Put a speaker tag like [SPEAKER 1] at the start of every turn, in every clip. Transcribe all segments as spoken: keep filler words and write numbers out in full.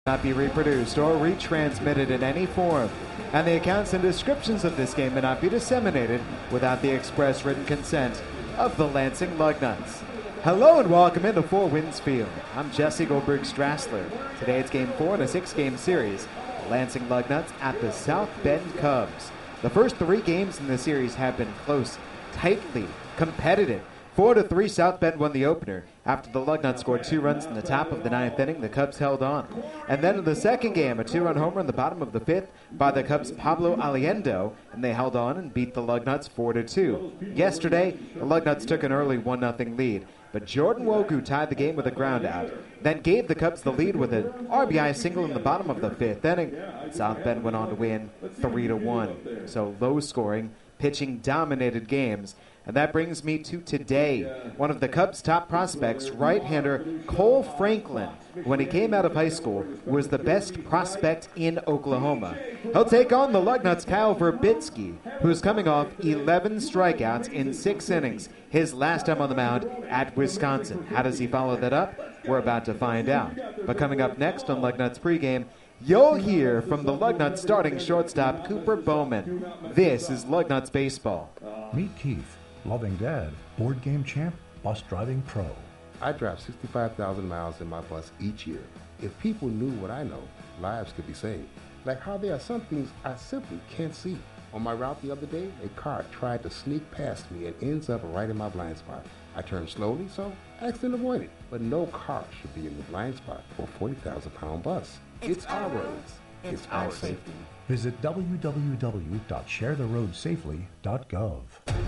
[SPEAKER 1] Not be reproduced or retransmitted in any form, and the accounts and descriptions of this game may not be disseminated without the express written consent of the Lansing Lugnuts. Hello and welcome into Four Winds Field. I'm Jesse Goldberg Strassler. Today it's game four in a six-game series. The Lansing Lugnuts at the South Bend Cubs. The first three games in the series have been close, tightly competitive. Four to three, South Bend won the opener. After the Lugnuts scored two runs in the top of the ninth inning, the Cubs held on. And then in the second game, a two-run homer in the bottom of the fifth by the Cubs' Pablo Aliendo, and they held on and beat the Lugnuts four to two. Yesterday, the Lugnuts took an early one nothing lead, but Jordan Wogu tied the game with a groundout, then gave the Cubs the lead with an R B I single in the bottom of the fifth inning. South Bend went on to win three to one. So low-scoring, pitching-dominated games. And that brings me to today. One of the Cubs' top prospects, right-hander Cole Franklin, when he came out of high school, was the best prospect in Oklahoma. He'll take on the Lugnuts' Kyle Verbitsky, who's coming off eleven strikeouts in six innings, his last time on the mound at Wisconsin. How does he follow that up? We're about to find out. But coming up next on Lugnuts pregame, you'll hear from the Lugnuts starting shortstop Cooper Bowman. This is Lugnuts Baseball.
[SPEAKER 2] Meet Keith. Loving dad, board game champ, bus driving pro.
[SPEAKER 3] I drive sixty-five thousand miles in my bus each year. If people knew what I know, lives could be saved. Like how there are some things I simply can't see. On my route the other day, a car tried to sneak past me and ends up right in my blind spot. I turned slowly, so accident avoided. But no car should be in the blind spot for a forty thousand pound bus. It's, it's our roads. It's, it's our safety. safety.
[SPEAKER 2] Visit w w w dot share the road safely dot gov.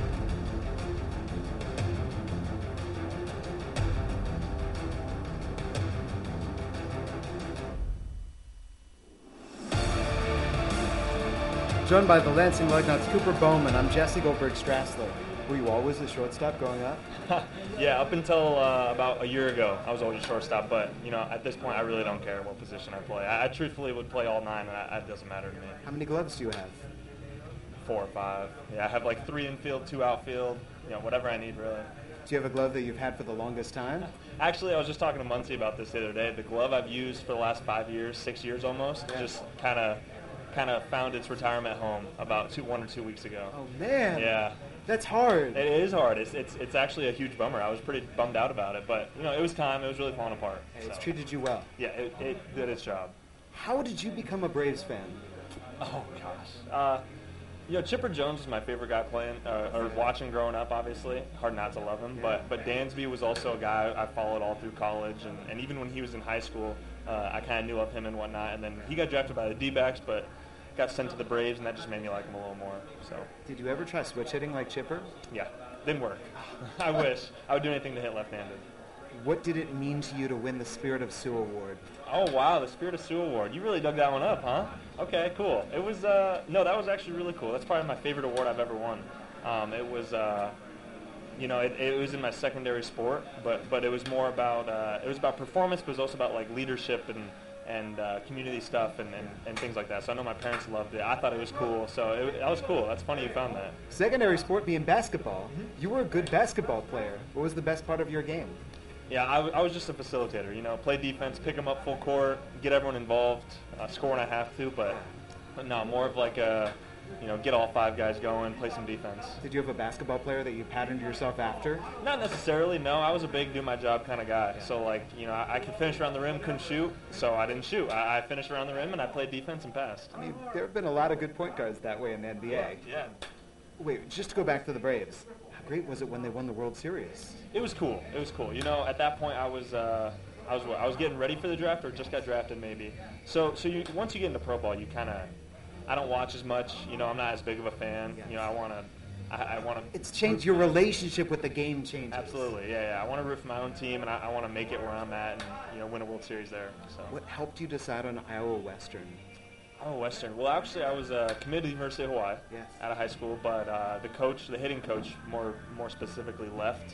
[SPEAKER 1] Joined by the Lansing Lugnuts, Cooper Bowman. I'm Jesse Goldberg Strassler. Were you always a shortstop growing up?
[SPEAKER 4] Yeah, up until uh, about a year ago, I was always a shortstop. But you know, at this point, I really don't care what position I play. I, I truthfully would play all nine, and I, it doesn't matter to me.
[SPEAKER 1] How many gloves do you have?
[SPEAKER 4] Four or five. Yeah, I have like three infield, two outfield. You know, whatever I need, really.
[SPEAKER 1] Do you have a glove that you've had for the longest time?
[SPEAKER 4] Actually, I was just talking to Muncie about this the other day. The glove I've used for the last five years, six years almost, yeah. just kind of. kind of found its retirement home about two, one or two weeks ago.
[SPEAKER 1] Oh, man.
[SPEAKER 4] Yeah.
[SPEAKER 1] That's hard.
[SPEAKER 4] It is hard. It's it's it's actually a huge bummer. I was pretty bummed out about it, but, you know, it was time. It was really falling apart.
[SPEAKER 1] Hey,
[SPEAKER 4] so.
[SPEAKER 1] It's treated you well.
[SPEAKER 4] Yeah, it, it did its job.
[SPEAKER 1] How did you become a Braves fan?
[SPEAKER 4] Oh, gosh. Uh, you know, Chipper Jones was my favorite guy playing, uh, or watching growing up, obviously. Hard not to love him. But but Dansby was also a guy I followed all through college, and, and even when he was in high school, uh, I kind of knew of him and whatnot. And then he got drafted by the D-backs, but got sent to the Braves, and that just made me like him a little more. So.
[SPEAKER 1] Did you ever try switch hitting like Chipper?
[SPEAKER 4] Yeah, didn't work. I wish. I would do anything to hit left-handed.
[SPEAKER 1] What did it mean to you to win the Spirit of Sioux Award?
[SPEAKER 4] Oh, wow, the Spirit of Sioux Award. You really dug that one up, huh? Okay, cool. It was, uh, no, that was actually really cool. That's probably my favorite award I've ever won. Um, it was, uh, you know, it, it was in my secondary sport, but, but it was more about, uh, it was about performance, but it was also about, like, leadership and and uh, community stuff and, and, and things like that. So I know my parents loved it. I thought it was cool. So it, that was cool. That's funny you found that.
[SPEAKER 1] Secondary sport being basketball. Mm-hmm. You were a good basketball player. What was the best part of your game?
[SPEAKER 4] Yeah, I, w- I was just a facilitator. You know, play defense, pick them up full court, get everyone involved, uh, score when I have to. But, but no, more of like a, you know, get all five guys going, play some defense.
[SPEAKER 1] Did you have a basketball player that you patterned yourself after?
[SPEAKER 4] Not necessarily, no. I was a big do-my-job kind of guy. So, like, you know, I, I could finish around the rim, couldn't shoot, so I didn't shoot. I, I finished around the rim, and I played defense and passed.
[SPEAKER 1] I mean, there have been a lot of good point guards that way in the N B A.
[SPEAKER 4] Yeah.
[SPEAKER 1] Wait, just to go back to the Braves, how great was it when they won the World Series?
[SPEAKER 4] It was cool. It was cool. You know, at that point, I was... Uh, I was I was getting ready for the draft, or just got drafted, maybe. So, so you, once you get into pro ball, you kind of... I don't watch as much. You know, I'm not as big of a fan. Yes. You know, I want to. I, I want to.
[SPEAKER 1] It's changed your relationship with the game. Changes.
[SPEAKER 4] Absolutely, yeah, yeah. I want to root for my own team, and I, I want to make it where I'm at, and you know, win a World Series there. So.
[SPEAKER 1] What helped you decide on Iowa Western?
[SPEAKER 4] Iowa Western. Well, actually, I was uh, committed to the University of Hawaii
[SPEAKER 1] yes.
[SPEAKER 4] out of high school, but uh, the coach, the hitting coach, more more specifically, left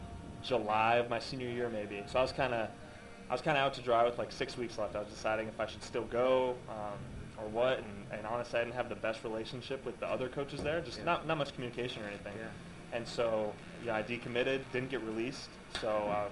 [SPEAKER 4] July of my senior year, maybe. So I was kind of, I was kind of out to dry with like six weeks left. I was deciding if I should still go. Um, or what, and, and honestly, I didn't have the best relationship with the other coaches there, just yeah. not not much communication or anything.
[SPEAKER 1] Yeah.
[SPEAKER 4] And so, yeah, I decommitted, didn't get released, so uh,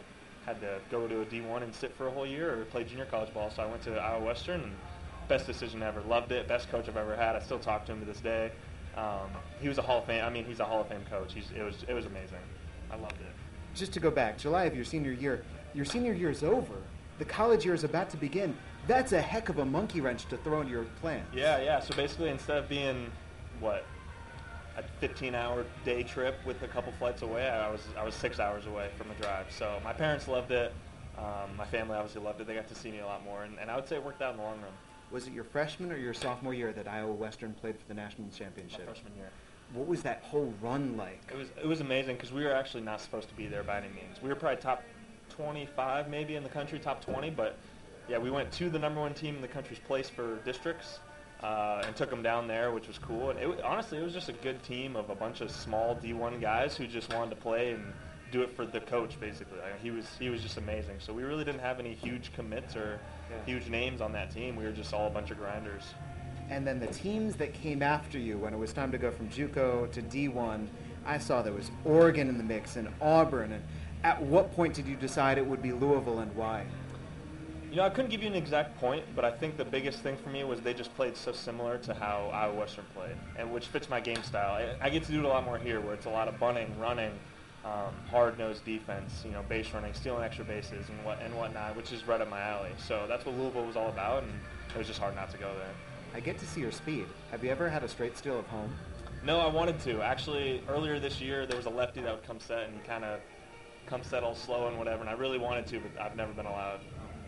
[SPEAKER 4] had to go to a D one and sit for a whole year or play junior college ball. So I went to Iowa Western, and best decision ever. Loved it. Best coach I've ever had. I still talk to him to this day. Um, he was a Hall of Fame. I mean, he's a Hall of Fame coach. He's, it was it was amazing. I loved it.
[SPEAKER 1] Just to go back, July of your senior year, your senior year is over. The college year is about to begin. That's a heck of a monkey wrench to throw into your plans.
[SPEAKER 4] Yeah, yeah. So basically, instead of being, what, a fifteen-hour day trip with a couple flights away, I was I was six hours away from the drive. So my parents loved it. Um, my family obviously loved it. They got to see me a lot more, and, and I would say it worked out in the long run.
[SPEAKER 1] Was it your freshman or your sophomore year that Iowa Western played for the national championship?
[SPEAKER 4] My freshman year.
[SPEAKER 1] What was that whole run like?
[SPEAKER 4] It was it was amazing because we were actually not supposed to be there by any means. We were probably top twenty-five maybe in the country, top twenty, but yeah, we went to the number one team in the country's place for districts uh, and took them down there, which was cool. And it, honestly, it was just a good team of a bunch of small D one guys who just wanted to play and do it for the coach, basically. Like, he was he was just amazing. So we really didn't have any huge commits or
[SPEAKER 1] yeah.
[SPEAKER 4] huge names on that team. We were just all a bunch of grinders.
[SPEAKER 1] And then the teams that came after you when it was time to go from JUCO to D one, I saw there was Oregon in the mix and Auburn. And at what point did you decide it would be Louisville and why?
[SPEAKER 4] You know, I couldn't give you an exact point, but I think the biggest thing for me was they just played so similar to how Iowa Western played, and which fits my game style. I, I get to do it a lot more here, where it's a lot of bunting, running, um, hard-nosed defense, you know, base running, stealing extra bases and what and whatnot, which is right up my alley. So that's what Louisville was all about, and it was just hard not to go there.
[SPEAKER 1] I get to see your speed. Have you ever had a straight steal of home?
[SPEAKER 4] No, I wanted to. Actually, earlier this year, there was a lefty that would come set, and he kind of come set all slow and whatever, and I really wanted to, but I've never been allowed.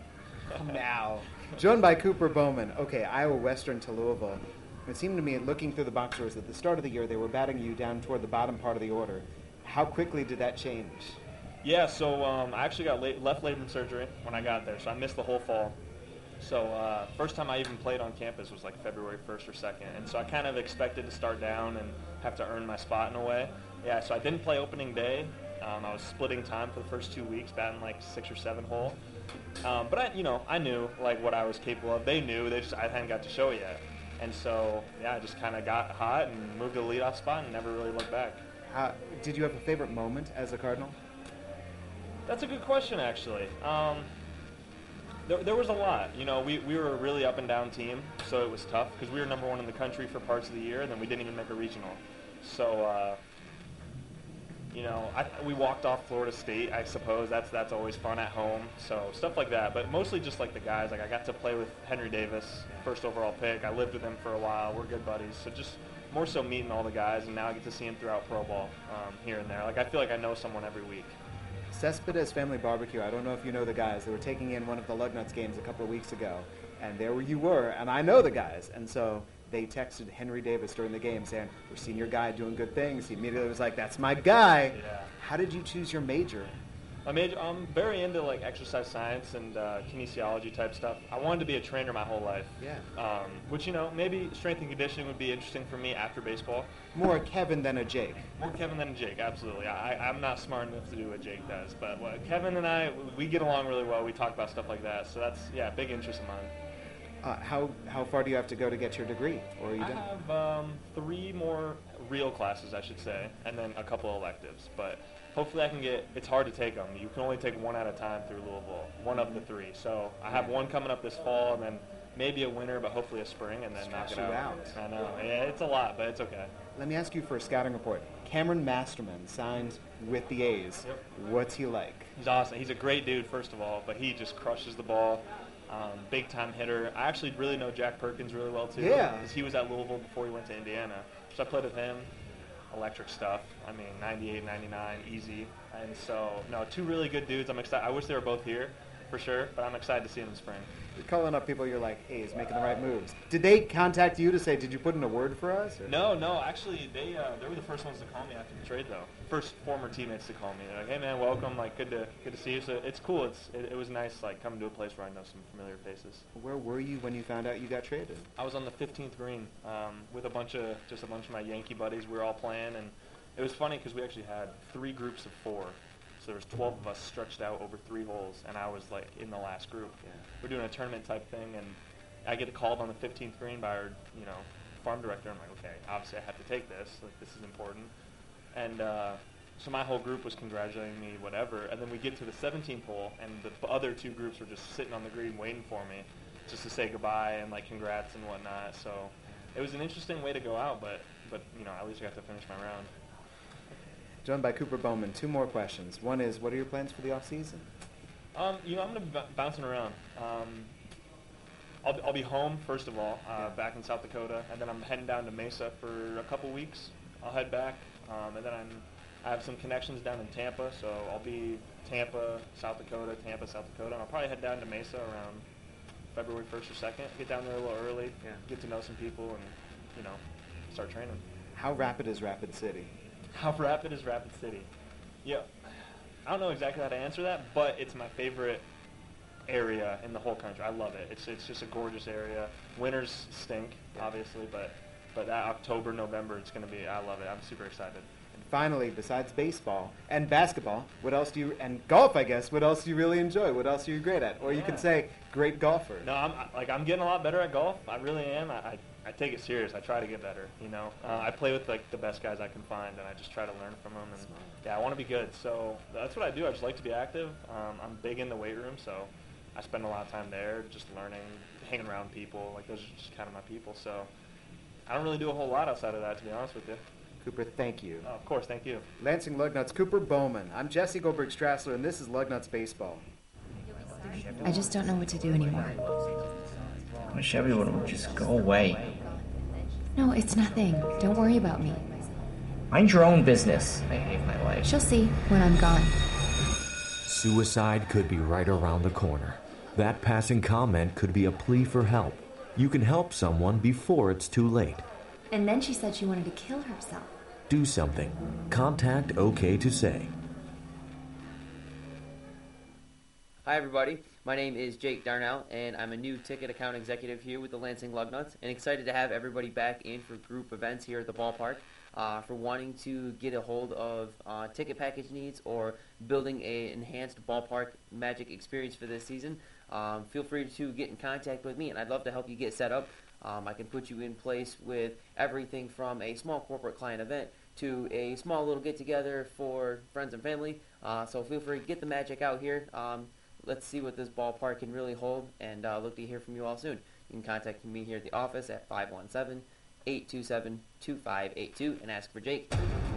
[SPEAKER 1] Now. Joined by Cooper Bowman. Okay, Iowa Western to Louisville. It seemed to me, looking through the box scores, at the start of the year, they were batting you down toward the bottom part of the order. How quickly did that change?
[SPEAKER 4] Yeah, so um, I actually got late, left labrum surgery when I got there, so I missed the whole fall. So uh, first time I even played on campus was like February first or second, and so I kind of expected to start down and have to earn my spot in a way. Yeah, so I didn't play opening day. Um, I was splitting time for the first two weeks, batting like six or seven hole. Um, but I, you know, I knew like what I was capable of. They knew. They just I hadn't got to show it yet. And so yeah, I just kind of got hot and moved to the leadoff spot and never really looked back.
[SPEAKER 1] Uh, did you have a favorite moment as a Cardinal?
[SPEAKER 4] That's a good question, actually. Um, there, there was a lot. You know, we, we were a really up and down team, so it was tough because we were number one in the country for parts of the year, and then we didn't even make a regional. So. Uh, You know, I, we walked off Florida State, I suppose. That's that's always fun at home. So stuff like that. But mostly just like the guys. Like I got to play with Henry Davis, first overall pick. I lived with him for a while. We're good buddies. So just more so meeting all the guys, and now I get to see him throughout pro ball um, here and there. Like I feel like I know someone every week.
[SPEAKER 1] Cespedes Family Barbecue. I don't know if you know the guys. They were taking in one of the Lugnuts games a couple of weeks ago, and there you were, and I know the guys, and so. They texted Henry Davis during the game saying, we're seeing your guy doing good things. He immediately was like, that's my guy.
[SPEAKER 4] Yeah.
[SPEAKER 1] How did you choose your major?
[SPEAKER 4] My major, I'm very into like exercise science and uh, kinesiology type stuff. I wanted to be a trainer my whole life.
[SPEAKER 1] Yeah.
[SPEAKER 4] Um, which, you know, maybe strength and conditioning would be interesting for me after baseball.
[SPEAKER 1] More a Kevin than a Jake.
[SPEAKER 4] More Kevin than a Jake, absolutely. I, I'm not smart enough to do what Jake does. But well, Kevin and I, we get along really well. We talk about stuff like that. So that's, yeah, a big interest of mine.
[SPEAKER 1] Uh, how how far do you have to go to get your degree? Or are you
[SPEAKER 4] I
[SPEAKER 1] done?
[SPEAKER 4] have um, three more real classes, I should say, and then a couple electives. But hopefully I can get, it's hard to take them. You can only take one at a time through Louisville, one of the three. So I have one coming up this fall, and then maybe a winter, but hopefully a spring, and then knock it
[SPEAKER 1] Stretch
[SPEAKER 4] out.
[SPEAKER 1] it out.
[SPEAKER 4] I know. Yeah, it's a lot, but it's okay.
[SPEAKER 1] Let me ask you for a scouting report. Cameron Masterman signed with the A's.
[SPEAKER 4] Yep.
[SPEAKER 1] What's he like?
[SPEAKER 4] He's awesome. He's a great dude, first of all, but he just crushes the ball. Um, big time hitter. I actually really know Jack Perkins really well too.
[SPEAKER 1] Yeah.
[SPEAKER 4] Because he was at Louisville before he went to Indiana. So I played with him. Electric stuff. I mean, ninety-eight, ninety-nine, easy. And so, no, two really good dudes. I'm excited. I wish they were both here, for sure, but I'm excited to see them in the spring.
[SPEAKER 1] You're calling up people, you're like, hey, he's making the right moves. Did they contact you to say, did you put in a word for us? Or?
[SPEAKER 4] No, no, actually, they uh, they were the first ones to call me after the trade, though. First former teammates to call me. They're like, hey, man, welcome. Like, good to good to see you. So it's cool. It's it, it was nice, like, coming to a place where I know some familiar faces.
[SPEAKER 1] Where were you when you found out you got traded?
[SPEAKER 4] I was on the fifteenth green um, with a bunch of just a bunch of my Yankee buddies. We were all playing, and it was funny because we actually had three groups of four. So there was twelve of us stretched out over three holes, and I was like in the last group.
[SPEAKER 1] Yeah.
[SPEAKER 4] We're doing a tournament type thing, and I get called on the fifteenth green by our, you know, farm director. I'm like, okay, obviously I have to take this. Like, this is important. And uh, so my whole group was congratulating me, whatever, and then we get to the seventeenth hole, and the b- other two groups were just sitting on the green waiting for me, just to say goodbye and like congrats and whatnot. So it was an interesting way to go out, but but you know, at least I got to finish my round.
[SPEAKER 1] Joined by Cooper Bowman. Two more questions. One is, what are your plans for the off season?
[SPEAKER 4] Um, you know, I'm gonna be b- bouncing around. Um, I'll, I'll be home first of all, uh,
[SPEAKER 1] Yeah.
[SPEAKER 4] back in South Dakota, and then I'm heading down to Mesa for a couple weeks. I'll head back, um, and then I'm, I have some connections down in Tampa, so I'll be Tampa, South Dakota, Tampa, South Dakota, and I'll probably head down to Mesa around February first or second. Get down there a little early,
[SPEAKER 1] Yeah.
[SPEAKER 4] get to know some people, and you know, start training.
[SPEAKER 1] How rapid is Rapid City?
[SPEAKER 4] How rapid is Rapid City? Yeah, I don't know exactly how to answer that, but it's my favorite area in the whole country. I love it. It's it's just a gorgeous area. Winters stink,
[SPEAKER 1] Yeah.
[SPEAKER 4] obviously, but but that October, November, it's gonna be. I love it. I'm super excited.
[SPEAKER 1] And finally, besides baseball and basketball, what else do you, and golf, I guess, what else do you really enjoy? What else are you great at? Or you can
[SPEAKER 4] Yeah.
[SPEAKER 1] say, great golfer.
[SPEAKER 4] No, I'm I- like I'm getting a lot better at golf. I really am. I, I, I take it serious. I try to get better. You know, uh, I play with like the best guys I can find, and I just try to learn from them. And yeah, I want to be good. So that's what I do. I just like to be active. Um, I'm big in the weight room, so I spend a lot of time there, just learning, hanging around people. Like those are just kind of my people. So I don't really do a whole lot outside of that, to be honest with you.
[SPEAKER 1] Cooper, thank you.
[SPEAKER 4] Oh, of course, thank you.
[SPEAKER 1] Lansing Lugnuts, Cooper Bowman. I'm Jesse Goldberg-Strassler, and this is Lugnuts Baseball.
[SPEAKER 5] I just don't know what to do anymore.
[SPEAKER 6] I wish everyone would just go away.
[SPEAKER 5] No, it's nothing. Don't worry about me.
[SPEAKER 6] Mind your own business. I hate my life.
[SPEAKER 5] She'll see when I'm gone.
[SPEAKER 7] Suicide could be right around the corner. That passing comment could be a plea for help. You can help someone before it's too late.
[SPEAKER 5] And then she said she wanted to kill herself.
[SPEAKER 7] Do something. Contact OK to Say.
[SPEAKER 8] Hi everybody, my name is Jake Darnell, and I'm a new ticket account executive here with the Lansing Lugnuts, and excited to have everybody back in for group events here at the ballpark. Uh, for wanting to get a hold of uh, ticket package needs or building a enhanced ballpark magic experience for this season, um, feel free to get in contact with me, and I'd love to help you get set up. Um, I can put you in place with everything from a small corporate client event to a small little get-together for friends and family. Uh, so feel free to get the magic out here. Um, let's see what this ballpark can really hold, and uh, look to hear from you all soon. You can contact me here at the office at five one seven, eight two seven, two five eight two and ask for Jake.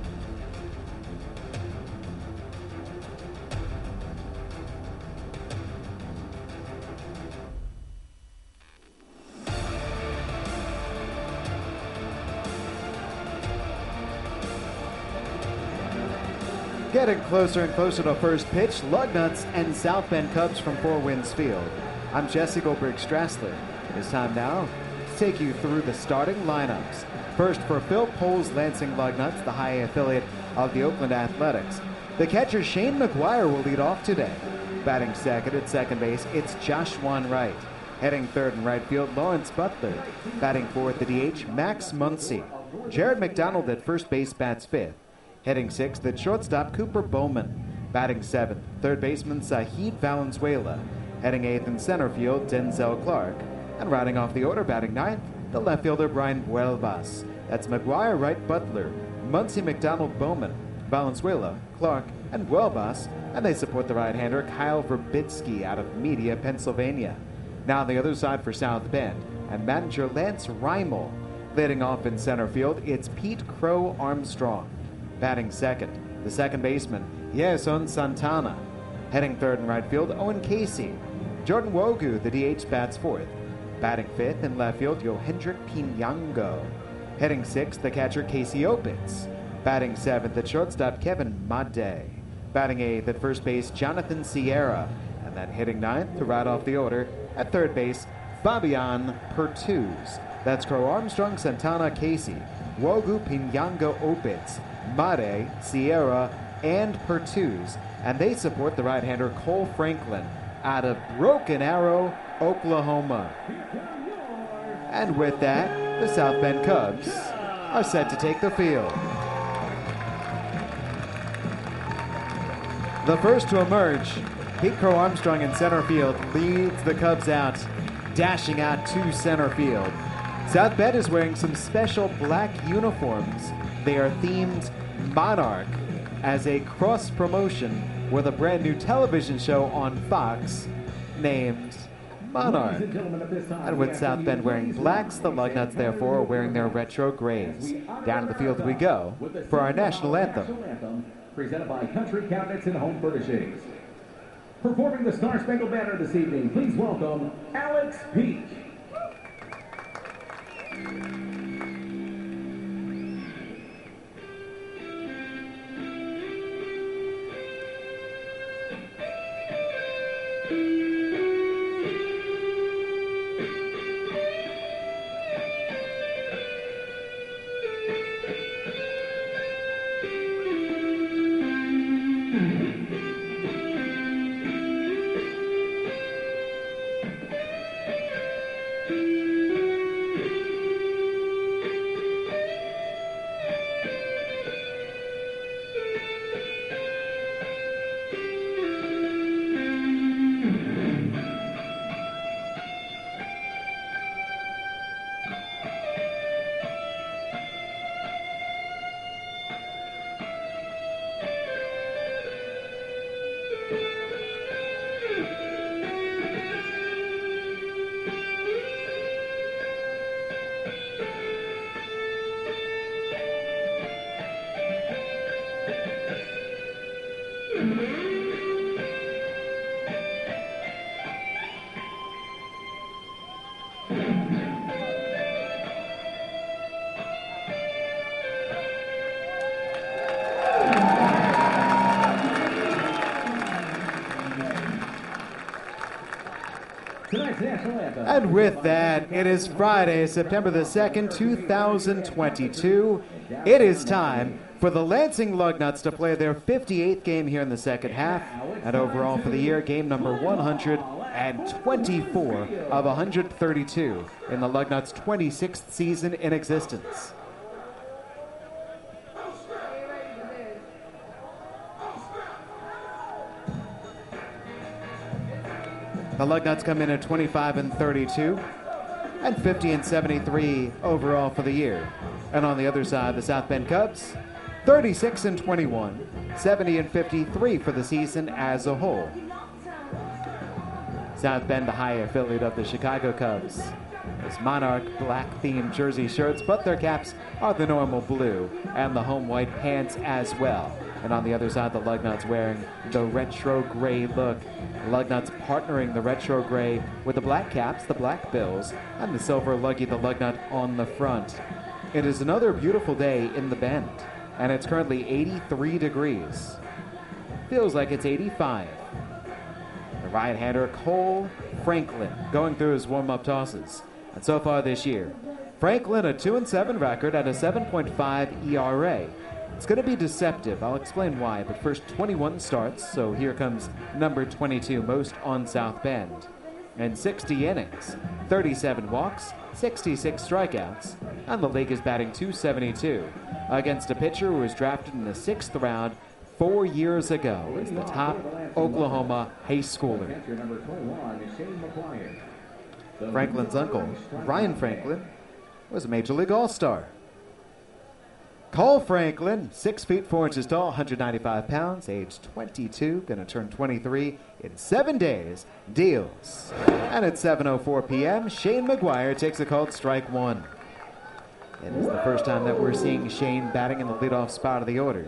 [SPEAKER 1] Getting closer and closer to first pitch, Lugnuts and South Bend Cubs from Four Winds Field. I'm Jesse Goldberg-Strassler. It is time now to take you through the starting lineups. First, for Phil Pohl's Lansing Lugnuts, the high A affiliate of the Oakland Athletics, the catcher Shane McGuire will lead off today. Batting second at second base, it's Joshua Wright. Heading third in right field, Lawrence Butler. Batting fourth at D H, Max Muncy. Jared McDonald at first base bats fifth. Heading sixth at shortstop, Cooper Bowman. Batting seventh, third baseman Zahid Valenzuela. Heading eighth in center field, Denzel Clark. And riding off the order, batting ninth, the left fielder Brian Buelvas. That's McGuire, Wright, Butler, Muncy, McDonald, Bowman, Valenzuela, Clark, and Buelvas. And they support the right-hander Kyle Verbitsky out of Media, Pennsylvania. Now on the other side for South Bend, and manager Lance Reimel. Leading off in center field, it's Pete Crow Armstrong. Batting second, the second baseman, Yeson Santana. Heading third in right field, Owen Casey. Jordan Wogu, the D H, bats fourth. Batting fifth in left field, Yohendrick Pinango. Heading sixth, the catcher Casey Opitz. Batting seventh at shortstop, Kevin Made. Batting eighth at first base, Jonathan Sierra. And then hitting ninth to ride off the order at third base, Fabian Pertuz. That's Crow Armstrong, Santana, Casey, Wogu, Pinango, Opitz, Made, Sierra, and Pertuz. And they support the right-hander Cole Franklin out of Broken Arrow, Oklahoma. And with that, the South Bend Cubs are set to take the field. The first to emerge, Pete Crow Armstrong in center field leads the Cubs out, dashing out to center field. South Bend is wearing some special black uniforms. They are themed Monarch. as a cross promotion with a brand new television show on Fox named Monarch. And with South Bend wearing blacks, the Lugnuts therefore are wearing their retro grays. Down to the field we go for our national anthem.
[SPEAKER 9] Presented by Country Cabinets and Home Furnishings. Performing the Star Spangled Banner this evening, please welcome Alex Peak.
[SPEAKER 1] And with that, it is Friday, September the second, two thousand twenty-two. It is time for the Lansing Lugnuts to play their fifty-eighth game here in the second half. And overall for the year, game number one hundred twenty-four of one hundred thirty-two in the Lugnuts' twenty-sixth season in existence. The Lugnuts come in at twenty-five and thirty-two and fifty and seventy-three overall for the year. And on the other side, the South Bend Cubs, thirty-six and twenty-one, seventy and fifty-three for the season as a whole. South Bend, the high affiliate of the Chicago Cubs. Those Monarch black-themed jersey shirts, but their caps are the normal blue and the home white pants as well. And on the other side, the Lugnuts wearing the retro gray look. Lugnuts partnering the retro gray with the black caps, the black bills, and the silver luggy, the Lugnut on the front. It is another beautiful day in the Bend, and it's currently eighty-three degrees. Feels like it's eighty-five. The right-hander, Cole Franklin, going through his warm-up tosses. And so far this year, Franklin a two and seven record at a seven point five E R A. It's going to be deceptive. I'll explain why, but first twenty-one starts, so here comes number twenty-two, most on South Bend. And sixty innings, thirty-seven walks, sixty-six strikeouts, and the league is batting two seventy-two against a pitcher who was drafted in the sixth round four years ago as the top Oklahoma high schooler. Franklin's uncle, Ryan Franklin, was a Major League All-Star. Cole Franklin, six feet four inches tall, one hundred ninety-five pounds, age twenty-two, going to turn twenty-three in seven days, deals. And at seven oh four p.m., Shane McGuire takes a called strike one. It is the first time that we're seeing Shane batting in the leadoff spot of the order.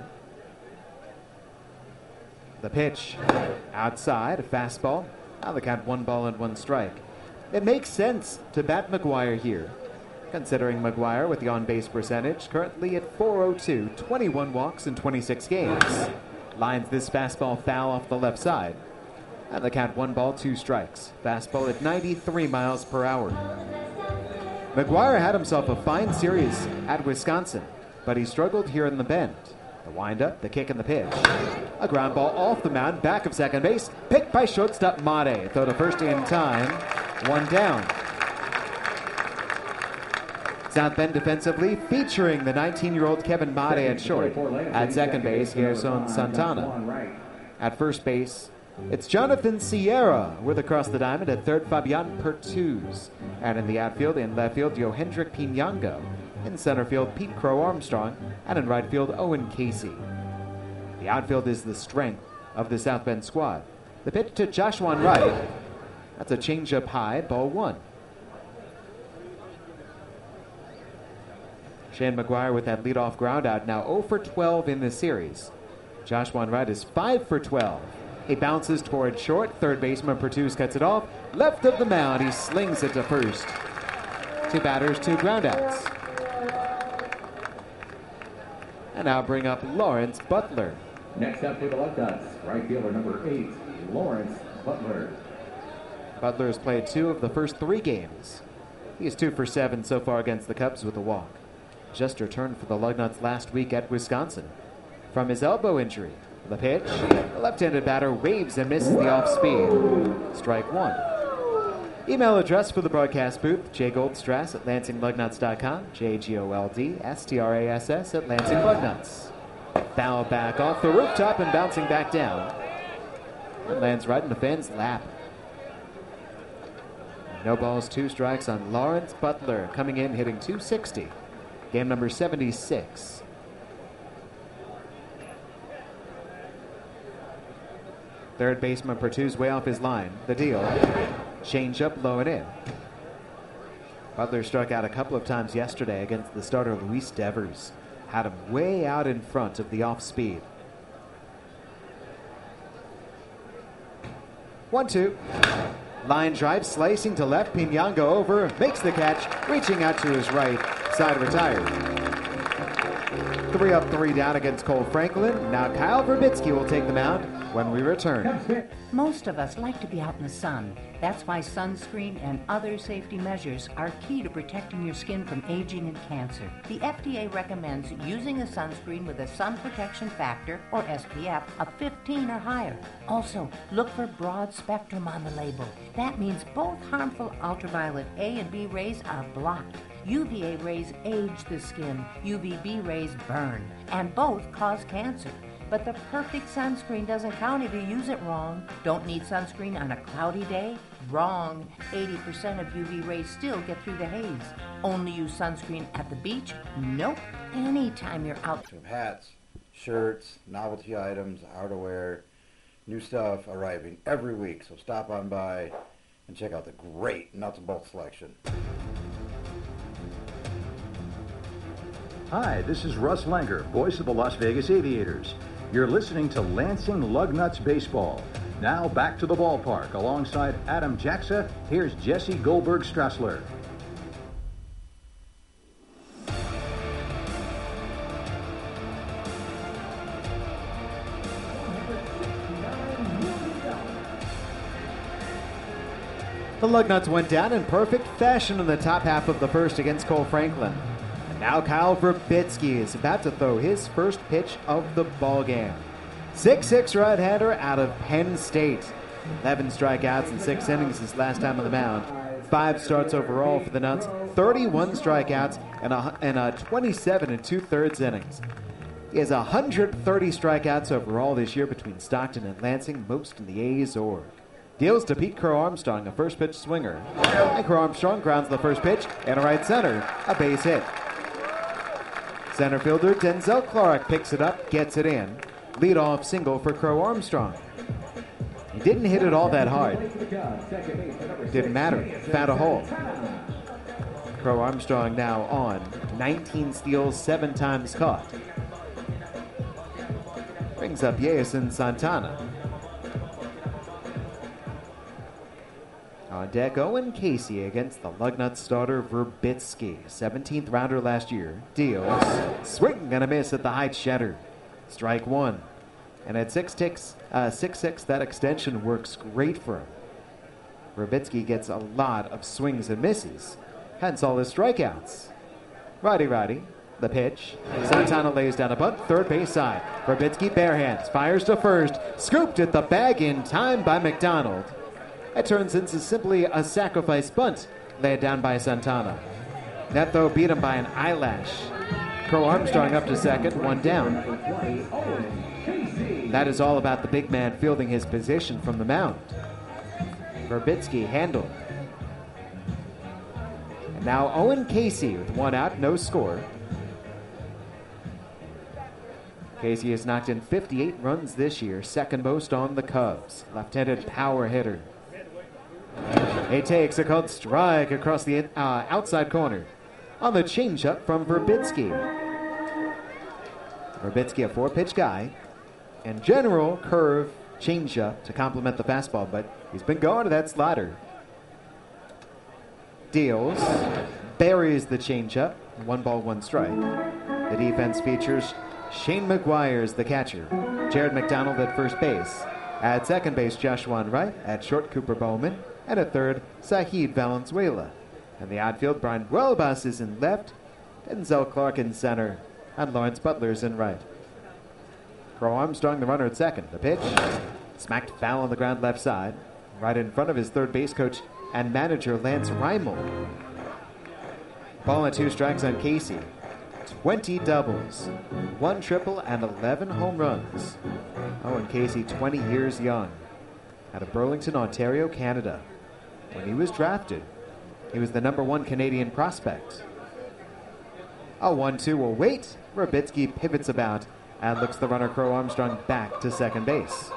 [SPEAKER 1] The pitch, outside, a fastball. Now the count one ball and one strike. It makes sense to bat McGuire here, considering McGuire with the on-base percentage currently at four oh two, twenty-one walks in twenty-six games. Lines this fastball foul off the left side. And the count one ball, two strikes. Fastball at ninety-three miles per hour. McGuire had himself a fine series at Wisconsin, but he struggled here in the Bend. The windup, the kick, and the pitch. A ground ball off the mound, back of second base, picked by shortstop Made. Throw to first in time, one down. South Bend defensively featuring the nineteen-year-old Kevin Made at short. At second base, Gerson Santana. At first base, it's Jonathan Sierra with across the diamond. At third, Fabian Pertuz. And in the outfield, in left field, Johendrick Pinango. In center field, Pete Crow Armstrong. And in right field, Owen Casey. The outfield is the strength of the South Bend squad. The pitch to Joshua Wright. That's a changeup high, ball one. Shane McGuire with that leadoff ground out, now oh for twelve in this series. Joshua Wright is five for twelve. He bounces toward short. Third baseman Pertuse cuts it off. Left of the mound, he slings it to first. Two batters, two groundouts. And now bring up Lawrence Butler.
[SPEAKER 9] Next up for the Lugnuts, right fielder number eight, Lawrence Butler.
[SPEAKER 1] Butler has played two of the first three games. He is two for seven so far against the Cubs with a walk. Just returned for the Lugnuts last week at Wisconsin from his elbow injury. The pitch, the left-handed batter waves and misses the off-speed. Strike one. Email address for the broadcast booth, jgoldstrass at lansing lugnuts dot com, J G O L D S T R A S S at Lansing Lugnuts. Foul back off the rooftop and bouncing back down. It lands right in the fan's lap. No balls, two strikes on Lawrence Butler, coming in hitting two sixty. Game number seventy-six. Third baseman Pertuse way off his line. The deal. Change up low and in. Butler struck out a couple of times yesterday against the starter Luis Devers. Had him way out in front of the off speed. one two. Line drive slicing to left. Pinango over. Makes the catch. Reaching out to his right. Side retired. Three up, three down against Cole Franklin. Now Kyle Verbitsky will take the mound when we return.
[SPEAKER 10] Most of us like to be out in the sun. That's why sunscreen and other safety measures are key to protecting your skin from aging and cancer. The F D A recommends using a sunscreen with a sun protection factor, or S P F, of fifteen or higher. Also, look for broad spectrum on the label. That means both harmful ultraviolet A and B rays are blocked. U V A rays age the skin, U V B rays burn, and both cause cancer. But the perfect sunscreen doesn't count if you use it wrong. Don't need sunscreen on a cloudy day? Wrong. eighty percent of U V rays still get through the haze. Only use sunscreen at the beach? Nope. Anytime you're out.
[SPEAKER 11] From hats, shirts, novelty items, outerwear, new stuff arriving every week. So stop on by and check out the great nuts and bolts selection.
[SPEAKER 12] Hi, this is Russ Langer, voice of the Las Vegas Aviators. You're listening to Lansing Lugnuts Baseball. Now back to the ballpark. Alongside Adam Jacksa, here's Jesse Goldberg-Strassler.
[SPEAKER 1] The Lugnuts went down in perfect fashion in the top half of the first against Cole Franklin. Now Kyle Verbitsky is about to throw his first pitch of the ball game. six six right-hander out of Penn State. eleven strikeouts in six innings his last time on the mound. Five starts overall for the Nuts. thirty-one strikeouts and a, and a twenty-seven and two-thirds innings. He has one hundred thirty strikeouts overall this year between Stockton and Lansing, most in the A's org. Deals to Pete Crow Armstrong, a first pitch swinger. And Crow Armstrong grounds the first pitch and a right center, a base hit. Center fielder Denzel Clark picks it up, gets it in. Leadoff single for Crow Armstrong. He didn't hit it all that hard. Didn't matter. Found a hole. Crow Armstrong now on nineteen steals, seven times caught. Brings up Yeison Santana. On deck, Owen Casey against the Lugnuts starter Verbitsky. seventeenth rounder last year. Deals. Swing and a miss at the height shattered. Strike one. And at six six, uh, six six, that extension works great for him. Verbitsky gets a lot of swings and misses. Hence all his strikeouts. Righty righty. The pitch. Santana lays down a bunt, third base side. Verbitsky bare hands, fires to first. Scooped at the bag in time by McDonald. It turns into simply a sacrifice bunt laid down by Santana. That throw beat him by an eyelash. Crow Armstrong up to second, one down. That is all about the big man fielding his position from the mound. Verbitsky handled. And now Owen Casey with one out, no score. Casey has knocked in fifty-eight runs this year, second most on the Cubs. Left-handed power hitter. He takes a called strike across the uh, outside corner on the changeup from Verbitsky. Verbitsky, a four-pitch guy, and general curve changeup to complement the fastball, but he's been going to that slider. Deals, buries the changeup, one ball, one strike. The defense features Shane McGuire's the catcher, Jared McDonald at first base, at second base Joshua Wright, at short Cooper Bowman, and at third Zahid Valenzuela. And the outfield, Brian Welbas is in left, Denzel Clark in center, and Lawrence Butler's in right. Crow Armstrong, the runner at second. The pitch, smacked foul on the ground left side, right in front of his third base coach and manager Lance Reimold. Ball and two strikes on Casey. twenty doubles, one triple, and eleven home runs. Owen Casey, twenty years young, out of Burlington, Ontario, Canada. When he was drafted, he was the number one Canadian prospect. A one two will wait. Verbitsky pivots about and looks the runner Crow Armstrong back to second base.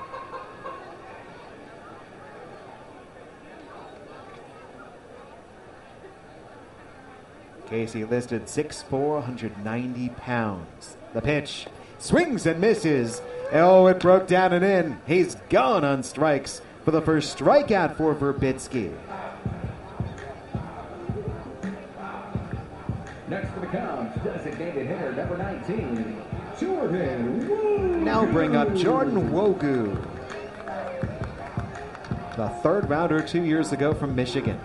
[SPEAKER 1] Casey listed six foot four, one hundred ninety pounds. The pitch swings and misses. Oh, it broke down and in. He's gone on strikes for the first strikeout for Verbitsky.
[SPEAKER 9] Next for the Cubs, designated hitter number nineteen, Jordan Wogu.
[SPEAKER 1] Now bring up Jordan Wogu, the third rounder two years ago from Michigan.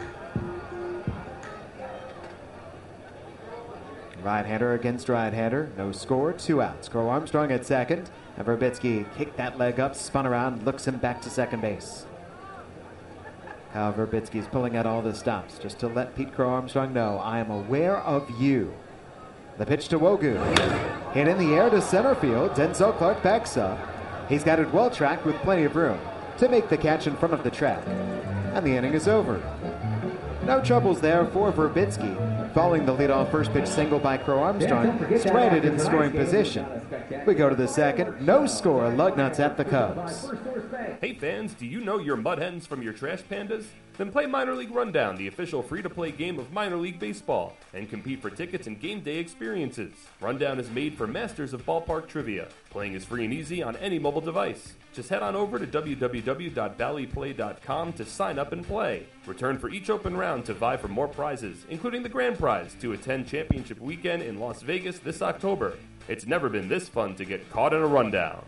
[SPEAKER 1] Right-hander against right-hander. No score, two outs. Crow Armstrong at second. And Verbitsky kicked that leg up, spun around, looks him back to second base. However, Verbitsky's pulling out all the stops just to let Pete Crow Armstrong know, I am aware of you. The pitch to Wogu. Hit in the air to center field. Denzel Clark backs up. He's got it well tracked with plenty of room to make the catch in front of the track. And the inning is over. No troubles there for Verbitsky. Following the leadoff first pitch single by Crow Armstrong, stranded in scoring position. We go to the second. No score. Lugnuts at the Cubs.
[SPEAKER 13] Hey fans, do you know your mud hens from your trash pandas? Then play Minor League Rundown, the official free-to-play game of minor league baseball, and compete for tickets and game day experiences. Rundown is made for masters of ballpark trivia. Playing is free and easy on any mobile device. Just head on over to w w w dot valley play dot com to sign up and play. Return for each open round to vie for more prizes, including the grand prize to attend Championship Weekend in Las Vegas this October. It's never been this fun to get caught in a rundown.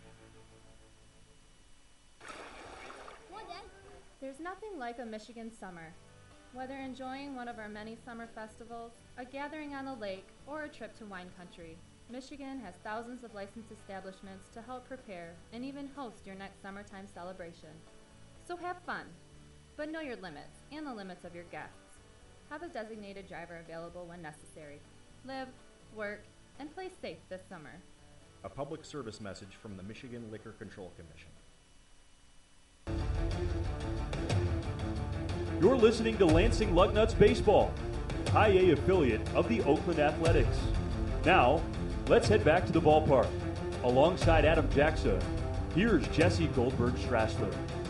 [SPEAKER 14] There's nothing like a Michigan summer. Whether enjoying one of our many summer festivals, a gathering on the lake, or a trip to wine country, Michigan has thousands of licensed establishments to help prepare and even host your next summertime celebration. So have fun, but know your limits and the limits of your guests. Have a designated driver available when necessary. Live, work, and play safe this summer.
[SPEAKER 2] A public service message from the Michigan Liquor Control Commission.
[SPEAKER 15] You're listening to Lansing Lugnuts Baseball, High A affiliate of the Oakland Athletics. Now, let's head back to the ballpark. Alongside Adam Jackson, here's Jesse Goldberg-Strassler.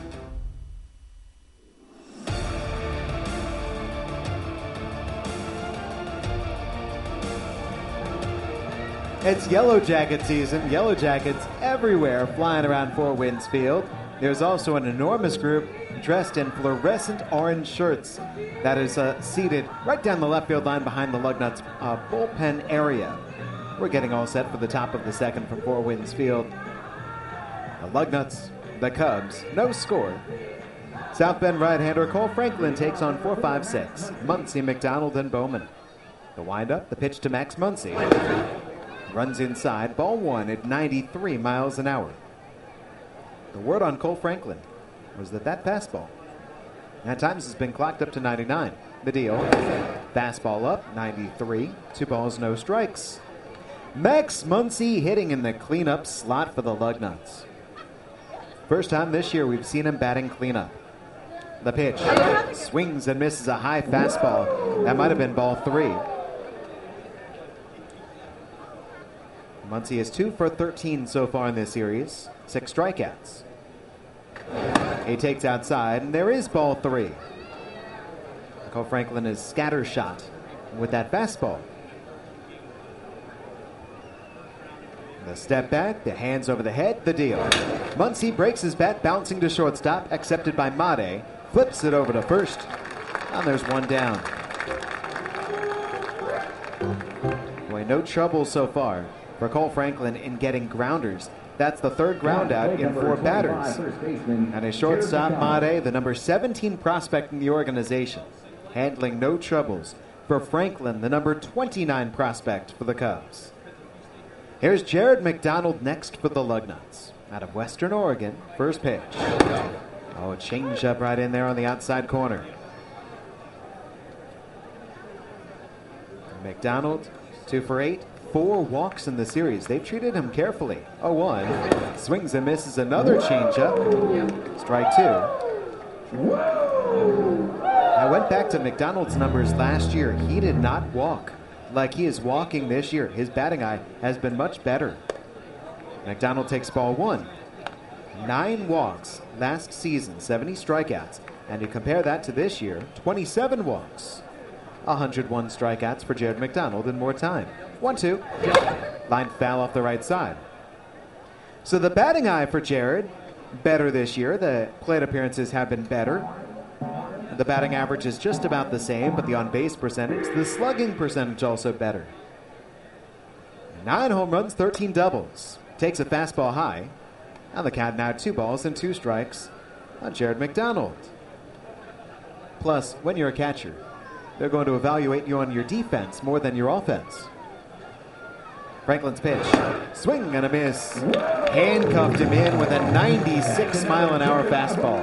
[SPEAKER 1] It's Yellow Jacket season. Yellow Jackets everywhere flying around Four Winds Field. There's also an enormous group dressed in fluorescent orange shirts that is uh, seated right down the left field line behind the Lugnuts uh, bullpen area. We're getting all set for the top of the second from Four Winds Field. The Lugnuts, the Cubs, no score. South Bend right-hander Cole Franklin takes on four five six. Muncy, McDonald, and Bowman. The windup, the pitch to Max Muncy. Runs inside, ball one at ninety-three miles an hour. The word on Cole Franklin was that that fastball at times has been clocked up to ninety-nine. The deal, fastball up, ninety-three, two balls, no strikes. Max Muncy hitting in the cleanup slot for the Lugnuts. First time this year we've seen him batting cleanup. The pitch, swings and misses a high fastball. That might have been ball three. Muncie is two for thirteen so far in this series, six strikeouts. He takes outside, and there is ball three. Cole Franklin is scattershot with that fastball. The step back, the hands over the head, the deal. Muncie breaks his bat, bouncing to shortstop, accepted by Made, flips it over to first, and there's one down. Boy, no trouble so far for Cole Franklin in getting grounders. That's the third ground out in four batters. And a shortstop, Made, the number seventeen prospect in the organization, handling no troubles for Franklin, the number twenty-nine prospect for the Cubs. Here's Jared McDonald next for the Lugnuts. Out of Western Oregon, first pitch. Oh, a changeup right in there on the outside corner. McDonald, two for eight, four walks in the series. They've treated him carefully. oh one. Swings and misses another changeup. Strike two. I went back to McDonald's numbers last year. He did not walk like he is walking this year. His batting eye has been much better. McDonald takes ball one. Nine walks last season, seventy strikeouts. And you compare that to this year, twenty-seven walks. one hundred one strikeouts for Jared McDonald in more time. one two. Line foul off the right side. So the batting eye for Jared, better this year. The plate appearances have been better. The batting average is just about the same, but the on-base percentage, the slugging percentage also better. Nine home runs, thirteen doubles. Takes a fastball high. And the count now two balls and two strikes on Jared McDonald. Plus, when you're a catcher, they're going to evaluate you on your defense more than your offense. Franklin's pitch. Swing and a miss. Handcuffed him in with a ninety-six mile an hour fastball.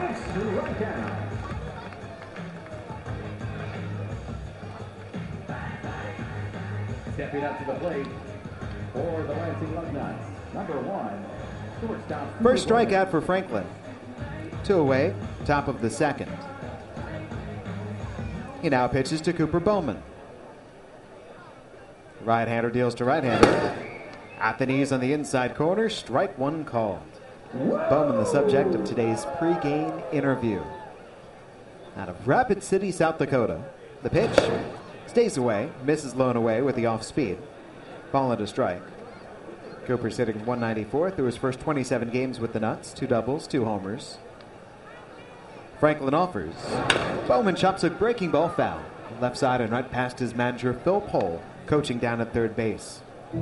[SPEAKER 9] Stepping up to the plate for the Lansing Lugnuts, number one, shortstop.
[SPEAKER 1] First strikeout for Franklin. Two away, top of the second. He now pitches to Cooper Bowman. Right-hander deals to right-hander. At the knees on the inside corner, strike one called. Bowman, the subject of today's pregame interview. Out of Rapid City, South Dakota, the pitch stays away, misses low and away with the off-speed. Ball into strike. Cooper's hitting one ninety-four through his first twenty-seven games with the Nuts. Two doubles, two homers. Franklin offers. Bowman chops a breaking ball foul. Left side and right past his manager, Phil Pohl, coaching down at third base.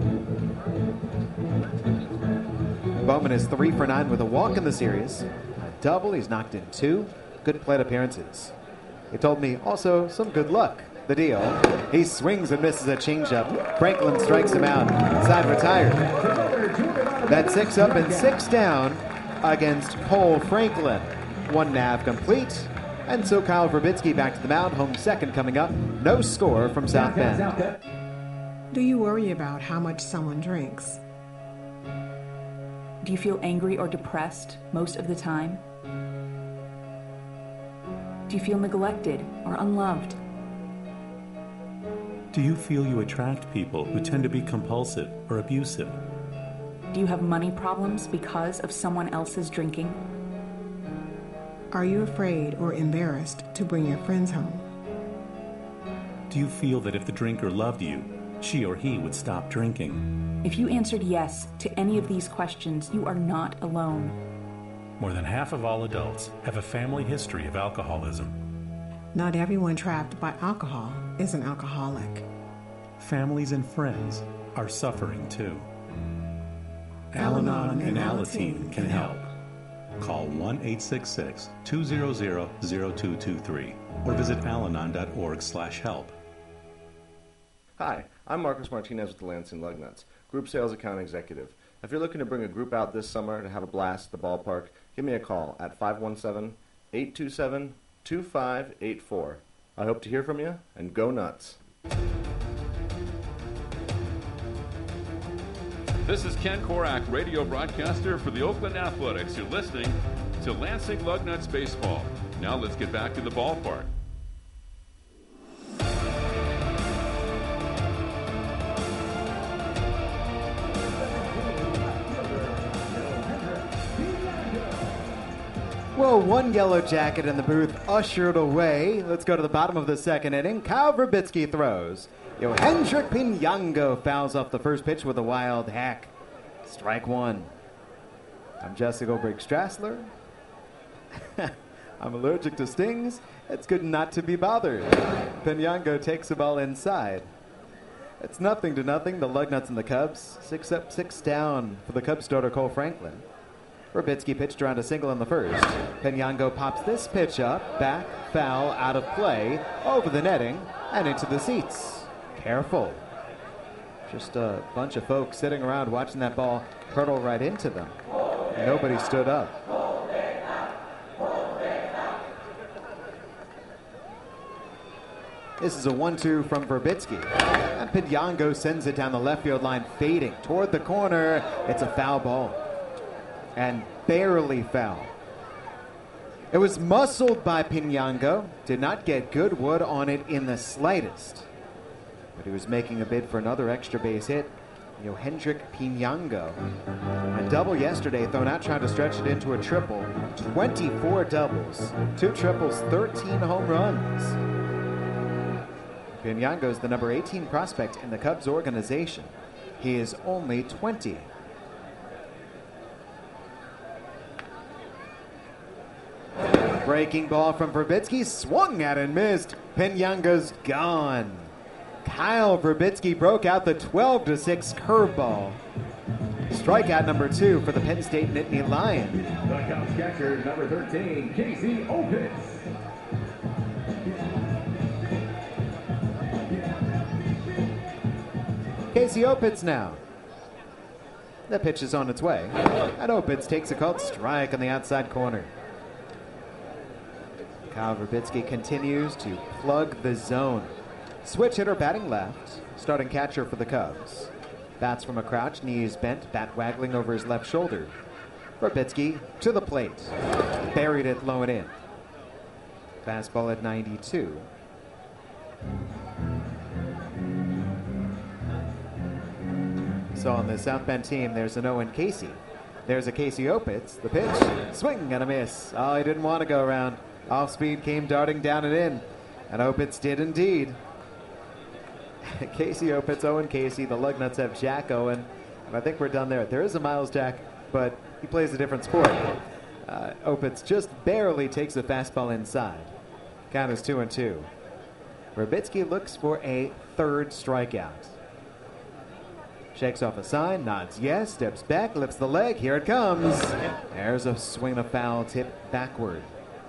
[SPEAKER 1] Bowman is three for nine with a walk in the series. A double, he's knocked in two. Good plate appearances. He told me also some good luck. The deal. He swings and misses a changeup. Franklin strikes him out. Side retired. That's six up and six down against Cole Franklin. One nav complete. And so Kyle Verbitsky back to the mound. Home second coming up. No score from South Bend.
[SPEAKER 16] Do you worry about how much someone drinks?
[SPEAKER 17] Do you feel angry or depressed most of the time? Do you feel neglected or unloved?
[SPEAKER 18] Do you feel you attract people who tend to be compulsive or abusive?
[SPEAKER 17] Do you have money problems because of someone else's drinking?
[SPEAKER 16] Are you afraid or embarrassed to bring your friends home?
[SPEAKER 18] Do you feel that if the drinker loved you, she or he would stop drinking?
[SPEAKER 17] If you answered yes to any of these questions, you are not alone.
[SPEAKER 18] More than half of all adults have a family history of alcoholism.
[SPEAKER 16] Not everyone trapped by alcohol is an alcoholic.
[SPEAKER 18] Families and friends are suffering too. Al-Anon and Alateen can help. Call one eight six six, two zero zero, zero two two three or visit alanon dot org slash help.
[SPEAKER 19] Hi, I'm Marcus Martinez with the Lansing Lugnuts, Group Sales Account Executive. If you're looking to bring a group out this summer to have a blast at the ballpark, give me a call at five one seven, eight two seven, two five eight four. I hope to hear from you, and go nuts.
[SPEAKER 20] This is Ken Korak, radio broadcaster for the Oakland Athletics. You're listening to Lansing Lugnuts Baseball. Now let's get back to the ballpark.
[SPEAKER 1] Well, one yellow jacket in the booth ushered away. Let's go to the bottom of the second inning. Kyle Verbitsky throws. Yohendrick Pinyango fouls off the first pitch with a wild hack. Strike one. I'm Jesse Goldberg Strassler. I'm allergic to stings. It's good not to be bothered. Pinyango takes the ball inside. It's nothing to nothing. The Lugnuts and the Cubs. Six up, six down for the Cubs starter Cole Franklin. Verbitsky pitched around a single in the first. Pinyango pops this pitch up, back, foul, out of play, over the netting, and into the seats. Careful. Just a bunch of folks sitting around watching that ball hurtle right into them. Nobody stood up. This is a one two from Verbitsky. And Pinyango sends it down the left field line, fading toward the corner. It's a foul ball. And barely foul. It was muscled by Pinyango. Did not get good wood on it in the slightest. But he was making a bid for another extra base hit. Yohendrick Pinyango. A double yesterday, though not trying to stretch it into a triple. twenty-four doubles. Two triples, thirteen home runs. Pinyango is the number eighteen prospect in the Cubs organization. He is only twenty. Breaking ball from Verbitsky, swung at and missed. Pinyango's gone. Kyle Verbitsky broke out the twelve to six curveball. Strikeout number two for the Penn State Nittany Lion.
[SPEAKER 9] The Cubs catcher, number thirteen, Casey Opitz.
[SPEAKER 1] Casey Opitz now. The pitch is on its way. And Opitz takes a called strike on the outside corner. Kyle Verbitsky continues to plug the zone. Switch hitter batting left, starting catcher for the Cubs. Bats from a crouch, knees bent, bat waggling over his left shoulder. Verbitsky to the plate. Buried it low and in. Fastball at ninety-two. So on the South Bend team, there's an Owen Casey. There's a Casey Opitz. The pitch, swing and a miss. Oh, he didn't want to go around. Off speed came darting down and in. And Opitz did indeed. Casey Opitz, Owen Casey. The Lugnuts have Jack Owen. And I think we're done there. There is a Miles Jack, but he plays a different sport. Uh, Opitz just barely takes a fastball inside. Count is two and two. Verbitsky looks for a third strikeout. Shakes off a sign, nods yes, steps back, lifts the leg. Here it comes. There's a swing of foul tip backward.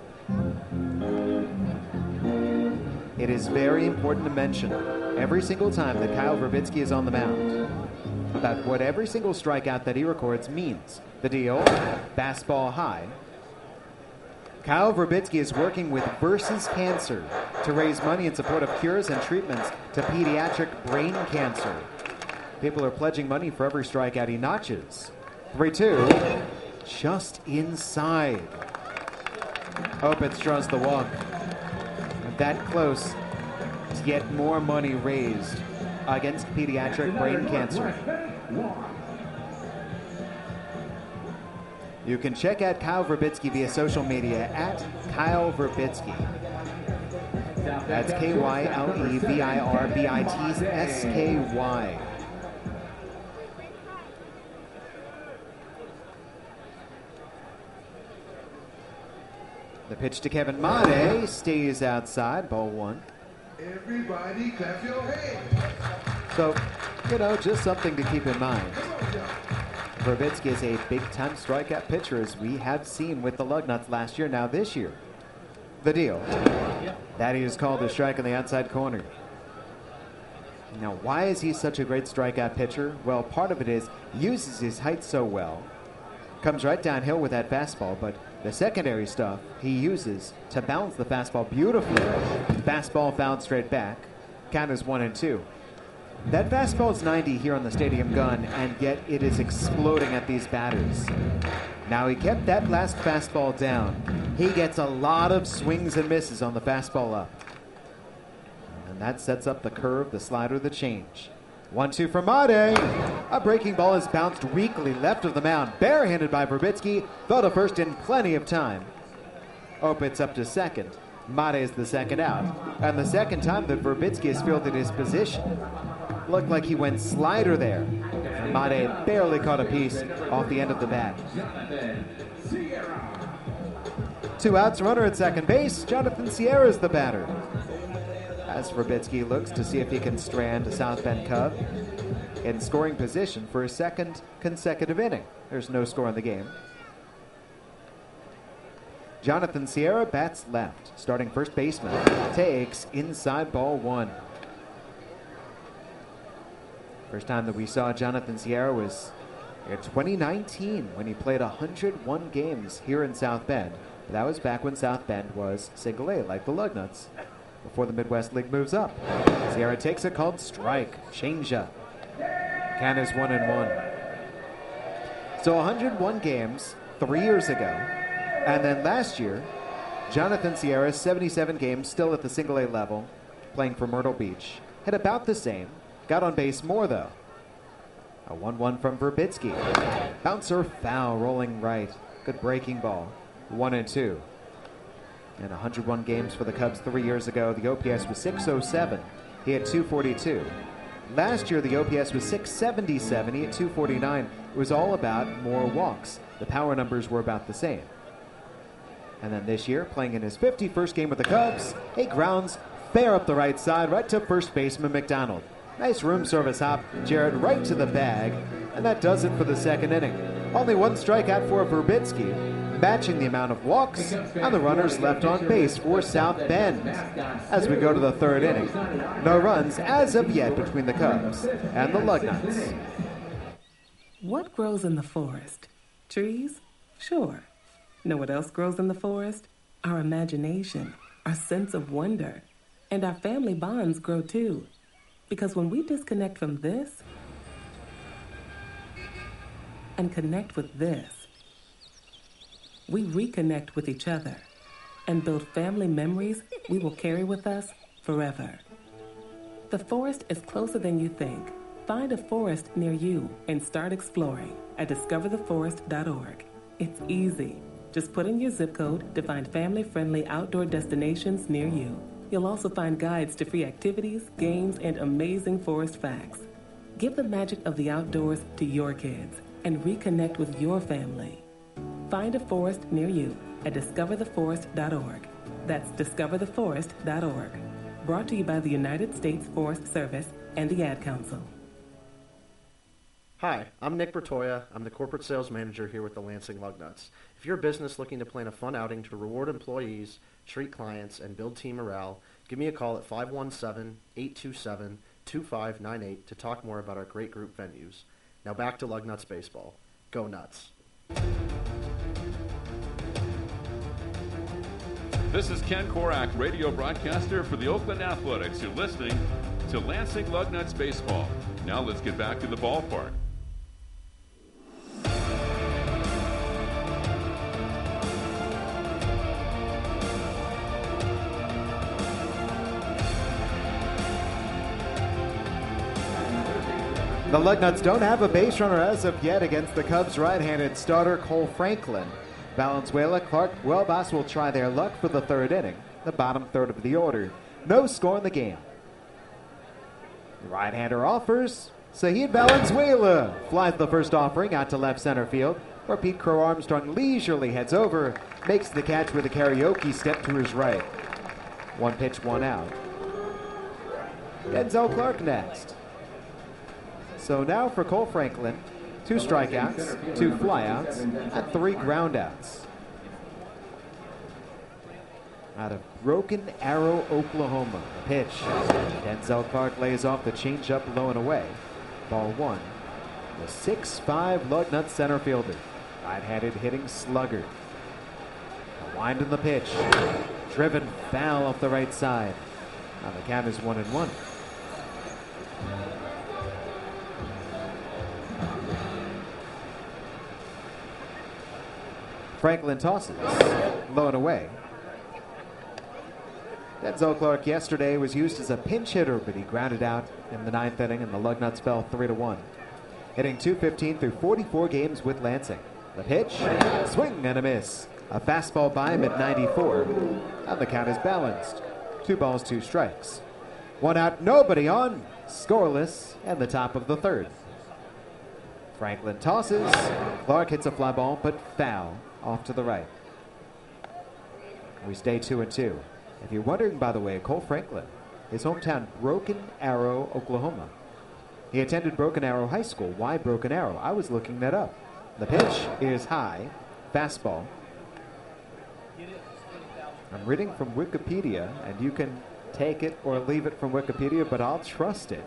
[SPEAKER 1] It is very important to mention every single time that Kyle Verbitsky is on the mound about what every single strikeout that he records means. The deal, fastball high. Kyle Verbitsky is working with Versus Cancer to raise money in support of cures and treatments to pediatric brain cancer. People are pledging money for every strikeout he notches. three two, just inside. Opitz draws the walk. That close to get more money raised against pediatric brain cancer. You can check out Kyle Verbitsky via social media at Kyle Verbitsky. That's K Y L E V I R B I T S K Y. The pitch to Kevin Made stays outside, ball one.
[SPEAKER 21] Everybody clap your hands.
[SPEAKER 1] So, you know, just something to keep in mind. Verbitsky is a big-time strikeout pitcher, as we have seen with the Lugnuts last year, now this year. The deal. That is called a strike on the outside corner. Now, why is he such a great strikeout pitcher? Well, part of it is he uses his height so well. Comes right downhill with that fastball, but the secondary stuff he uses to balance the fastball beautifully. Fastball fouled straight back. Count is one and two. That fastball is ninety here on the stadium gun, and yet it is exploding at these batters. Now he kept that last fastball down. He gets a lot of swings and misses on the fastball up. And that sets up the curve, the slider, the change. one two from Made. A breaking ball is bounced weakly left of the mound. Barehanded by Verbitsky. Throw to first in plenty of time. Opitz up to second. Mate is the second out. And the second time that Verbitsky has fielded his position. Looked like he went slider there. Mate barely caught a piece off the end of the bat. Two outs, runner at second base. Jonathan Sierra is the batter. As Verbitsky looks to see if he can strand a South Bend Cub in scoring position for his second consecutive inning. There's no score in the game. Jonathan Sierra bats left. Starting first baseman takes inside ball one. First time that we saw Jonathan Sierra was in twenty nineteen when he played one hundred one games here in South Bend. But that was back when South Bend was single A, like the Lugnuts, before the Midwest League moves up. Sierra takes a called strike. Changeup. Count is one and one. So one hundred one games three years ago. And then last year, Jonathan Sierra, seventy-seven games, still at the single A level, playing for Myrtle Beach. Had about the same. Got on base more, though. A one one from Verbitsky. Bouncer foul, rolling right. Good breaking ball. One and two. And one hundred one games for the Cubs three years ago. The O P S was six oh seven. He had two forty-two. Last year, the O P S was six seventy-seven. He had two forty-nine. It was all about more walks. The power numbers were about the same. And then this year, playing in his fifty-first game with the Cubs, he grounds fair up the right side, right to first baseman McDonald. Nice room service hop, Jared, right to the bag, and that does it for the second inning. Only one strikeout for Verbitsky, matching the amount of walks, and the runners left on base for South Bend. As we go to the third inning, no runs as of yet between the Cubs and the Lugnuts.
[SPEAKER 3] What grows in the forest? Trees? Sure. Know what else grows in the forest? Our imagination, our sense of wonder, and our family bonds grow too. Because when we disconnect from this and connect with this, we reconnect with each other and build family memories we will carry with us forever. The forest is closer than you think. Find a forest near you and start exploring at discover the forest dot org. It's easy. Just put in your zip code to find family-friendly outdoor destinations near you. You'll also find guides to free activities, games, and amazing forest facts. Give the magic of the outdoors to your kids and reconnect with your family. Find a forest near you at discover the forest dot org. That's discover the forest dot org. Brought to you by the United States Forest Service and the Ad Council.
[SPEAKER 22] Hi, I'm Nick Bertoya. I'm the corporate sales manager here with the Lansing Lugnuts. If you're a business looking to plan a fun outing to reward employees, treat clients, and build team morale, give me a call at five one seven, eight two seven, two five nine eight to talk more about our great group venues. Now back to Lugnuts baseball. Go Nuts.
[SPEAKER 20] This is Ken Korak, radio broadcaster for the Oakland Athletics. You're listening to Lansing Lugnuts baseball. Now let's get back to the ballpark.
[SPEAKER 1] The Lugnuts don't have a base runner as of yet against the Cubs' right-handed starter Cole Franklin. Valenzuela, Clark, Huelbas will try their luck for the third inning, the bottom third of the order. No score in the game. The right-hander offers. Saheed Valenzuela flies the first offering out to left center field, where Pete Crow Armstrong leisurely heads over, makes the catch with a karaoke step to his right. One pitch, one out. Denzel Clark next. So now for Cole Franklin, two strikeouts, two flyouts, and three groundouts. Out of Broken Arrow, Oklahoma. A pitch. Denzel Clark lays off the changeup low and away. Ball one. The six five Lugnut center fielder. Right-handed hitting slugger. A wind in the pitch. Driven foul off the right side. Now the count is one and one. Franklin tosses. Low and away. Denzel Clark yesterday was used as a pinch hitter, but he grounded out in the ninth inning, and the Lugnuts fell three to one. Hitting two fifteen through forty-four games with Lansing. The pitch, swing and a miss. A fastball by him at ninety-four, and the count is balanced. Two balls, two strikes. One out, nobody on, scoreless, and the top of the third. Franklin tosses. Clark hits a fly ball, but foul off to the right. We stay two and two. If you're wondering, by the way, Cole Franklin, his hometown, Broken Arrow, Oklahoma. He attended Broken Arrow High School. Why Broken Arrow? I was looking that up. The pitch is high, fastball. I'm reading from Wikipedia, and you can take it or leave it from Wikipedia, but I'll trust it.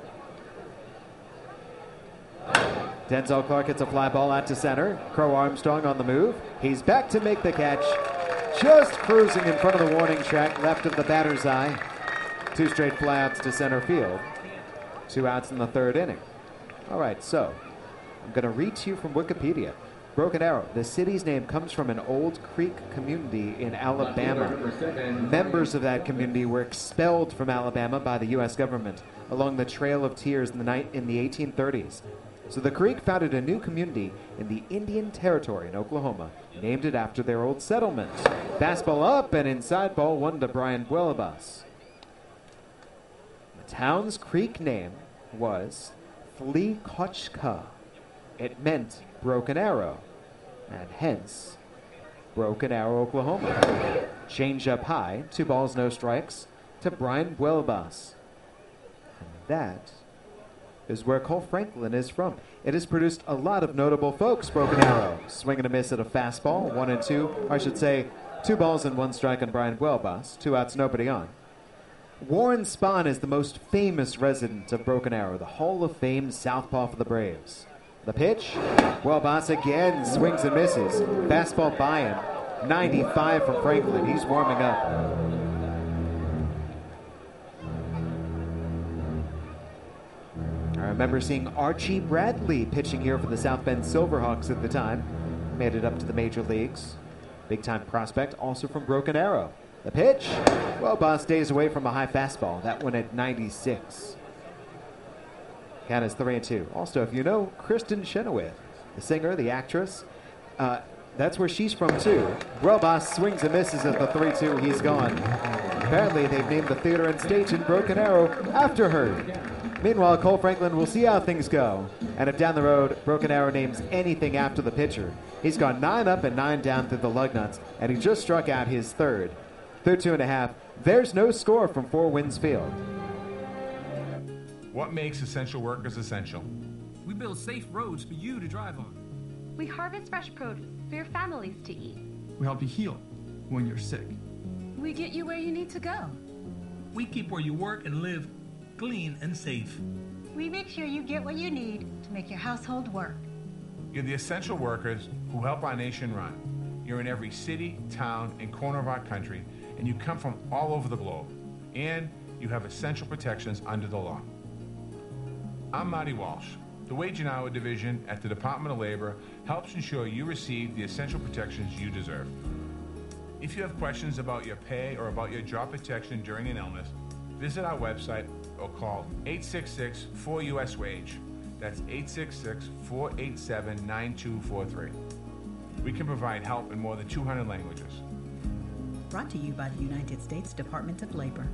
[SPEAKER 1] Denzel Clark hits a fly ball out to center. Crow Armstrong on the move. He's back to make the catch. Just cruising in front of the warning track, left of the batter's eye. Two straight flyouts to center field. Two outs in the third inning. All right, so I'm going to read to you from Wikipedia. Broken Arrow, the city's name comes from an old creek community in Alabama. Members of that community were expelled from Alabama by the U S government along the Trail of Tears in the, night, in the eighteen thirties. So the Creek founded a new community in the Indian Territory in Oklahoma, named it after their old settlement. Fastball up and inside, ball one to Brian Buelabas. The town's creek name was Fleakochka. It meant Broken Arrow, and hence Broken Arrow, Oklahoma. Change up high, two balls, no strikes, to Brian Buelabas. And that is where Cole Franklin is from. It has produced a lot of notable folks. Broken Arrow, swing and a miss at a fastball, one and two, or I should say, two balls and one strike on Brian Buelabas, two outs, nobody on. Warren Spahn is the most famous resident of Broken Arrow, the Hall of Fame southpaw for the Braves. The pitch, Buelabas again swings and misses. Fastball by him, ninety-five from Franklin. He's warming up. I remember seeing Archie Bradley pitching here for the South Bend Silverhawks at the time. Made it up to the major leagues. Big-time prospect, also from Broken Arrow. The pitch, Buelabas stays away from a high fastball. That one at ninety-six. Count is three and two. Also, if you know Kristen Chenoweth, the singer, the actress, uh, that's where she's from too. Buelabas swings and misses at the three two. He's gone. Apparently, they've named the theater and stage in Broken Arrow after her. Meanwhile, Cole Franklin will see how things go. And if down the road, Broken Arrow names anything after the pitcher, he's gone nine up and nine down through the Lugnuts, and he just struck out his third. Third two and a half. There's no score from Four Winds Field.
[SPEAKER 4] What makes essential workers essential?
[SPEAKER 6] We build safe roads for you to drive on.
[SPEAKER 23] We harvest fresh produce for your families to eat.
[SPEAKER 6] We help you heal when you're sick.
[SPEAKER 24] We get you where you need to go.
[SPEAKER 6] We keep where you work and live clean and safe.
[SPEAKER 24] We make sure you get what you need to make your household work.
[SPEAKER 4] You're the essential workers who help our nation run. You're in every city, town, and corner of our country, and you come from all over the globe. And you have essential protections under the law. I'm Marty Walsh. The Wage and Hour Division at the Department of Labor helps ensure you receive the essential protections you deserve. If you have questions about your pay or about your job protection during an illness, visit our website or call eight six six, four U S WAGE. That's eight six six, four eight seven, nine two four three. We can provide help in more than two hundred languages.
[SPEAKER 25] Brought to you by the United States Department of Labor.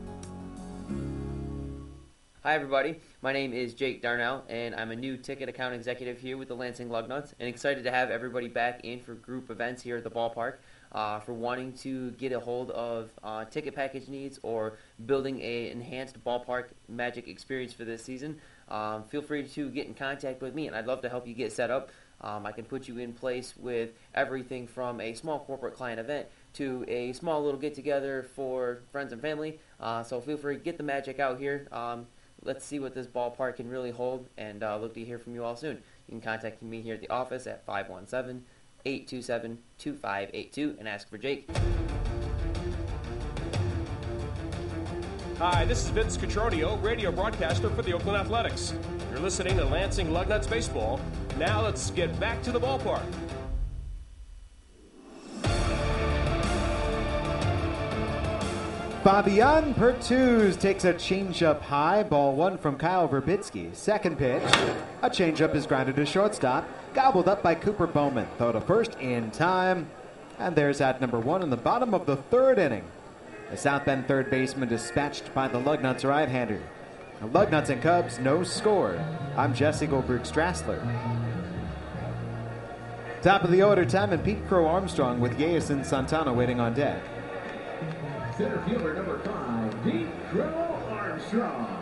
[SPEAKER 8] Hi everybody, my name is Jake Darnell, and I'm a new ticket account executive here with the Lansing Lugnuts, and excited to have everybody back in for group events here at the ballpark. Uh, for wanting to get a hold of uh, ticket package needs or building a enhanced ballpark magic experience for this season, um, feel free to get in contact with me, and I'd love to help you get set up. Um, I can put you in place with everything from a small corporate client event to a small little get-together for friends and family. Uh, so feel free to get the magic out here. Um, let's see what this ballpark can really hold, and uh, look to hear from you all soon. You can contact me here at the office at five one seven, eight two seven, two five eight two and ask for Jake.
[SPEAKER 26] Hi, this is Vince Cotroneo, radio broadcaster for the Oakland Athletics. You're listening to Lansing Lugnuts Baseball. Now let's get back to the ballpark.
[SPEAKER 1] Fabian Pertuz takes a changeup high, ball one from Kyle Verbitsky. Second pitch, a changeup is grounded to shortstop, gobbled up by Cooper Bowman. Throw to first in time, And there's at number one in the bottom of the third inning. The South Bend third baseman dispatched by the Lugnuts right-hander. The Lugnuts and Cubs, no score. I'm Jesse Goldberg-Strassler. Top of the order, Tom and Pete Crow Armstrong with Yason Santana waiting on deck.
[SPEAKER 9] Center fielder number five, Pete Crow Armstrong.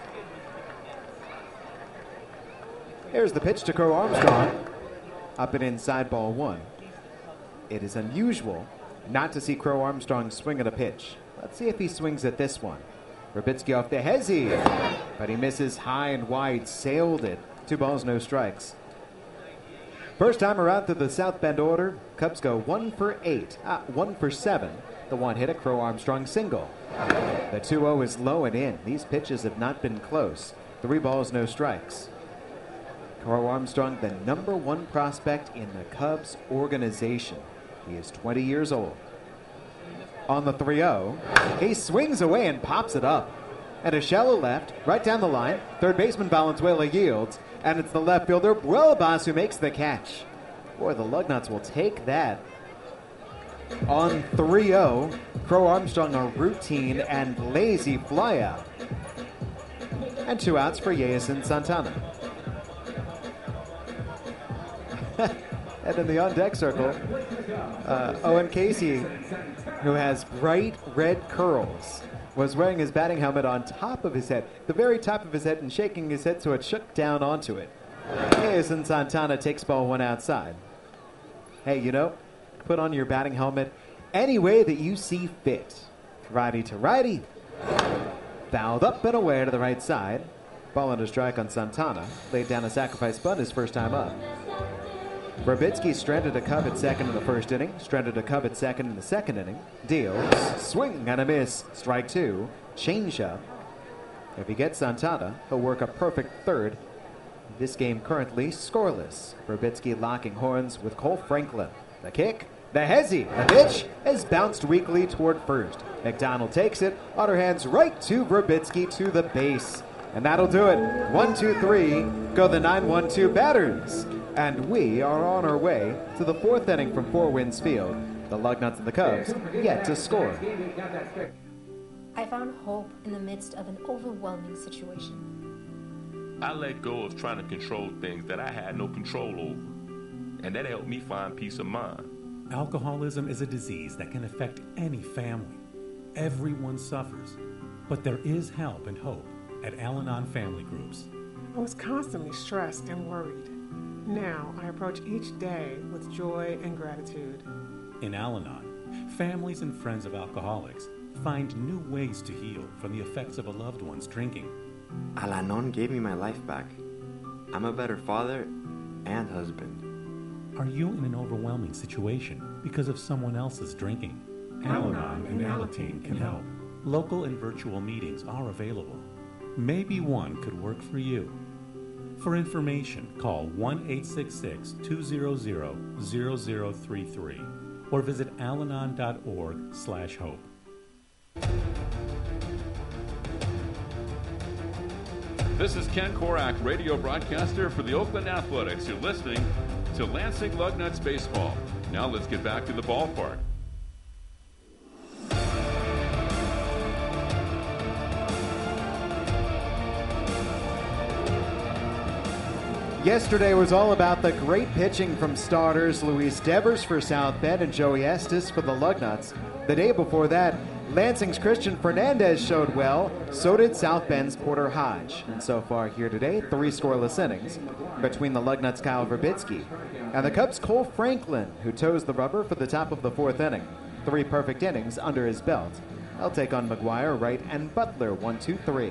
[SPEAKER 1] Here's the pitch to Crow Armstrong. Up and inside, ball one. It is unusual not to see Crow Armstrong swing at a pitch. Let's see if he swings at this one. Verbitsky off the hezzy, but he misses high and wide, sailed it. Two balls, no strikes. First time around through the South Bend order, Cubs go one for eight, ah, one for seven. The one hit, a Crow Armstrong single. The two oh is low and in. These pitches have not been close. Three balls, no strikes. Crow Armstrong, the number one prospect in the Cubs organization. He is twenty years old. On the three oh, he swings away and pops it up. And a shallow left, right down the line. Third baseman Valenzuela yields, and it's the left fielder Buelbas who makes the catch. Boy, the Lugnuts will take that. On three oh, Crow Armstrong a routine and lazy flyout. And two outs for Yason Santana. And in the on-deck circle, uh, Owen Casey, who has bright red curls, was wearing his batting helmet on top of his head, the very top of his head, and shaking his head so it shook down onto it. Yason Santana takes ball one outside. Hey, you know, put on your batting helmet any way that you see fit. Righty to righty. Fouled up and away to the right side. Ball under strike on Santana. Laid down a sacrifice bunt his first time up. Verbitsky stranded a Cub at second in the first inning, stranded a Cub at second in the second inning. Deals, swing and a miss, strike two, change up. If he gets Santana, he'll work a perfect third. This game currently scoreless. Verbitsky locking horns with Cole Franklin. The kick, the hezzy, the pitch is bounced weakly toward first. McDonald takes it, other hands right to Verbitsky to the base. And that'll do it. One, two, three, go the nine one two batters. And we are on our way to the fourth inning from Four Winds Field. The Lugnuts and the Cubs yet to score.
[SPEAKER 5] I found hope in the midst of an overwhelming situation.
[SPEAKER 7] I let go of trying to control things that I had no control over. And that helped me find peace of mind.
[SPEAKER 2] Alcoholism is a disease that can affect any family. Everyone suffers. But there is help and hope at Al-Anon Family Groups.
[SPEAKER 10] I was constantly stressed and worried. Now I approach each day with joy and gratitude.
[SPEAKER 2] In Al-Anon, families and friends of alcoholics find new ways to heal from the effects of a loved one's drinking.
[SPEAKER 11] Al-Anon gave me my life back. I'm a better father and husband.
[SPEAKER 2] Are you in an overwhelming situation because of someone else's drinking? Al-Anon and Alateen can help. Local and virtual meetings are available. Maybe one could work for you. For information, call one eight six six, two zero zero, zero zero three three or visit alanon dot org slash hope.
[SPEAKER 20] This is Ken Korak, radio broadcaster for the Oakland Athletics. You're listening to Lansing Lugnuts Baseball. Now let's get back to the ballpark.
[SPEAKER 1] Yesterday was all about the great pitching from starters Luis Devers for South Bend and Joey Estes for the Lugnuts. The day before that, Lansing's Christian Fernandez showed well, so did South Bend's Porter Hodge. And so far here today, three scoreless innings between the Lugnuts' Kyle Verbitsky and the Cubs' Cole Franklin, who toes the rubber for the top of the fourth inning. Three perfect innings under his belt. They'll take on McGuire, Wright, and Butler, one, two, three.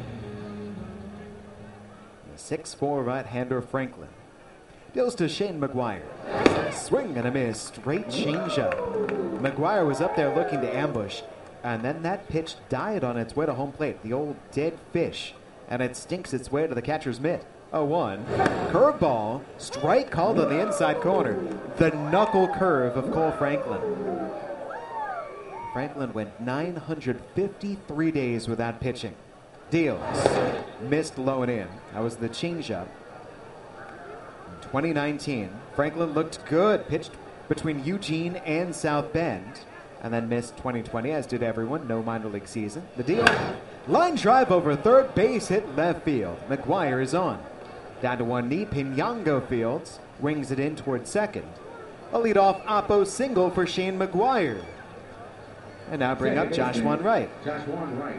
[SPEAKER 1] six four right-hander Franklin deals to Shane McGuire. Swing and a miss, straight changeup. McGuire was up there looking to ambush, and then that pitch died on its way to home plate, the old dead fish, and it stinks its way to the catcher's mitt. oh one. Curveball, strike called on the inside corner. The knuckle curve of Cole Franklin. Franklin went nine hundred fifty-three days without pitching. Deals. Missed low and in. That was the changeup. In twenty nineteen, Franklin looked good. Pitched between Eugene and South Bend, and then missed twenty twenty, as did everyone. No minor league season. The deal: line drive over third base, hit left field. McGuire is on. Down to one knee, Pinyango Fields wings it in towards second. A leadoff Oppo single for Shane McGuire. And now bring up Joshuan Wright.
[SPEAKER 9] Joshuan Wright.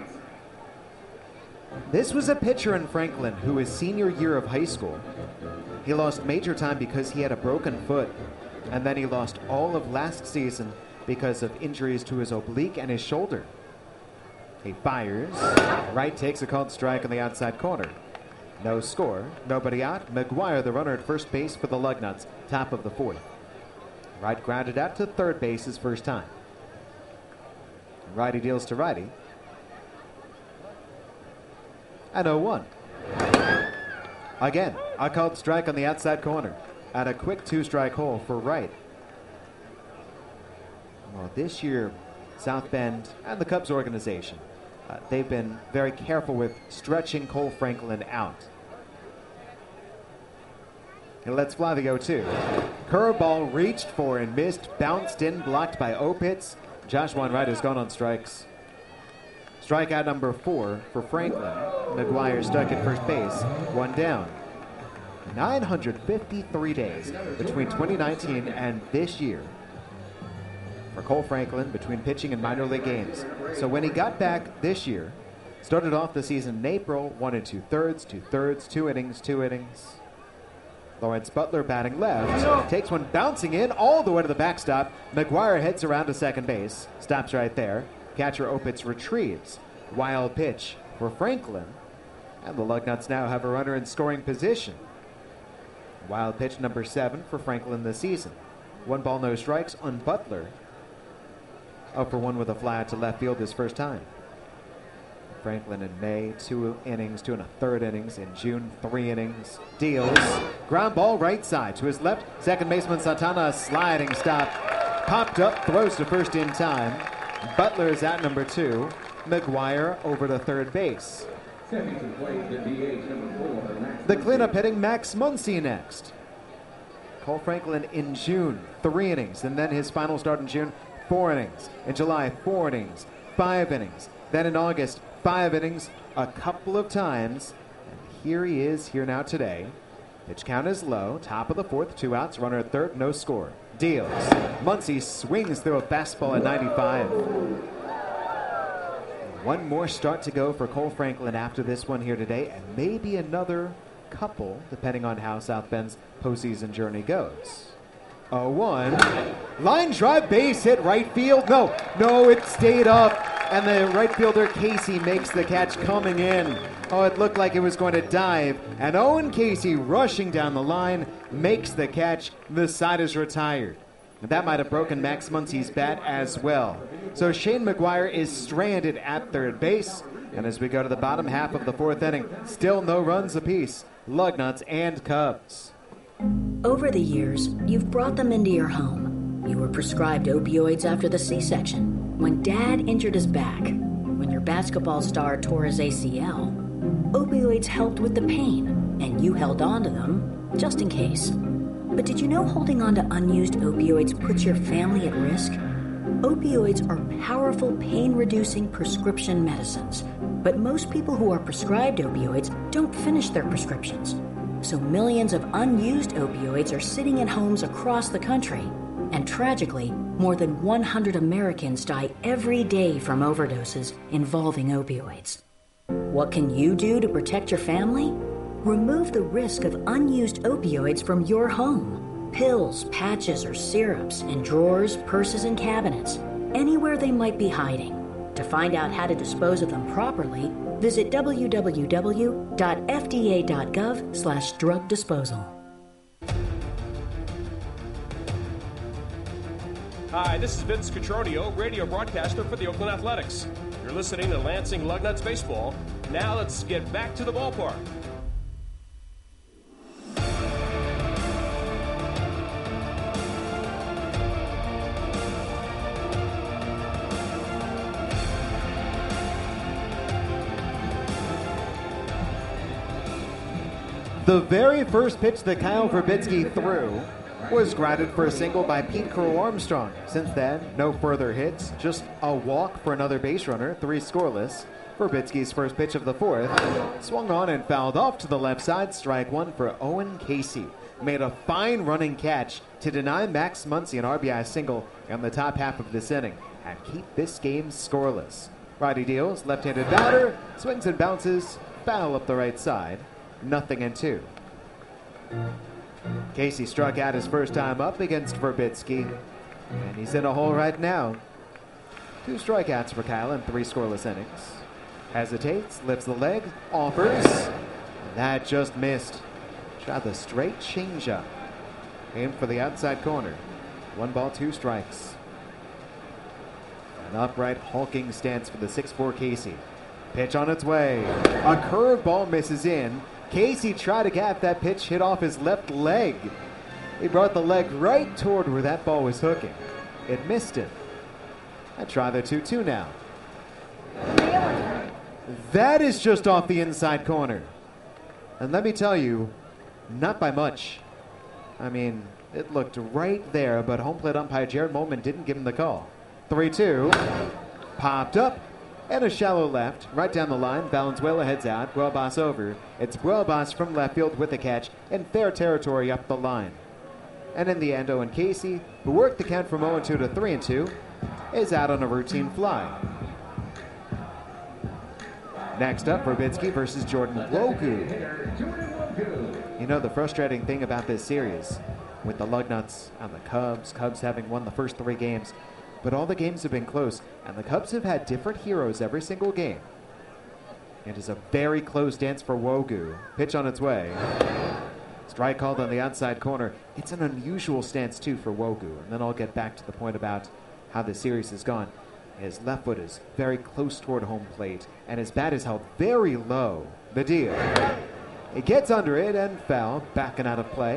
[SPEAKER 1] This was a pitcher in Franklin who was senior year of high school. He lost major time because he had a broken foot, and then he lost all of last season because of injuries to his oblique and his shoulder. He fires. Wright takes a called strike on the outside corner. No score, nobody out. McGuire, the runner at first base for the Lugnuts, top of the fourth. Wright grounded out to third base his first time. Righty deals to righty. And oh one. Again, a called strike on the outside corner. At a quick two-strike hole for Wright. Well, this year, South Bend and the Cubs organization, uh, they've been very careful with stretching Cole Franklin out. He lets fly the oh two. Curveball reached for and missed, bounced in, blocked by Opitz. Joshuan Wright has gone on strikes. Strikeout number four for Franklin. McGuire stuck at first base, one down. nine hundred fifty-three days between twenty nineteen and this year for Cole Franklin between pitching and minor league games. So when he got back this year, started off the season in April, one and two thirds, two thirds, two innings, two innings. Lawrence Butler batting left, takes one bouncing in all the way to the backstop. McGuire heads around to second base, stops right there. Catcher Opitz retrieves. Wild pitch for Franklin, and the Lugnuts now have a runner in scoring position. Wild pitch number seven for Franklin this season. One ball, no strikes on Butler. Oh for one with a fly out to left field his first time. Franklin in May, two innings, two and a third innings. In June, three innings. Deals. Ground ball right side to his left. Second baseman Santana, a sliding stop. Popped up, throws to first in time. Butler is at number two. McGuire over to third base. The cleanup hitting Max Muncy next. Cole Franklin in June, three innings. And then his final start in June, four innings. In July, four innings, five innings. Then in August, five innings, a couple of times. And here he is, here now today. Pitch count is low, top of the fourth, two outs, runner at third, no score. Deals. Muncy swings through a fastball at ninety-five. One more start to go for Cole Franklin after this one here today, and maybe another couple, depending on how South Bend's postseason journey goes. oh one. Line drive, base hit, right field. No, no, it stayed up. And the right fielder, Casey, makes the catch coming in. Oh, it looked like it was going to dive. And Owen Casey, rushing down the line, makes the catch. The side is retired. And that might have broken Max Muncy's bat as well. So Shane McGuire is stranded at third base. And as we go to the bottom half of the fourth inning, still no runs apiece. Lugnuts and Cubs.
[SPEAKER 12] Over the years, you've brought them into your home. You were prescribed opioids after the C-section. When Dad injured his back, when your basketball star tore his A C L, opioids helped with the pain, and you held on to them just in case. But did you know holding on to unused opioids puts your family at risk? Opioids are powerful pain-reducing prescription medicines, but most people who are prescribed opioids don't finish their prescriptions. So millions of unused opioids are sitting in homes across the country. And tragically, more than one hundred Americans die every day from overdoses involving opioids. What can you do to protect your family? Remove the risk of unused opioids from your home. Pills, patches, or syrups in drawers, purses, and cabinets, anywhere they might be hiding. To find out how to dispose of them properly, visit w w w dot f d a dot gov slash drug disposal.
[SPEAKER 26] Hi, this is Vince Cotroneo, radio broadcaster for the Oakland Athletics. You're listening to Lansing Lugnuts Baseball. Now let's get back to the ballpark.
[SPEAKER 1] The very first pitch that Kyle Verbitsky threw was grounded for a single by Pete Crow Armstrong. Since then, no further hits, just a walk for another base runner, three scoreless. Verbitsky's first pitch of the fourth swung on and fouled off to the left side, strike one for Owen Casey. Made a fine running catch to deny Max Muncy an R B I single in the top half of this inning and keep this game scoreless. Roddy deals, left-handed batter, swings and bounces, foul up the right side, nothing in two. Casey struck out his first time up against Verbitsky, and he's in a hole right now. Two strikeouts for Kyle in three scoreless innings. Hesitates, lifts the leg, offers, and that just missed. Tried the straight changeup. Aimed for the outside corner. One ball, two strikes. An upright, hulking stance for the six four Casey. Pitch on its way. A curveball misses in. Casey tried to gap that pitch, hit off his left leg. He brought the leg right toward where that ball was hooking. It missed him. I try the two two now. That is just off the inside corner. And let me tell you, not by much. I mean, it looked right there, but home plate umpire Jared Molman didn't give him the call. three two. Popped up. And a shallow left, right down the line. Valenzuela heads out. Buelbas over. It's Buelbas from left field with the catch in fair territory up the line. And in the end, Owen Casey, who worked the count from oh two to three and two, is out on a routine fly. Next up, Verbitsky versus Jordan Wogu. You know, the frustrating thing about this series, with the Lugnuts and the Cubs, Cubs having won the first three games, but all the games have been close, and the Cubs have had different heroes every single game. It is a very close dance for Wogu. Pitch on its way. Strike called on the outside corner. It's an unusual stance, too, for Wogu. And then I'll get back to the point about how the series has gone. His left foot is very close toward home plate, and his bat is held very low. The deal. He gets under it and foul, backing out of play.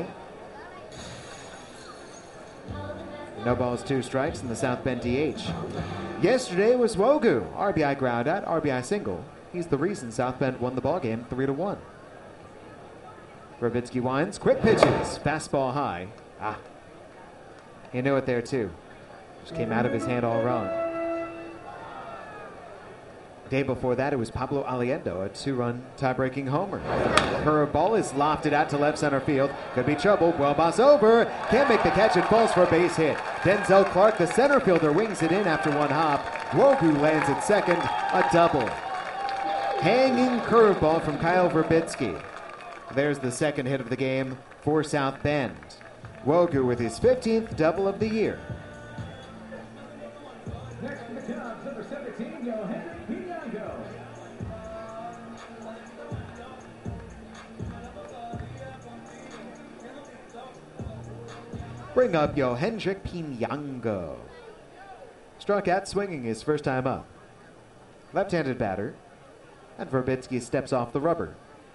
[SPEAKER 1] No balls, two strikes in the South Bend D H. Yesterday was Wogu. R B I ground out, R B I single. He's the reason South Bend won the ballgame three to one. Verbitsky winds, quick pitches, fastball high. Ah, he knew it there too. Just came out of his hand all wrong. Day before that, it was Pablo Aliendo, a two-run tie-breaking homer. Curveball is lofted out to left center field. Could be trouble. Buelbas over. Can't make the catch and falls for a base hit. Denzel Clark, the center fielder, wings it in after one hop. Wogu lands at second. A double. Hanging curveball from Kyle Verbitsky. There's the second hit of the game for South Bend. Wogu with his fifteenth double of the year.
[SPEAKER 9] Next for the Cubs, number seventeen, Yohendrick Pinango.
[SPEAKER 1] Bring up Yohendrick Pinango. Struck out swinging his first time up. Left-handed batter. And Verbitsky steps off the rubber.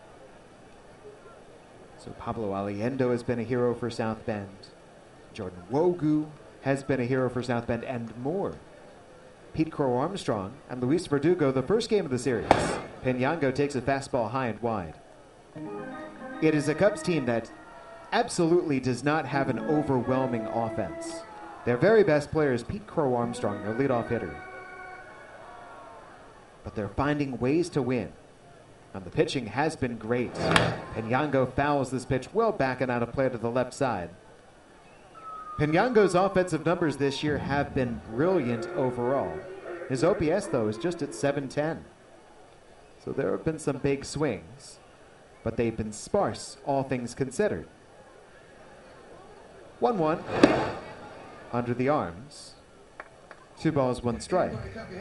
[SPEAKER 1] So Pablo Aliendo has been a hero for South Bend. Jordan Wogu has been a hero for South Bend, and more. Pete Crow Armstrong and Luis Verdugo, the first game of the series. Pinango takes a fastball high and wide. It is a Cubs team that absolutely does not have an overwhelming offense. Their very best player is Pete Crow Armstrong, their leadoff hitter. But they're finding ways to win. And the pitching has been great. Pinango fouls this pitch well back and out of play to the left side. Pinango's offensive numbers this year have been brilliant overall. His O P S, though, is just at seven ten. So there have been some big swings, but they've been sparse, all things considered. one one. Under the arms. Two balls, one strike.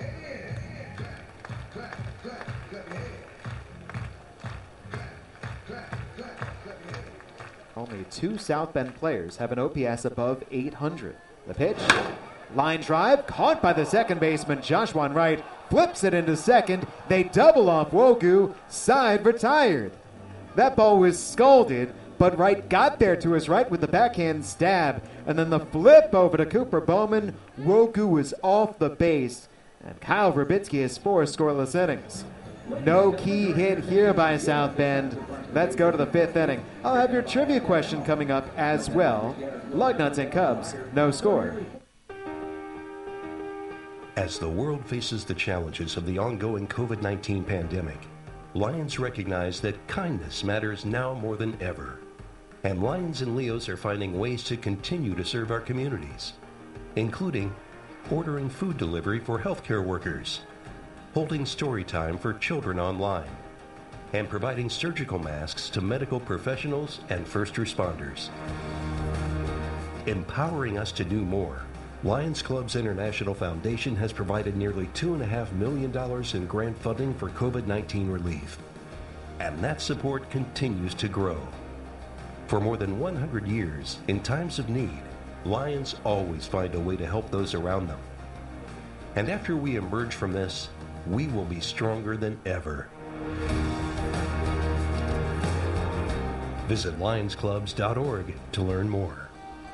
[SPEAKER 1] Only two South Bend players have an O P S above eight hundred. The pitch, line drive, caught by the second baseman, Joshua Wright, flips it into second. They double off Wogu, side retired. That ball was scalded, but Wright got there to his right with the backhand stab, and then the flip over to Cooper Bowman. Wogu was off the base, and Kyle Verbitsky has four scoreless innings. No key hit here by South Bend. Let's go to the fifth inning. I'll have your trivia question coming up as well. Lugnuts and Cubs, no score.
[SPEAKER 13] As the world faces the challenges of the ongoing COVID nineteen pandemic, Lions recognize that kindness matters now more than ever. And Lions and Leos are finding ways to continue to serve our communities, including ordering food delivery for healthcare workers, holding story time for children online, and providing surgical masks to medical professionals and first responders. Empowering us to do more, Lions Clubs International Foundation has provided nearly two point five million dollars in grant funding for COVID nineteen relief. And that support continues to grow. For more than one hundred years, in times of need, Lions always find a way to help those around them. And after we emerge from this, we will be stronger than ever. Visit lions clubs dot org to learn more.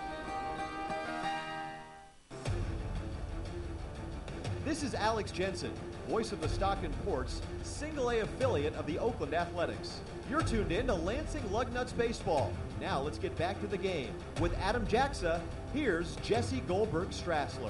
[SPEAKER 14] This is Alex Jensen, voice of the Stockton Ports, single A affiliate of the Oakland Athletics. You're tuned in to Lansing Lugnuts Baseball. Now let's get back to the game. With Adam Jaxa, here's Jesse Goldberg-Strassler.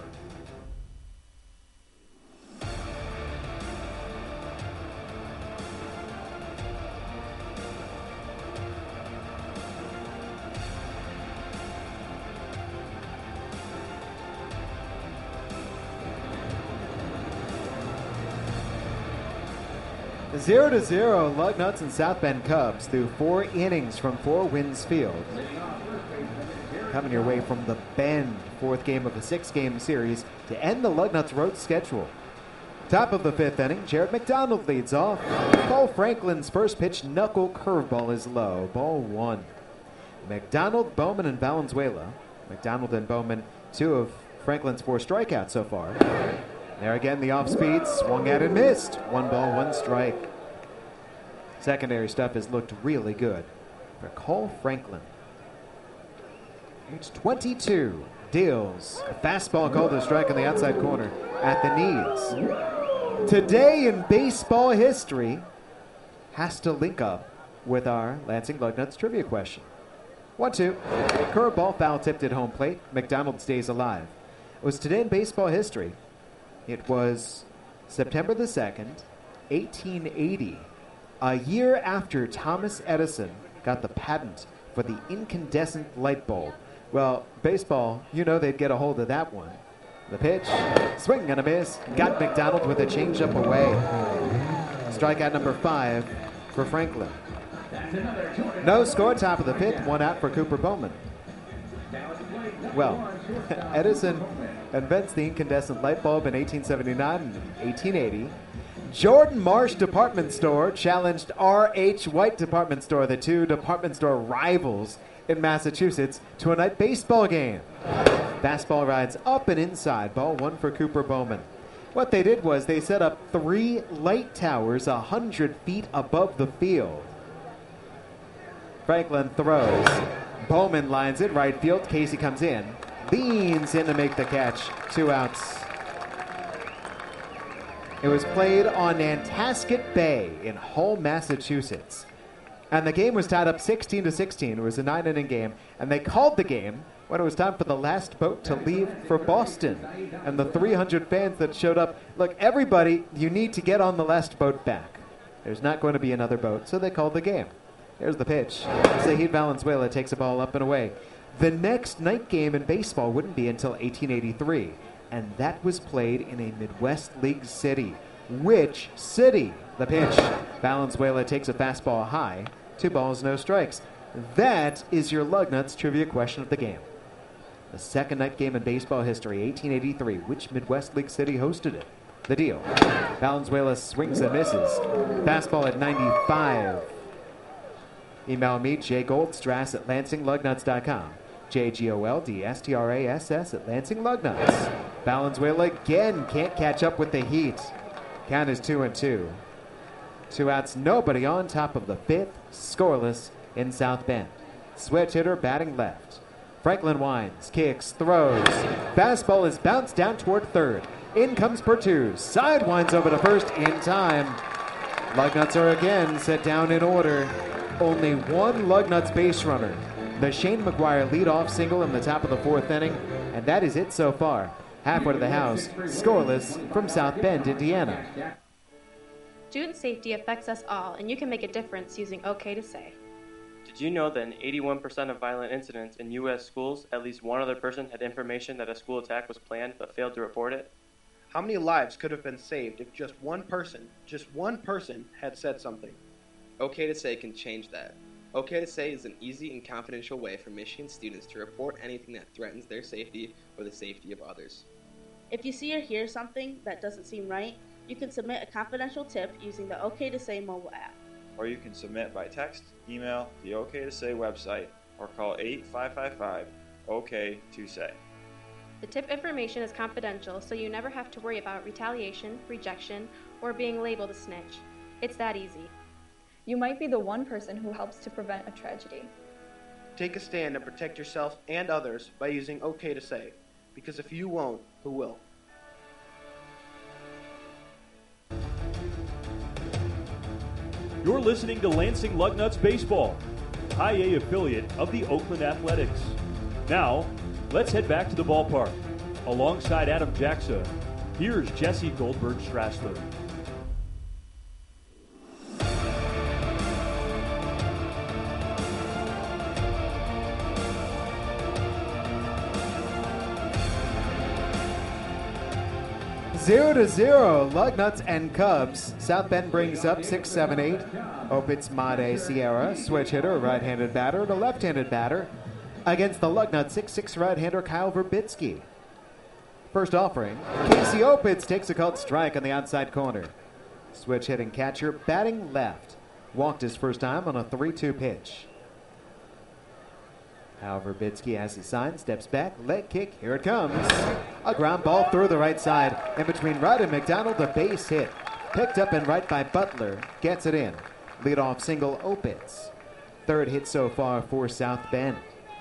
[SPEAKER 1] Zero to zero, Lugnuts and South Bend Cubs through four innings from Four Winds Field. Coming your way from the Bend, fourth game of a six-game series to end the Lugnuts road schedule. Top of the fifth inning, Jared McDonald leads off. Cole Franklin's first pitch knuckle curveball is low, ball one. McDonald, Bowman, and Valenzuela. McDonald and Bowman, two of Franklin's four strikeouts so far. There again, the off-speed, swung at and missed. One ball, one strike. Secondary stuff has looked really good for Cole Franklin. It's twenty-two. Deals a fastball called a strike on the outside corner at the knees. Today in baseball history has to link up with our Lansing Lugnuts trivia question. One, two. Curveball foul tipped at home plate. McDonald stays alive. It was today in baseball history. It was September the second, eighteen eighty, a year after Thomas Edison got the patent for the incandescent light bulb. Well, baseball, you know they'd get a hold of that one. The pitch, swing and a miss, got McDonald with a changeup away. Strikeout number five for Franklin. No score, top of the fifth, one out for Cooper Bowman. Well, Edison invents the incandescent light bulb in eighteen seventy-nine and eighteen eighty. Jordan Marsh Department Store challenged R H White Department Store, the two department store rivals in Massachusetts, to a night baseball game. Fastball rides up and inside, ball one for Cooper Bowman. What they did was they set up three light towers one hundred feet above the field. Franklin throws. Bowman lines it right field. Casey comes in, leans in to make the catch. Two outs. It was played on Nantasket Bay in Hull, Massachusetts. And the game was tied up sixteen to sixteen. It was a nine-inning game. And they called the game when it was time for the last boat to leave for Boston. And the three hundred fans that showed up, look, everybody, you need to get on the last boat back. There's not going to be another boat, so they called the game. Here's the pitch. Zahid Valenzuela takes a ball up and away. The next night game in baseball wouldn't be until eighteen eighty-three, and that was played in a Midwest League city. Which city? The pitch. Valenzuela takes a fastball high. Two balls, no strikes. That is your Lugnuts trivia question of the game. The second night game in baseball history, eighteen eighty-three. Which Midwest League city hosted it? The deal. Valenzuela swings and misses. Fastball at ninety-five. Email me, J Goldstrass at Lansing Lugnuts dot com. J G O L D S T R A S S at Lansing Lugnuts. Valenzuela again can't catch up with the heat. Count is two and two. Two outs, nobody on, top of the fifth, scoreless in South Bend. Switch hitter batting left. Franklin winds, kicks, throws. Fastball is bounced down toward third. In comes Pertuz. Sidewinds over to first in time. Lugnuts are again set down in order. only one Lugnuts base runner. The Shane McGuire leadoff single in the top of the fourth inning, and that is it so far. Halfway to the house, scoreless from South Bend, Indiana.
[SPEAKER 15] Student safety affects us all, and you can make a difference using OK to Say.
[SPEAKER 16] Did you know that in eighty-one percent of violent incidents in U S schools, at least one other person had information that a school attack was planned but failed to report it?
[SPEAKER 17] How many lives could have been saved if just one person, just one person, had said something?
[SPEAKER 18] OK to Say can change that. OK to Say is an easy and confidential way for Michigan students to report anything that threatens their safety or the safety of others.
[SPEAKER 19] If you see or hear something that doesn't seem right, you can submit a confidential tip using the OK to Say mobile app.
[SPEAKER 21] Or you can submit by text, email, the OK to Say website, or call eight five five five O K to Say.
[SPEAKER 15] The tip information is confidential, so you never have to worry about retaliation, rejection, or being labeled a snitch. It's that easy.
[SPEAKER 27] You might be the one person who helps to prevent a tragedy.
[SPEAKER 17] Take a stand and protect yourself and others by using OK to Say, because if you won't, who will?
[SPEAKER 14] You're listening to Lansing Lugnuts Baseball, High A affiliate of the Oakland Athletics. Now, let's head back to the ballpark. Alongside Adam Jackson, here's Jesse Goldberg-Strassler.
[SPEAKER 1] Zero to zero, Lugnuts and Cubs. South Bend brings up six, seven, eight. Opitz, Made, Sierra, switch hitter, right-handed batter, to left-handed batter. Against the Lugnuts, six six right-hander Kyle Verbitsky. First offering, Casey Opitz takes a called strike on the outside corner. Switch hitting catcher, batting left. Walked his first time on a three two pitch. Kyle Verbitsky, as he signs, steps back, leg kick, here it comes. A ground ball through the right side. In between Rudd and McDonald, a base hit. Picked up and right by Butler, gets it in. Leadoff single, Opitz. Third hit so far for South Bend.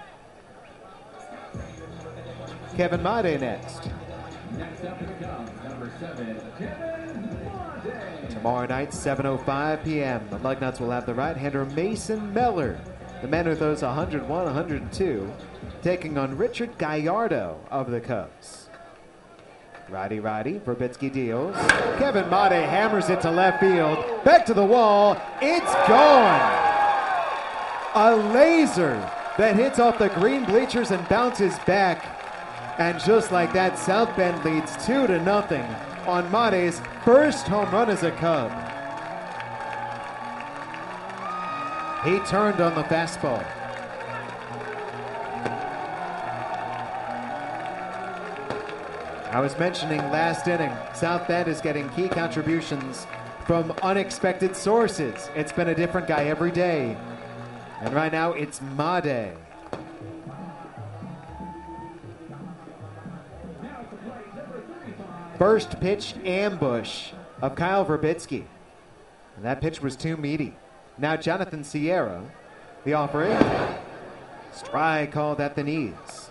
[SPEAKER 1] Kevin Made next. Tomorrow night, seven oh five p.m., the Lugnuts will have the right-hander Mason Miller, the man who throws one oh one, one oh two, taking on Richard Gallardo of the Cubs. Righty, righty, Verbitsky deals. Kevin Made hammers it to left field. Back to the wall. It's gone. A laser that hits off the green bleachers and bounces back. And just like that, South Bend leads two to nothing on Made's first home run as a Cub. He turned on the fastball. I was mentioning last inning, South Bend is getting key contributions from unexpected sources. It's been a different guy every day. And right now, it's Made. First pitch ambush of Kyle Verbitsky. And that pitch was too meaty. Now Jonathan Sierra, the offering. Strike called at the knees.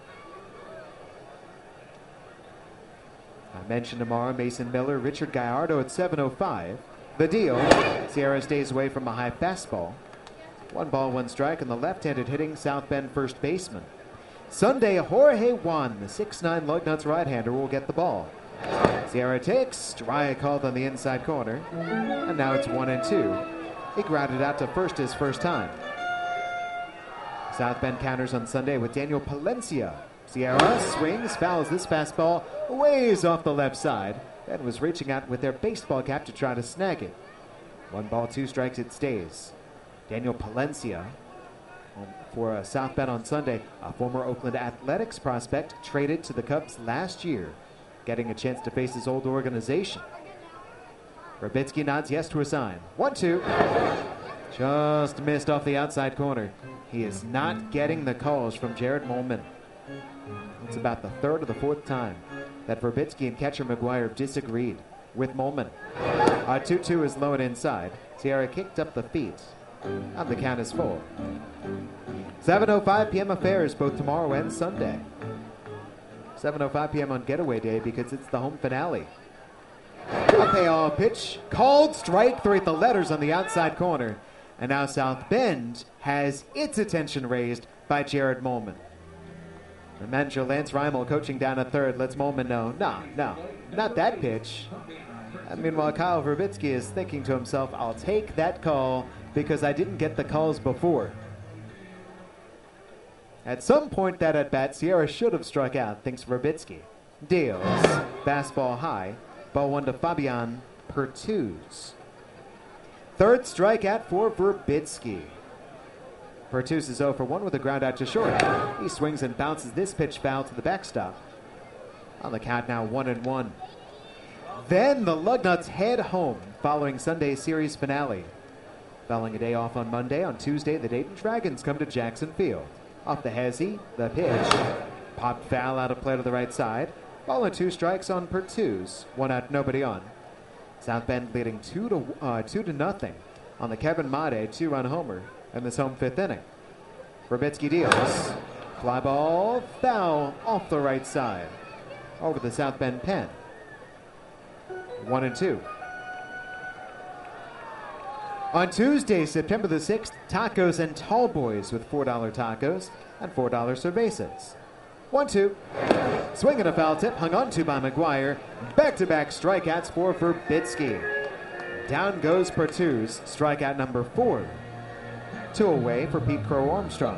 [SPEAKER 1] I mentioned tomorrow Mason Miller, Richard Gallardo at seven oh five. The deal, Sierra stays away from a high fastball. One ball, one strike, and the left-handed hitting South Bend first baseman. Sunday, Jorge Juan, the six nine Lugnuts right-hander, will get the ball. Sierra takes, strike called on the inside corner, and now it's one and two. He grounded out to first his first time. South Bend counters on Sunday with Daniel Palencia. Sierra swings, fouls this fastball ways off the left side, and was reaching out with their baseball cap to try to snag it. One ball, two strikes, it stays. Daniel Palencia for uh, South Bend on Sunday, a former Oakland Athletics prospect traded to the Cubs last year, getting a chance to face his old organization. Verbitsky nods yes to a sign. One, two. Just missed off the outside corner. He is not getting the calls from Jared Molman. It's about the third or the fourth time that Verbitsky and catcher McGuire disagreed with Molman. A two two is low and inside. Sierra kicked up the feet. And the count is full. seven oh five p.m. affairs both tomorrow and Sunday. seven oh five p.m. on Getaway Day because it's the home finale. A payoff pitch. Called strike three at the letters on the outside corner. And now South Bend has its attention raised by Jared Molman. The manager Lance Reimel coaching down at third lets Molman know, no, no, not that pitch. And meanwhile, Kyle Verbitsky is thinking to himself, I'll take that call because I didn't get the calls before. At some point that at bat, Sierra should have struck out, thinks Verbitsky. Deals. Fastball high. Ball one to Fabian Pertuz. Third strikeout for Verbitsky. Pertuz is oh for one with a ground out to short. He swings and bounces this pitch foul to the backstop. On the count now, one and one. Then the Lugnuts head home following Sunday's series finale. Following a day off on Monday, on Tuesday, the Dayton Dragons come to Jackson Field. Off the Hezzy, the pitch. Popped foul out of play to the right side. Ball and two strikes on Pertuz. One out, nobody on. South Bend leading two to uh, two to nothing on the Kevin Made two-run homer in this home fifth inning. Verbitsky deals. Fly ball, foul off the right side. Over the South Bend pen. One and two. On Tuesday, September the sixth, tacos and tall boys with four dollar tacos and four dollar cervezas. One two. Swing and a foul tip hung on to by McGuire. Back-to-back strikeouts for Verbitsky. Down goes Pertuz, strikeout number four. Two away for Pete Crow Armstrong.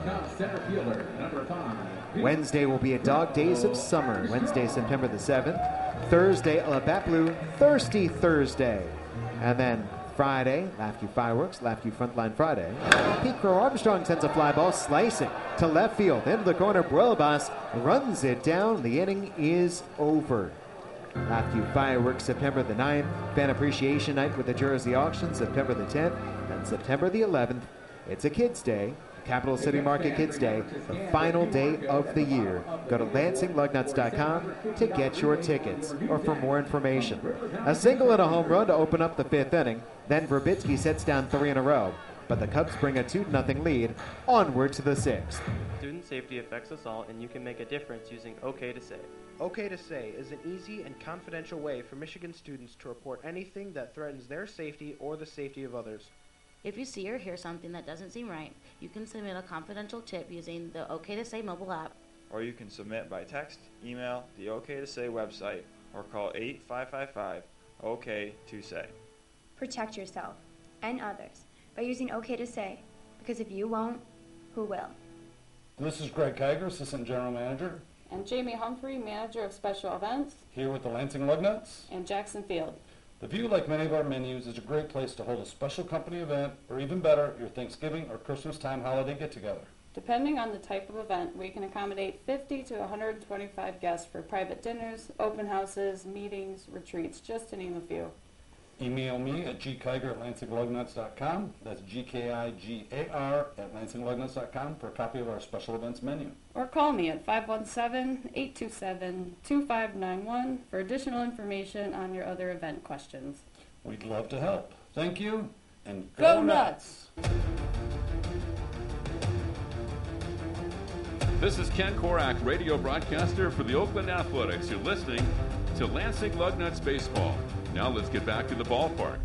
[SPEAKER 1] Wednesday will be a dog days of summer. Wednesday, September the seventh. Thursday, La Bat Blue, Thirsty Thursday. And then Friday, Lafayette Fireworks, Lafayette Frontline Friday. Pete Crow Armstrong sends a fly ball slicing to left field. Into the corner, Buelabas runs it down. The inning is over. Lafayette Fireworks, September the ninth. Fan Appreciation Night with the Jersey Auction, September the tenth. And September the eleventh, it's a Kids Day. Capital City Market Kids Day, the final day of the year. Go to Lansing Lugnuts dot com to get your tickets or for more information. A single and a home run to open up the fifth inning. Then Verbitsky sets down three in a row. But the Cubs bring a two to nothing lead onward to the sixth.
[SPEAKER 16] Student safety affects us all, and you can make a difference using OK to Say.
[SPEAKER 17] OK to Say is an easy and confidential way for Michigan students to report anything that threatens their safety or the safety of others.
[SPEAKER 3] If you see or hear something that doesn't seem right, you can submit a confidential tip using the OK to Say mobile app.
[SPEAKER 21] Or you can submit by text, email, the OK to Say website, or call eight five five five O K to Say.
[SPEAKER 4] Protect yourself and others by using OK to Say, because if you won't, who will?
[SPEAKER 6] This is Greg Kiger, Assistant General Manager.
[SPEAKER 22] And Jamie Humphrey, Manager of Special Events.
[SPEAKER 6] Here with the Lansing Lugnuts.
[SPEAKER 22] And Jackson Field.
[SPEAKER 6] The View, like many of our menus, is a great place to hold a special company event, or even better, your Thanksgiving or Christmas time holiday get-together.
[SPEAKER 22] Depending on the type of event, we can accommodate fifty to one hundred twenty-five guests for private dinners, open houses, meetings, retreats, just to name a few.
[SPEAKER 6] Email me at gkiger at lansing lugnuts dot com. That's G K I G A R at lansing lugnuts dot com for a copy of our special events menu.
[SPEAKER 22] Or call me at five one seven, eight two seven, two five nine one for additional information on your other event questions.
[SPEAKER 6] We'd love to help. Thank you, and
[SPEAKER 22] go,
[SPEAKER 6] go
[SPEAKER 22] nuts!
[SPEAKER 20] This is Ken Korak, radio broadcaster for the Oakland Athletics. You're listening to Lansing Lugnuts Baseball. Now let's get back to the ballpark.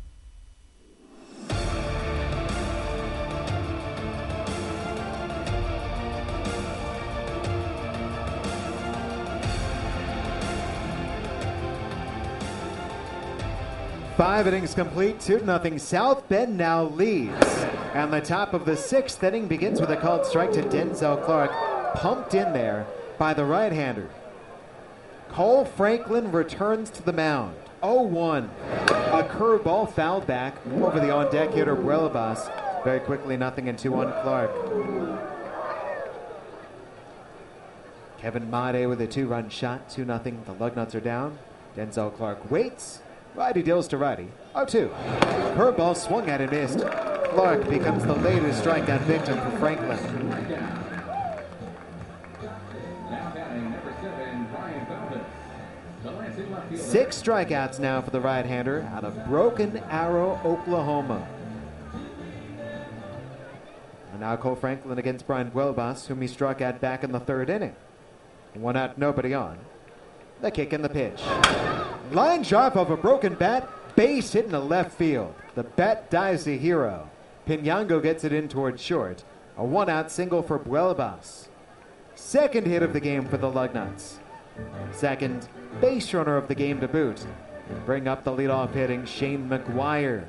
[SPEAKER 1] Five innings complete, two to nothing. South Bend now leads. And the top of the sixth inning begins with a called strike to Denzel Clark, pumped in there by the right-hander. Cole Franklin returns to the mound. oh one. A curveball fouled back over the on-deck hitter Buelabas. Very quickly, nothing and two on Clark. Kevin Made with a two-run shot, two nothing. The Lugnuts are down. Denzel Clark waits. Righty deals to righty. oh two. Curveball swung at and missed. Clark becomes the latest strikeout victim for Franklin. Six strikeouts now for the right-hander out of Broken Arrow, Oklahoma. And now Cole Franklin against Brian Buelabas, whom he struck at back in the third inning. One out, nobody on. The kick and the pitch. Line drive of a broken bat, base hit in the left field. The bat dies a hero. Pinyango gets it in towards short. A one-out single for Buelbas. Second hit of the game for the Lugnuts. Second base runner of the game to boot. Bring up the leadoff hitting Shane McGuire.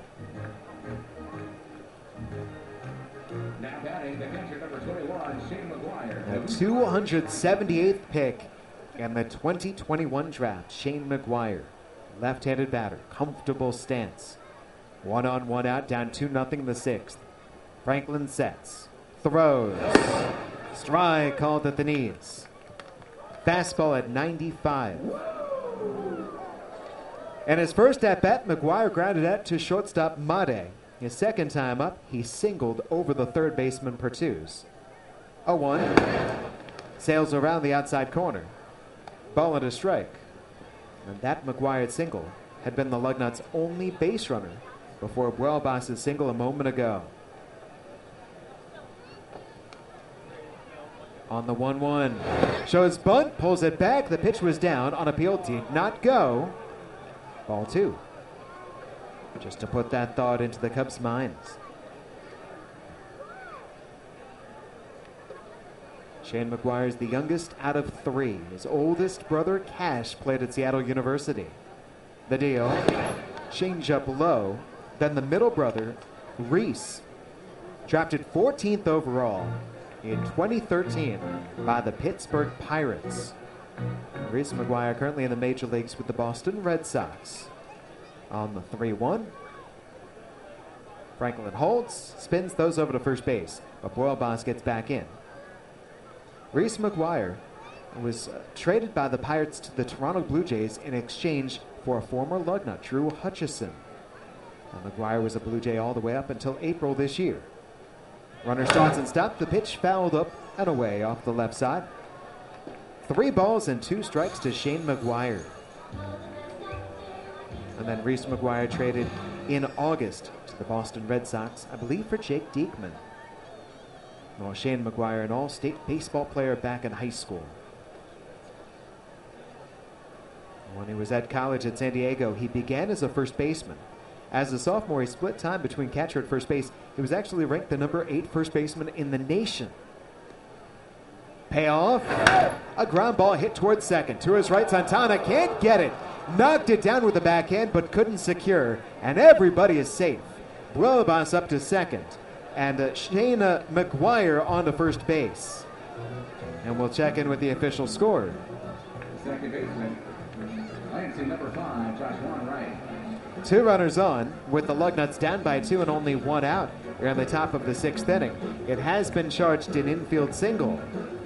[SPEAKER 9] Now batting the catcher, number twenty-one, Shane McGuire.
[SPEAKER 1] The two hundred seventy-eighth pick in the twenty twenty-one draft, Shane McGuire. Left-handed batter, comfortable stance. One on, one out, down two nothing in the sixth. Franklin sets, throws. Strike called at the knees. Fastball at ninety-five. And his first at-bat, McGuire grounded out to shortstop Made. His second time up, he singled over the third baseman Pertuz. oh one. Sails around the outside corner. Ball and a strike. And that McGuire single had been the Lugnuts' only base runner before Buelbas' single a moment ago. On the one one. Shows bunt, pulls it back. The pitch was down. On appeal, did not go. Ball two. Just to put that thought into the Cubs' minds. Shane McGuire is the youngest out of three. His oldest brother, Cash, played at Seattle University. The deal, change-up low. Then the middle brother, Reese, drafted fourteenth overall in twenty thirteen by the Pittsburgh Pirates. Reese McGuire currently in the major leagues with the Boston Red Sox. On the three one. Franklin holds, spins those over to first base, but Buelbas gets back in. Reese McGuire was uh, traded by the Pirates to the Toronto Blue Jays in exchange for a former Lugnut, Drew Hutchison. And McGuire was a Blue Jay all the way up until April this year. Runner starts and stops. The pitch fouled up and away off the left side. Three balls and two strikes to Shane McGuire. And then Reese McGuire traded in August to the Boston Red Sox, I believe for Jake Diekman. Well, Shane McGuire, an all-state baseball player back in high school. When he was at college at San Diego, he began as a first baseman. As a sophomore, he split time between catcher and first base. He was actually ranked the number eight first baseman in the nation. Payoff. A ground ball hit towards second. To his right, Santana can't get it. Knocked it down with the backhand, but couldn't secure. And everybody is safe. Buelbas up to second. And uh, Shane uh, McGuire on to first base. And we'll check in with the official score.
[SPEAKER 9] Second baseman, Lansing number five, Josh Wright.
[SPEAKER 1] Two runners on, with the Lugnuts down by two and only one out. We're on the top of the sixth inning. It has been charged an infield single.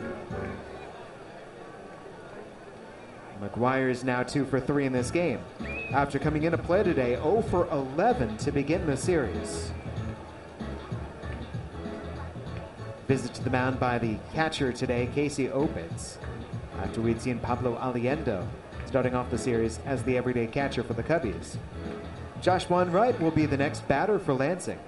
[SPEAKER 1] McGuire is now two for three in this game, after coming into play today oh for eleven to begin the series. Visit to the mound by the catcher today, Casey Opitz, after we'd seen Pablo Aliendo starting off the series as the everyday catcher for the Cubbies. Josh Wright will be the next batter for Lansing.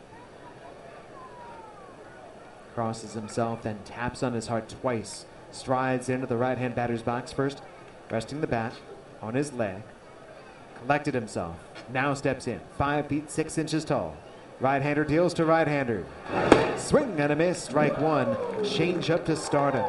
[SPEAKER 1] Crosses himself, then taps on his heart twice. Strides into the right-hand batter's box first, resting the bat on his leg. Collected himself. Now steps in. Five feet six inches tall. Right-hander deals to right-hander. Swing and a miss. Strike one. Change up to Stardom.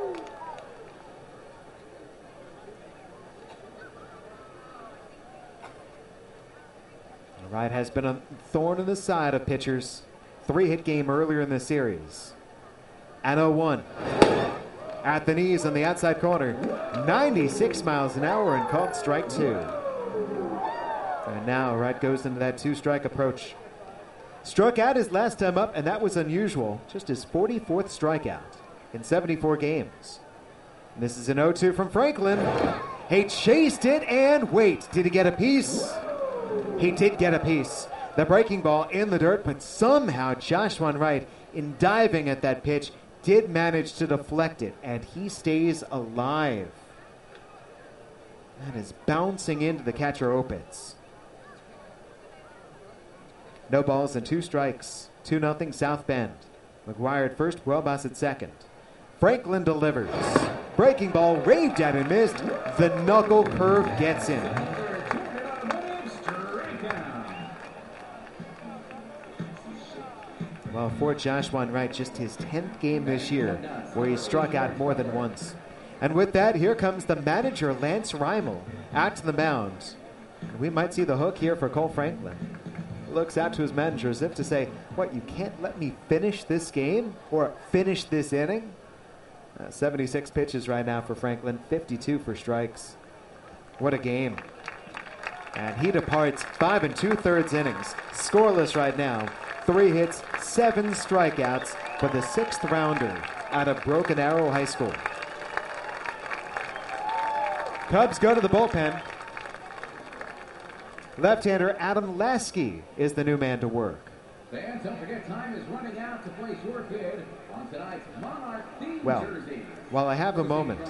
[SPEAKER 1] Wright has been a thorn in the side of pitchers. Three-hit game earlier in the series. And oh one. At the knees on the outside corner. ninety-six miles an hour and called strike two. And now Wright goes into that two-strike approach. Struck out his last time up, and that was unusual. Just his forty-fourth strikeout in seventy-four games. And this is an oh two from Franklin. He chased it, and wait, did he get a piece? He did get a piece. The breaking ball in the dirt, but somehow Josh Wright, in diving at that pitch, did manage to deflect it, and he stays alive. That is bouncing into the catcher Opitz. No balls and two strikes. two nothing South Bend. McGuire at first, Buelbas at second. Franklin delivers. Breaking ball raved at and missed. The knuckle curve gets in. Well, for Joshua Wright, just his tenth game this year where he struck out more than once. And with that, here comes the manager, Lance Reimel, out to the mound. We might see the hook here for Cole Franklin. Looks out to his manager as if to say, what, you can't let me finish this game or finish this inning? Uh, seventy-six pitches right now for Franklin, fifty-two for strikes. What a game. And he departs five and two-thirds innings. Scoreless right now. Three hits, seven strikeouts for the sixth rounder out of Broken Arrow High School. Cubs go to the bullpen. Left-hander Adam Lasky is the new man to work.
[SPEAKER 9] Fans, don't forget time is running out to place your bid on tonight's Monarch theme
[SPEAKER 1] Well,
[SPEAKER 9] jersey.
[SPEAKER 1] while I have a moment,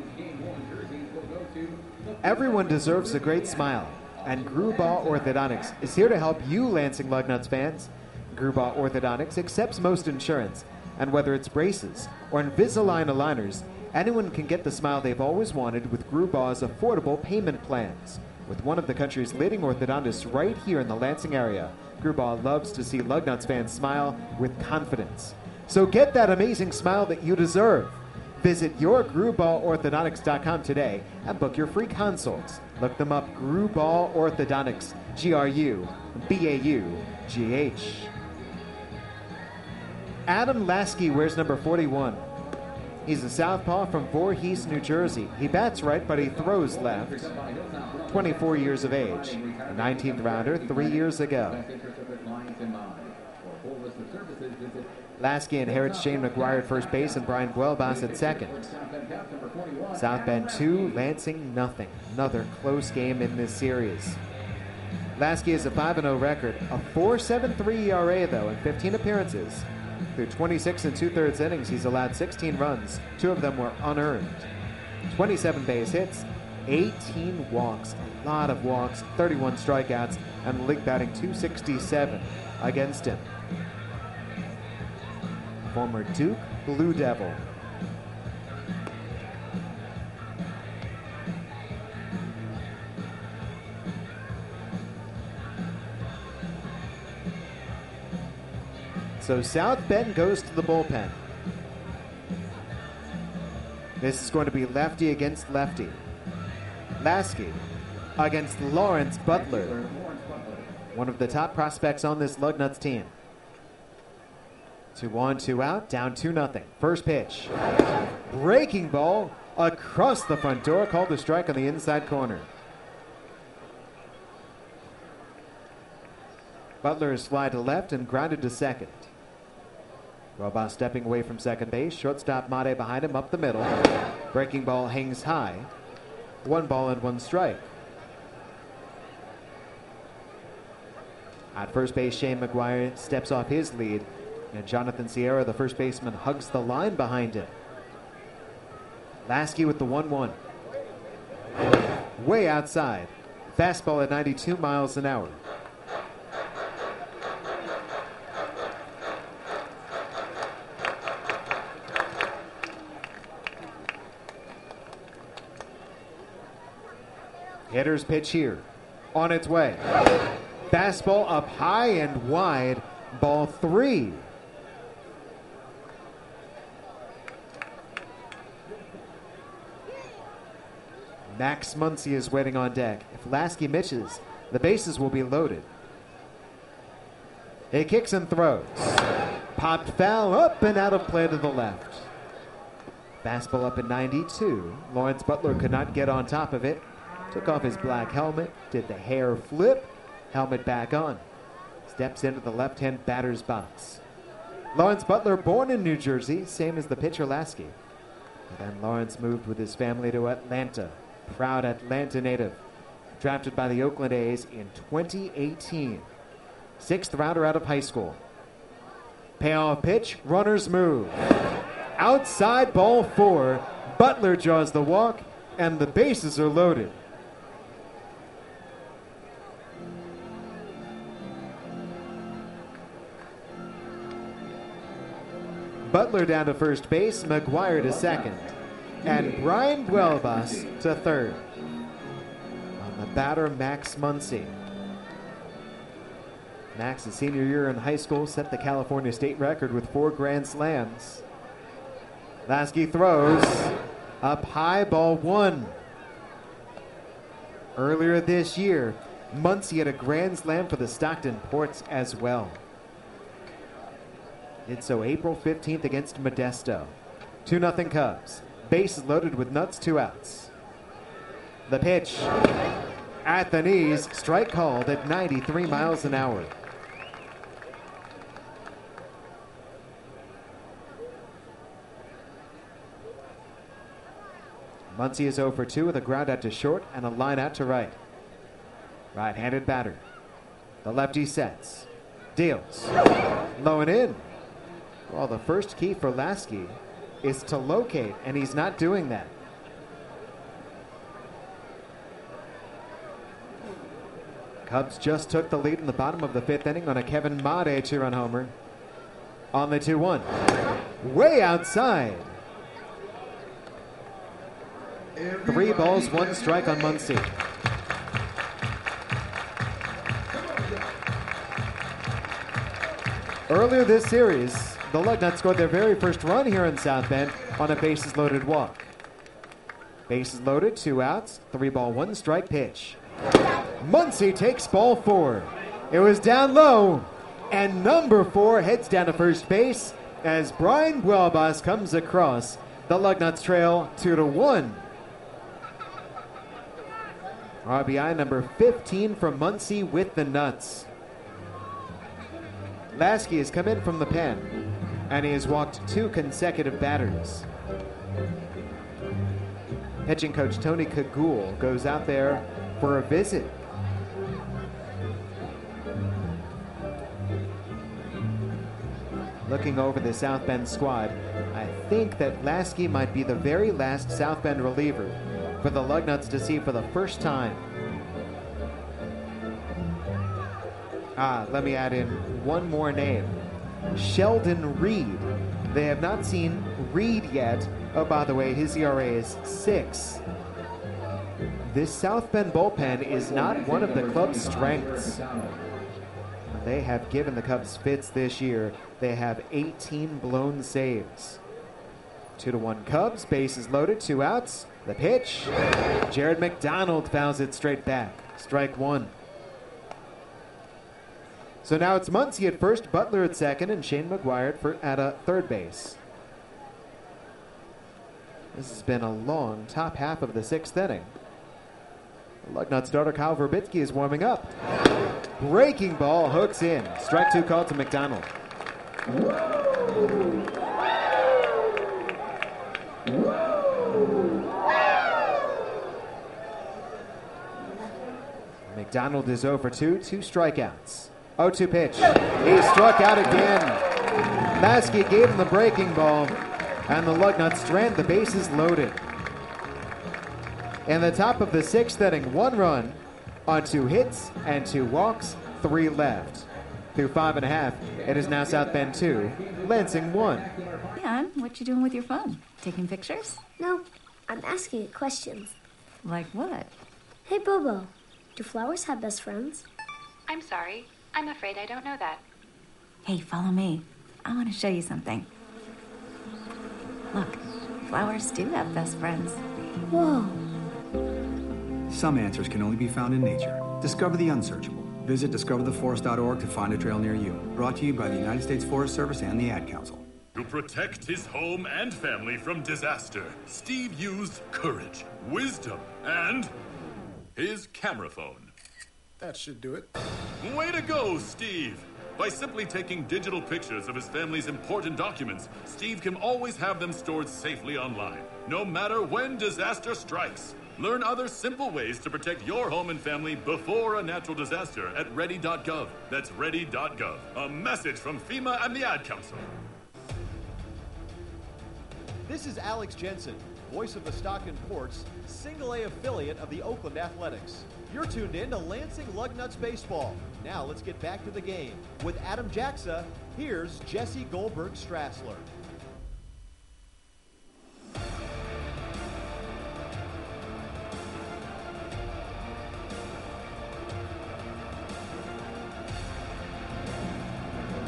[SPEAKER 1] everyone deserves a great smile, and Grubauer Orthodontics is here to help you, Lansing Lugnuts fans. Grubauer Orthodontics accepts most insurance, and whether it's braces or Invisalign aligners, anyone can get the smile they've always wanted with Grubauer's affordable payment plans. With one of the country's leading orthodontists right here in the Lansing area, Grubauer loves to see Lugnuts fans smile with confidence. So get that amazing smile that you deserve. Visit your grubauer orthodontics dot com today and book your free consults. Look them up, Grubauer Orthodontics, G R U B A U G H. Adam Lasky wears number forty-one. He's a southpaw from Voorhees, New Jersey. He bats right, but he throws left. twenty-four years of age. A nineteenth rounder three years ago. Lasky inherits Shane McGuire at first base and Brian Buelbas at second. South Bend two, Lansing nothing. Another close game in this series. Lasky has a five and oh record, a four point seven three E R A though in fifteen appearances. Through twenty-six and two-thirds innings, he's allowed sixteen runs. Two of them were unearned. twenty-seven base hits, eighteen walks, a lot of walks, thirty-one strikeouts, and the league batting two sixty-seven against him. Former Duke Blue Devil. So South Bend goes to the bullpen. This is going to be lefty against lefty. Lasky against Lawrence Butler, one of the top prospects on this Lugnuts team. Two on, two out, down two nothing. First pitch. Breaking ball across the front door, called a strike on the inside corner. Butler is fly to left and grounded to second. Robas stepping away from second base. Shortstop Mate behind him up the middle. Breaking ball hangs high. One ball and one strike. At first base, Shane McGuire steps off his lead, and Jonathan Sierra, the first baseman, hugs the line behind him. Lasky with the one one. Way outside. Fastball at ninety-two miles an hour. Hitter's pitch here. On its way. Fastball up high and wide. Ball three. Max Muncy is waiting on deck. If Lasky misses, the bases will be loaded. He kicks and throws. Popped foul up and out of play to the left. Fastball up at ninety-two. Lawrence Butler could not get on top of it. Took off his black helmet, did the hair flip, helmet back on. Steps into the left-hand batter's box. Lawrence Butler, born in New Jersey, same as the pitcher Lasky. And then Lawrence moved with his family to Atlanta. Proud Atlanta native. Drafted by the Oakland A's in twenty eighteen. Sixth rounder out of high school. Payoff pitch, runners move. Outside ball four. Butler draws the walk, and the bases are loaded. Butler down to first base, McGuire to second, and Brian Buelbas to third. On the batter, Max Muncy. Max's senior year in high school set the California state record with four grand slams. Lasky throws up high, ball one. Earlier this year, Muncie had a grand slam for the Stockton Ports as well. Did so April fifteenth against Modesto. two nothing Cubs. Bases loaded with nuts, two outs. The pitch at the knees, strike called at ninety-three miles an hour. Muncie is oh for two with a ground out to short and a line out to right. Right-handed batter. The lefty sets. Deals. Low and in. Well, the first key for Lasky is to locate, and he's not doing that. Cubs just took the lead in the bottom of the fifth inning on a Kevin Made two-run homer. On the two one. Way outside. Three balls, one strike on Muncie. Earlier this series, the Lugnuts scored their very first run here in South Bend on a bases-loaded walk. Bases loaded, two outs, three ball, one strike pitch. Muncie takes ball four. It was down low, and number four heads down to first base as Brian Buelbas comes across. The Lugnuts trail two to one. R B I number fifteen from Muncie with the Nuts. Lasky has come in from the pen, and he has walked two consecutive batters. Pitching coach Tony Cagoule goes out there for a visit. Looking over the South Bend squad, I think that Lasky might be the very last South Bend reliever for the Lugnuts to see for the first time. Ah, let me add in one more name. Sheldon Reed. They have not seen Reed yet. Oh, by the way, his E R A is six. This South Bend bullpen is not one of the club's strengths. They have given the Cubs fits this year. They have eighteen blown saves. Two to one Cubs, bases loaded, two outs. The pitch. Jared McDonald fouls it straight back. Strike one. So now it's Muncie at first, Butler at second, and Shane McGuire for, at a third base. This has been a long top half of the sixth inning. The Lugnut starter Kyle Verbitsky is warming up. Breaking ball hooks in. Strike two called to McDonald. McDonald is oh for two, two strikeouts. oh two pitch. He struck out again. Lasky gave him the breaking ball, and the Lugnuts strand the bases loaded. In the top of the sixth inning, one run on two hits and two walks, three left. Through five and a half, it is now South Bend two, Lansing one.
[SPEAKER 5] Leon, what you doing with your phone? Taking pictures?
[SPEAKER 7] No, I'm asking it questions.
[SPEAKER 5] Like what?
[SPEAKER 7] Hey, Bobo, do flowers have best friends?
[SPEAKER 8] I'm sorry. I'm afraid I don't know that.
[SPEAKER 5] Hey, follow me. I want to show you something. Look, flowers do have best friends.
[SPEAKER 7] Whoa.
[SPEAKER 10] Some answers can only be found in nature. Discover the unsearchable. Visit discover the forest dot org to find a trail near you. Brought to you by the United States Forest Service and the Ad Council.
[SPEAKER 23] To protect his home and family from disaster, Steve used courage, wisdom, and his camera phone.
[SPEAKER 24] That should do it.
[SPEAKER 23] Way to go, Steve! By simply taking digital pictures of his family's important documents, Steve can always have them stored safely online, no matter when disaster strikes. Learn other simple ways to protect your home and family before a natural disaster at ready dot gov. That's ready dot gov. A message from FEMA and the Ad Council.
[SPEAKER 14] This is Alex Jensen, voice of the Stockton Ports, single A affiliate of the Oakland Athletics. You're tuned in to Lansing Lugnuts Baseball. Now let's get back to the game. With Adam Jaxa, here's Jesse Goldberg-Strassler.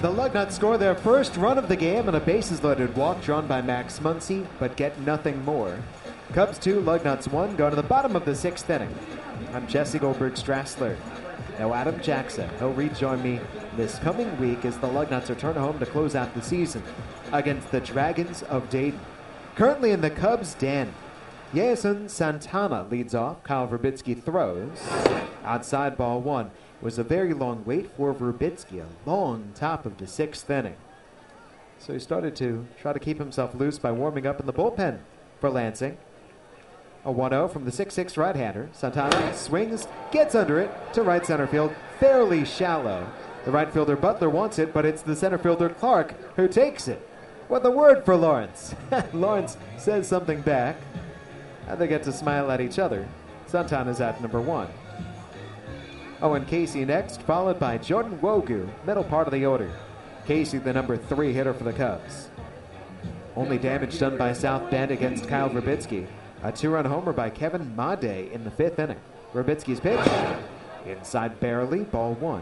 [SPEAKER 1] The Lugnuts score their first run of the game on a bases-loaded walk drawn by Max Muncy, but get nothing more. Cubs two, Lugnuts one, go to the bottom of the sixth inning. I'm Jesse Goldberg-Strassler. Now Adam Jackson, he'll rejoin me this coming week as the Lugnuts return home to close out the season against the Dragons of Dayton. Currently in the Cubs' den, Jason Santana leads off. Kyle Verbitsky throws. Outside ball one. It was a very long wait for Verbitsky, a long top of the sixth inning. So he started to try to keep himself loose by warming up in the bullpen for Lansing. A one oh from the six six right-hander. Santana swings, gets under it to right center field, fairly shallow. The right fielder Butler wants it, but it's the center fielder Clark who takes it. What a word for Lawrence. Lawrence says something back, and they get to smile at each other. Santana's at number one. Owen Casey next, followed by Jordan Wogu, middle part of the order. Casey, the number three hitter for the Cubs. Only damage done by South Bend against Kyle Verbitsky. A two-run homer by Kevin Made in the fifth inning. Verbitsky's pitch, inside barely, ball one.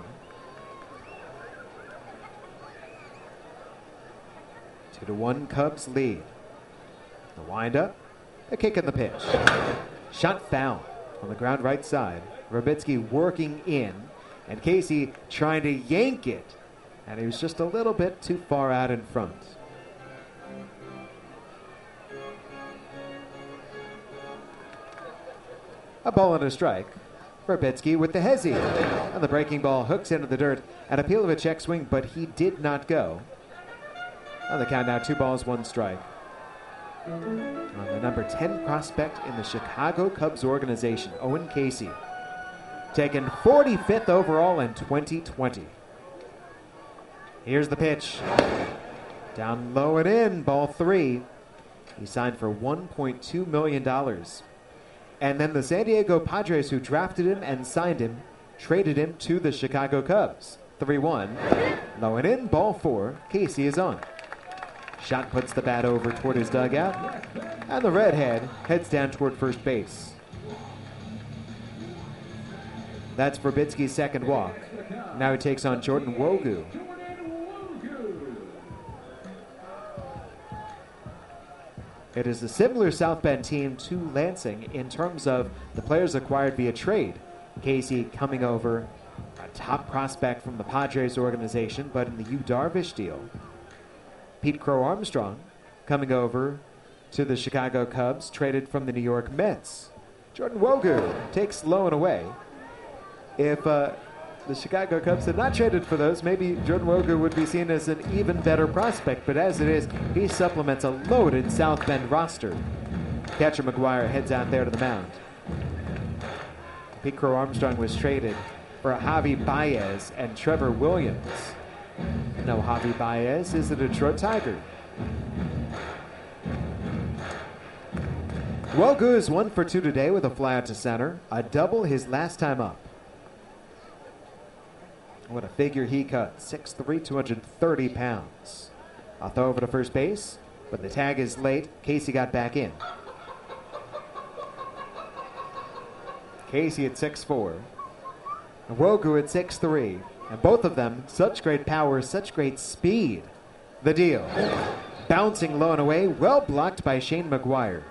[SPEAKER 1] Two to one Cubs lead. The windup, a kick in the pitch. Shot foul on the ground right side. Verbitsky working in, and Casey trying to yank it, and he was just a little bit too far out in front. A ball and a strike. Verbitsky with the hezzy, and the breaking ball hooks into the dirt, and a peel of a check swing, but he did not go. On the count now, two balls, one strike. On the number ten prospect in the Chicago Cubs organization, Owen Casey. Taken forty-fifth overall in twenty twenty. Here's the pitch. Down low and in, ball three. He signed for one point two million dollars. And then the San Diego Padres, who drafted him and signed him, traded him to the Chicago Cubs. three one. Low and in, ball four. Casey is on. Shot puts the bat over toward his dugout. And the redhead heads down toward first base. That's Verbitsky's second walk. Now he takes on Jordan Wogu. It is a similar South Bend team to Lansing in terms of the players acquired via trade. Casey coming over, a top prospect from the Padres organization, but in the Yu Darvish deal. Pete Crow Armstrong coming over to the Chicago Cubs, traded from the New York Mets. Jordan Wogu takes low and away. If uh, the Chicago Cubs had not traded for those, maybe Jordan Wogu would be seen as an even better prospect. But as it is, he supplements a loaded South Bend roster. Catcher McGuire heads out there to the mound. Pete Crow Armstrong was traded for Javi Baez and Trevor Williams. No, Javi Baez is a Detroit Tiger. Wogu is one for two today with a fly out to center. A double his last time up. What a figure he cut. six three, two hundred thirty pounds. I'll throw over to first base, but the tag is late. Casey got back in. Casey at six four. And Wogu at six three. And both of them, such great power, such great speed. The deal. Bouncing low and away, well blocked by Shane McGuire.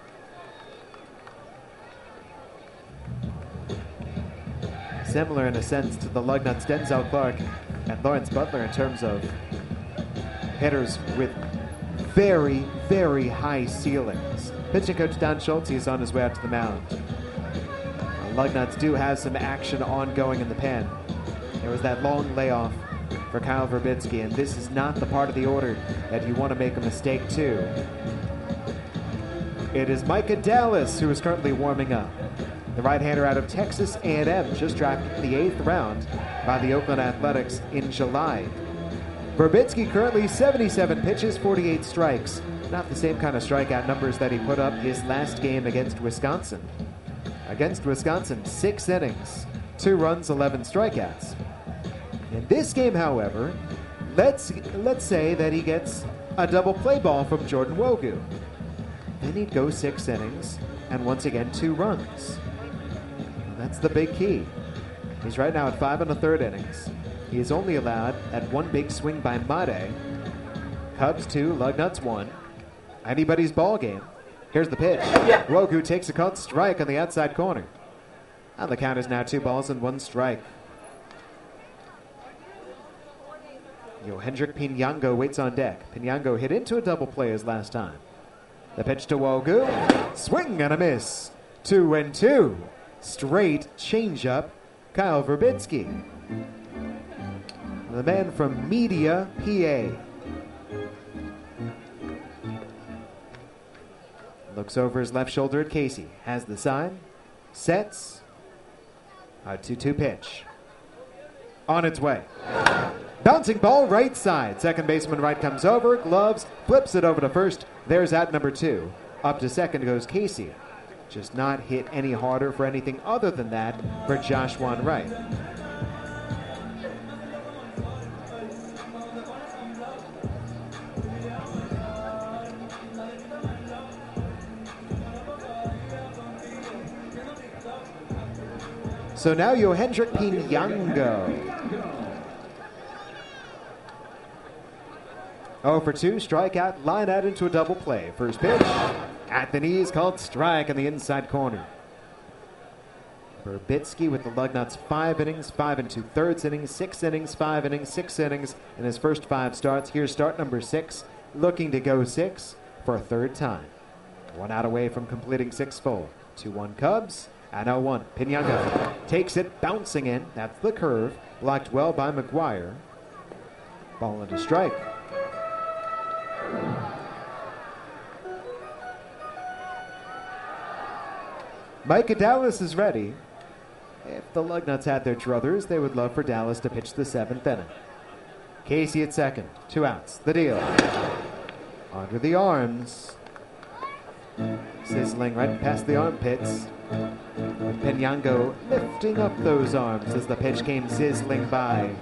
[SPEAKER 1] Similar in a sense to the Lugnuts' Denzel Clark and Lawrence Butler in terms of hitters with very, very high ceilings. Pitching coach Don Schultz is on his way out to the mound. The Lugnuts do have some action ongoing in the pen. There was that long layoff for Kyle Verbitsky, and this is not the part of the order that you want to make a mistake to. It is Micah Dallas who is currently warming up. The right-hander out of Texas A and M, just drafted in the eighth round by the Oakland Athletics in July. Verbitsky currently seventy-seven pitches, forty-eight strikes. Not the same kind of strikeout numbers that he put up his last game against Wisconsin. Against Wisconsin, six innings, two runs, eleven strikeouts. In this game, however, let's let's say that he gets a double play ball from Jordan Wogu. Then he'd go six innings and once again two runs. That's the big key. He's right now at five and a third innings. He is only allowed at one big swing by Made. Cubs two, Lugnuts one. Anybody's ball game. Here's the pitch. Yeah. Wogu takes a called strike on the outside corner. And the count is now two balls and one strike. Yohendrick Pinyango waits on deck. Pinyango hit into a double play as last time. The pitch to Wogu. Swing and a miss. Two and two. Straight changeup. Kyle Verbitsky. The man from Media, P A. Looks over his left shoulder at Casey. Has the sign. Sets. A two two pitch. On its way. Bouncing ball right side. Second baseman right comes over. Gloves. Flips it over to first. There's out number two. Up to second goes Casey. Just not hit any harder for anything other than that for Joshua Wright. So now Yohendrick Pinyango. oh for two, strikeout, line out into a double play. First pitch, at the knees, called strike in the inside corner. Verbitsky with the Lugnuts five innings, five and two thirds innings, six innings, five innings, six innings in his first five starts. Here's start number six, looking to go six for a third time. One out away from completing six full. two one Cubs. And oh one, Pinyango takes it, bouncing in. That's the curve. Blocked well by McGuire. Ball into strike. Micah Dallas is ready. If the Lugnuts had their druthers, they would love for Dallas to pitch the seventh inning. Casey at second. Two outs. The deal. Under the arms. Sizzling right past the armpits. With Pinyango lifting up those arms as the pitch came sizzling by.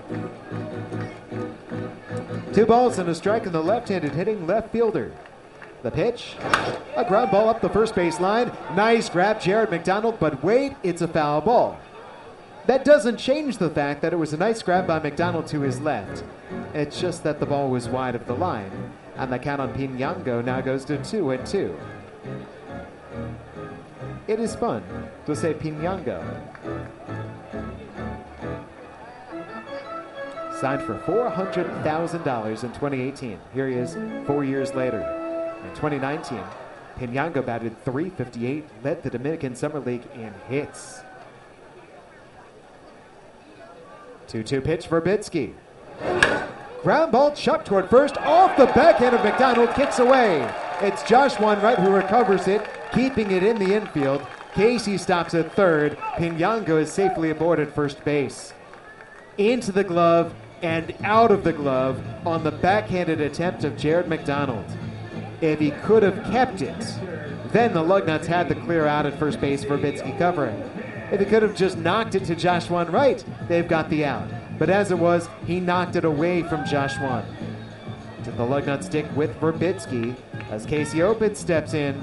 [SPEAKER 1] Two balls and a strike in the left-handed hitting left fielder. The pitch, a ground ball up the first base line. Nice grab, Jared McDonald, but wait, it's a foul ball. That doesn't change the fact that it was a nice grab by McDonald to his left. It's just that the ball was wide of the line, and the count on Pinyango now goes to two and two. It is fun to say Pinyango. Signed for four hundred thousand dollars in twenty eighteen. Here he is four years later. In twenty nineteen, Pinyango batted three fifty-eight, led the Dominican Summer League in hits. two two pitch for Verbitsky. Ground ball chucked toward first, off the backhand of McDonald, kicks away. It's Joshua Wright who recovers it, keeping it in the infield. Casey stops at third. Pinyango is safely aboard at first base. Into the glove and out of the glove on the backhanded attempt of Jared McDonald. If he could have kept it, then the Lugnuts had the clear out at first base for Verbitsky covering. If he could have just knocked it to Joshua Wright, they've got the out. But as it was, he knocked it away from Joshua. Did the Lugnuts stick with Verbitsky as Casey Opitz steps in?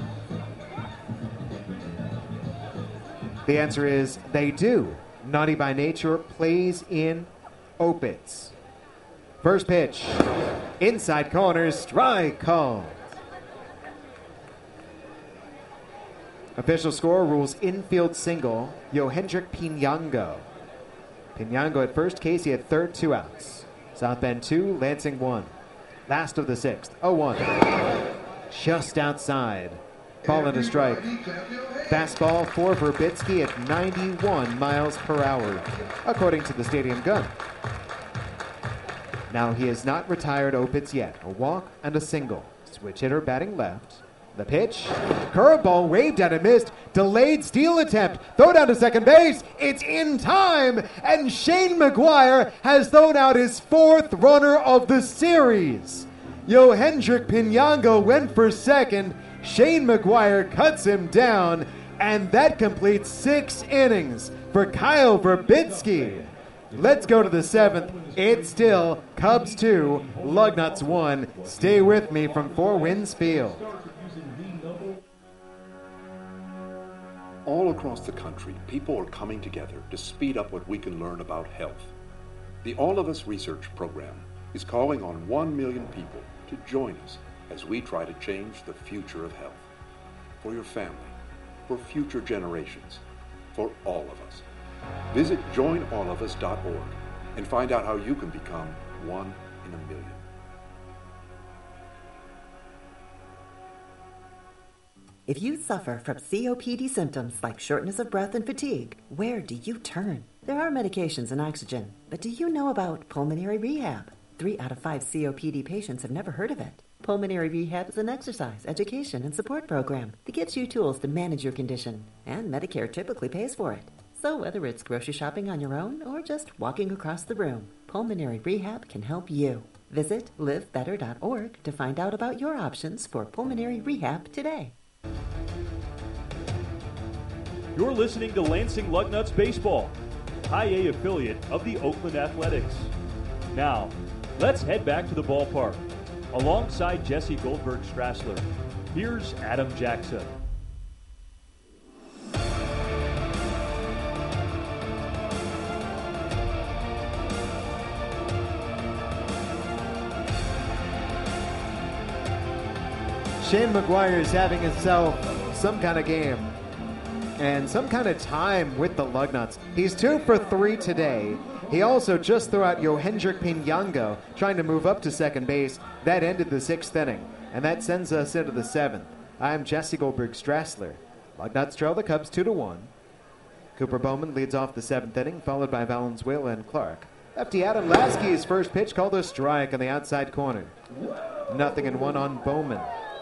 [SPEAKER 1] The answer is they do. Naughty by nature plays in Opitz. First pitch. Inside corner, strike call. Official score rules infield single. Yohendrick Pinyango. Pinyango at first, Casey at third, two outs. South Bend two, Lansing one. Last of the sixth, oh one. Just outside. Ball into strike. Fastball for Verbitsky at ninety-one miles per hour, according to the stadium gun. Now he has not retired Opitz yet. A walk and a single. Switch hitter batting left. The pitch. Curveball waved at and missed. Delayed steal attempt. Throw down to second base. It's in time. And Shane McGuire has thrown out his fourth runner of the series. Yohendrick Pinyango went for second. Shane McGuire cuts him down. And that completes six innings for Kyle Verbitsky. Let's go to the seventh. It's still Cubs two, Lugnuts one. Stay with me from Four Winds Field.
[SPEAKER 2] All across the country, people are coming together to speed up what we can learn about health. The All of Us Research Program is calling on one million people to join us as we try to change the future of health. For your family, for future generations, for all of us. Visit join all of us dot org and find out how you can become one in a million.
[SPEAKER 11] If you suffer from C O P D symptoms like shortness of breath and fatigue, where do you turn? There are medications and oxygen, but do you know about pulmonary rehab? Three out of five C O P D patients have never heard of it. Pulmonary rehab is an exercise, education, and support program that gives you tools to manage your condition, and Medicare typically pays for it. So whether it's grocery shopping on your own or just walking across the room, pulmonary rehab can help you. Visit live better dot org to find out about your options for pulmonary rehab today.
[SPEAKER 14] You're listening to Lansing Lugnuts Baseball, High A affiliate of the Oakland Athletics. Now, let's head back to the ballpark. Alongside Jesse Goldberg-Strassler, here's Adam Jackson.
[SPEAKER 1] Shane McGuire is having himself some kind of game and some kind of time with the Lugnuts. He's two for three today. He also just threw out Yohendrick Pinyango, trying to move up to second base. That ended the sixth inning, and that sends us into the seventh. I'm Jesse Goldberg-Strassler. Lugnuts trail the Cubs two to one. Cooper Bowman leads off the seventh inning, followed by Valenzuela and Clark. Lefty Adam Lasky's first pitch called a strike on the outside corner. Nothing in one on Bowman.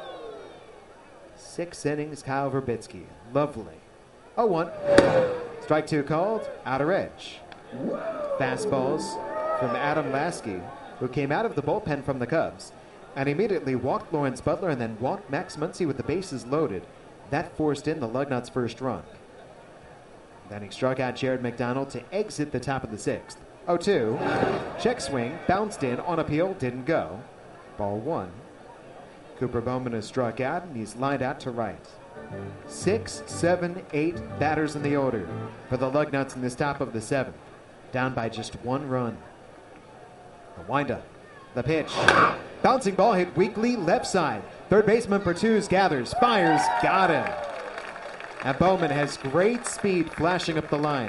[SPEAKER 1] Six innings, Kyle Verbitsky. Lovely. oh one. Strike two called, outer edge. Fastballs from Adam Lasky, who came out of the bullpen from the Cubs and immediately walked Lawrence Butler and then walked Max Muncy with the bases loaded. That forced in the Lugnuts' first run. Then he struck out Jared McDonald to exit the top of the sixth. oh two. Check swing, bounced in, on appeal, didn't go. Ball one. Cooper Bowman is struck out, and he's lined out to right. Six, seven, eight batters in the order for the Lugnuts in this top of the seventh. Down by just one run. The windup. The pitch. Bouncing ball hit weakly left side. Third baseman Pertuz gathers, fires, got him. And Bowman has great speed flashing up the line.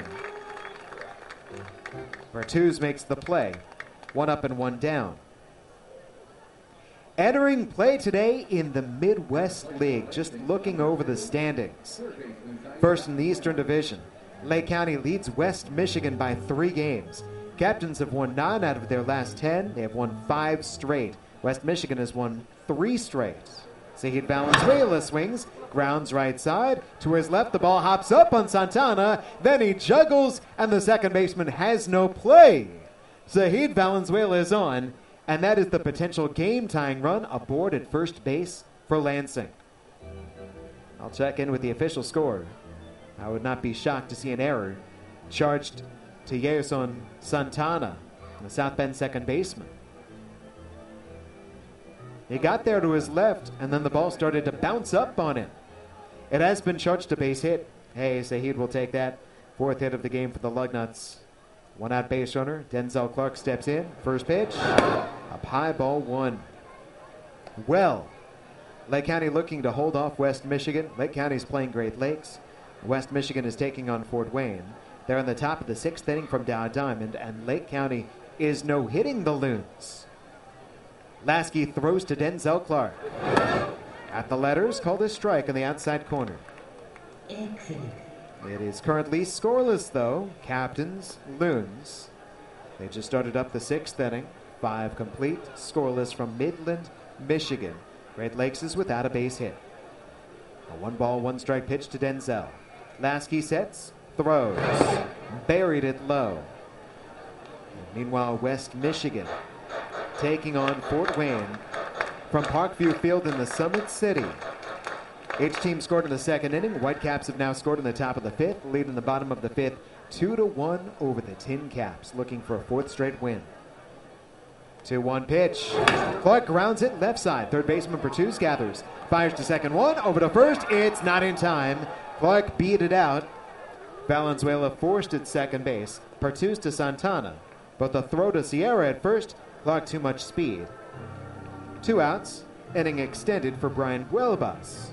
[SPEAKER 1] Pertuz makes the play. One up and one down. Entering play today in the Midwest League, just looking over the standings. First in the Eastern Division, Lake County leads West Michigan by three games. Captains have won nine out of their last ten. They have won five straight. West Michigan has won three straight. Zahid Valenzuela swings, grounds right side. To his left, the ball hops up on Santana. Then he juggles, and the second baseman has no play. Zahid Valenzuela is on. And that is the potential game-tying run aboard at first base for Lansing. I'll check in with the official score. I would not be shocked to see an error charged to Yerson Santana, the South Bend second baseman. He got there to his left, and then the ball started to bounce up on him. It has been charged a base hit. Hey, Zahid will take that. Fourth hit of the game for the Lugnuts. One out base runner. Denzel Clark steps in. First pitch. Up high, ball one. Well, Lake County looking to hold off West Michigan. Lake County is playing Great Lakes. West Michigan is taking on Fort Wayne. They're in the top of the sixth inning from Dow Diamond, and Lake County is no-hitting the Loons. Lasky throws to Denzel Clark. At the letters, called a strike on the outside corner.
[SPEAKER 11] Excellent.
[SPEAKER 1] It is currently scoreless, though. Captains, Loons. They just started up the sixth inning. Five complete, scoreless from Midland, Michigan. Great Lakes is without a base hit. A one-ball, one-strike pitch to Denzel. Lasky sets, throws. Buried it low. Meanwhile, West Michigan taking on Fort Wayne from Parkview Field in the Summit City. Each team scored in the second inning. Whitecaps have now scored in the top of the fifth, lead in the bottom of the fifth, two to one over the Tin Caps, looking for a fourth straight win. two one pitch. Clark grounds it left side. Third baseman Pertuz gathers. Fires to second one. Over to first. It's not in time. Clark beat it out. Valenzuela forced at second base. Pertuz to Santana. but the throw to Sierra at first, Clark too much speed. Two outs, inning extended for Brian Huelbas.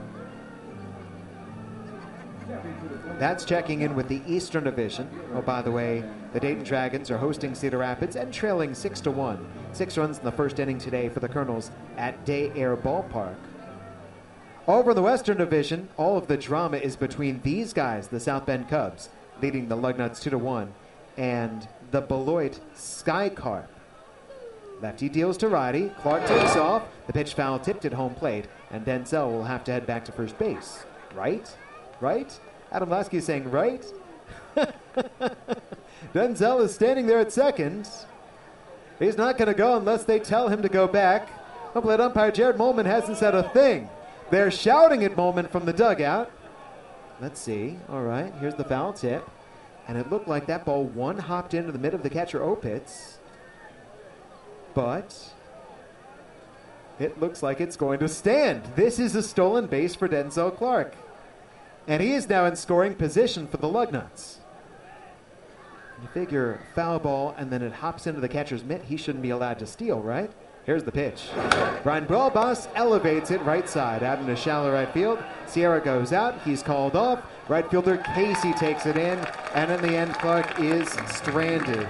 [SPEAKER 1] That's checking in with the Eastern Division. Oh, by the way, the Dayton Dragons are hosting Cedar Rapids and trailing six to one. Six runs in the first inning today for the Colonels at Day Air Ballpark. Over in the Western Division, all of the drama is between these guys, the South Bend Cubs, leading the Lugnuts two to one, and the Beloit Sky Carp. Lefty deals to righty. Clark takes off. The pitch foul tipped at home plate, and Denzel will have to head back to first base. Right? Right? Adam Lasky is saying right. Denzel is standing there at second. He's not going to go unless they tell him to go back. Home plate umpire Jared Molman hasn't said a thing. They're shouting at Molman from the dugout. Let's see. All right, here's the foul tip. And it looked like that ball one hopped into the mid of the catcher Opitz. But it looks like it's going to stand. This is a stolen base for Denzel Clark. And he is now in scoring position for the Lugnuts. You figure foul ball and then it hops into the catcher's mitt. He shouldn't be allowed to steal, right? Here's the pitch. Brian Huelbas elevates it right side out into shallow right field. Sierra goes out. He's called off. Right fielder Casey takes it in. And in the end, Clark is stranded.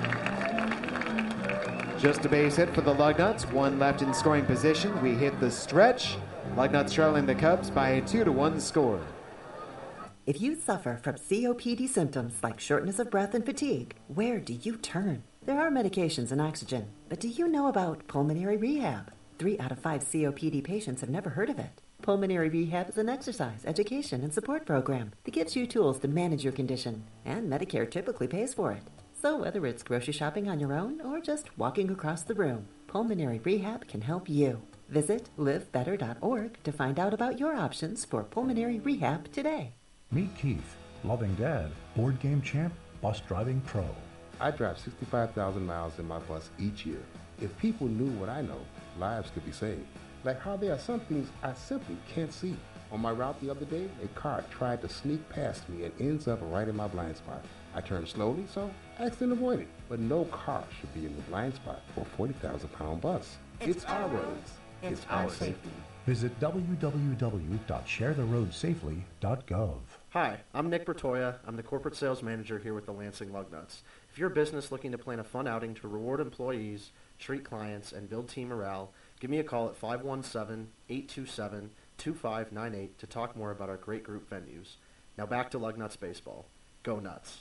[SPEAKER 1] Just a base hit for the Lugnuts. One left in scoring position. We hit the stretch. Lugnuts trailing the Cubs by a two to one score.
[SPEAKER 11] If you suffer from C O P D symptoms like shortness of breath and fatigue, where do you turn? There are medications and oxygen, but do you know about pulmonary rehab? Three out of five C O P D patients have never heard of it. Pulmonary rehab is an exercise, education, and support program that gives you tools to manage your condition, and Medicare typically pays for it. So whether it's grocery shopping on your own or just walking across the room, pulmonary rehab can help you. Visit live better dot org to find out about your options for pulmonary rehab today.
[SPEAKER 12] Meet Keith, loving dad, board game champ, bus driving pro.
[SPEAKER 13] I drive sixty-five thousand miles in my bus each year. If people knew what I know, lives could be saved. Like how there are some things I simply can't see. On my route the other day, a car tried to sneak past me and ends up right in my blind spot. I turned slowly, so I accident avoided. But no car should be in the blind spot for a forty thousand pound bus. It's, it's our roads. It's, it's our safety. safety.
[SPEAKER 12] Visit w w w dot share the road safely dot gov.
[SPEAKER 15] Hi, I'm Nick Bertoya. I'm the corporate sales manager here with the Lansing Lugnuts. If you're a business looking to plan a fun outing to reward employees, treat clients, and build team morale, give me a call at five one seven, eight two seven, two five nine eight to talk more about our great group venues. Now back to Lugnuts baseball. Go Nuts.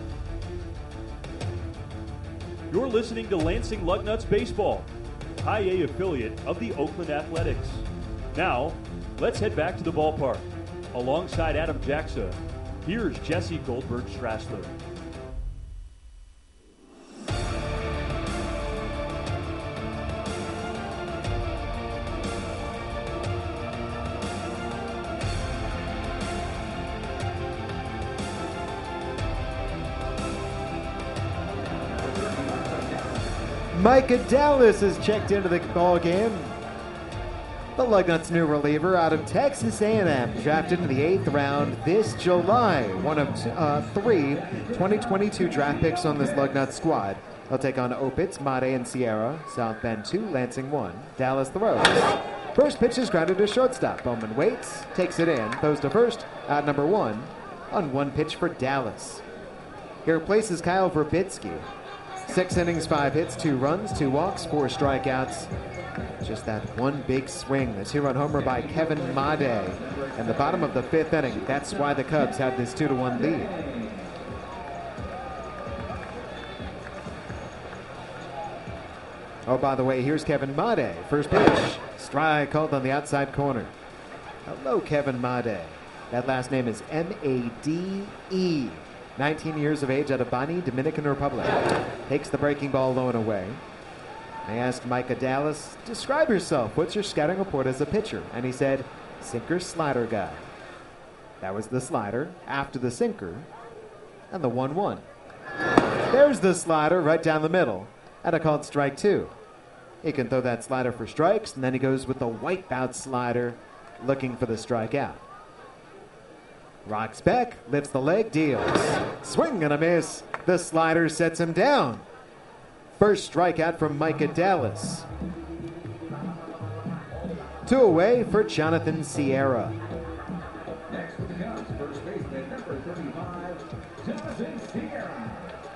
[SPEAKER 18] You're listening to Lansing Lugnuts Baseball, High A affiliate of the Oakland Athletics. Now, let's head back to the ballpark. Alongside Adam Jackson, here's Jesse Goldberg-Strassler.
[SPEAKER 1] Micah Dallas has checked into the ball game. The Lugnuts' new reliever out of Texas A and M, drafted in the eighth round this July. One of two, uh, three twenty twenty-two draft picks on this Lugnuts squad. They'll take on Opitz, Made, and Sierra. South Bend two, Lansing one. Dallas throws. First pitch is grounded to shortstop. Bowman waits, takes it in, throws to first, out number one, on one pitch for Dallas. He replaces Kyle Verbitsky. Six innings, five hits, two runs, two walks, four strikeouts. Just that one big swing. The two-run homer by Kevin Made in the bottom of the fifth inning. That's why the Cubs have this two to one lead. Oh, by the way, here's Kevin Made. First pitch. Strike called on the outside corner. Hello, Kevin Made. That last name is M A D E. nineteen years of age out of Bani, Dominican Republic. Takes the breaking ball low and away. I asked Micah Dallas, describe yourself. What's your scouting report as a pitcher? And he said, sinker slider guy. That was the slider after the sinker and the one one. There's the slider right down the middle. And I called strike two. He can throw that slider for strikes, and then he goes with the wipeout slider looking for the strikeout. Rocks back, lifts the leg, deals. Swing and a miss. The slider sets him down. First strikeout from Micah Dallas. Two away for Jonathan Sierra.
[SPEAKER 9] Next with the Cubs, first baseman number thirty-five, Jonathan Sierra.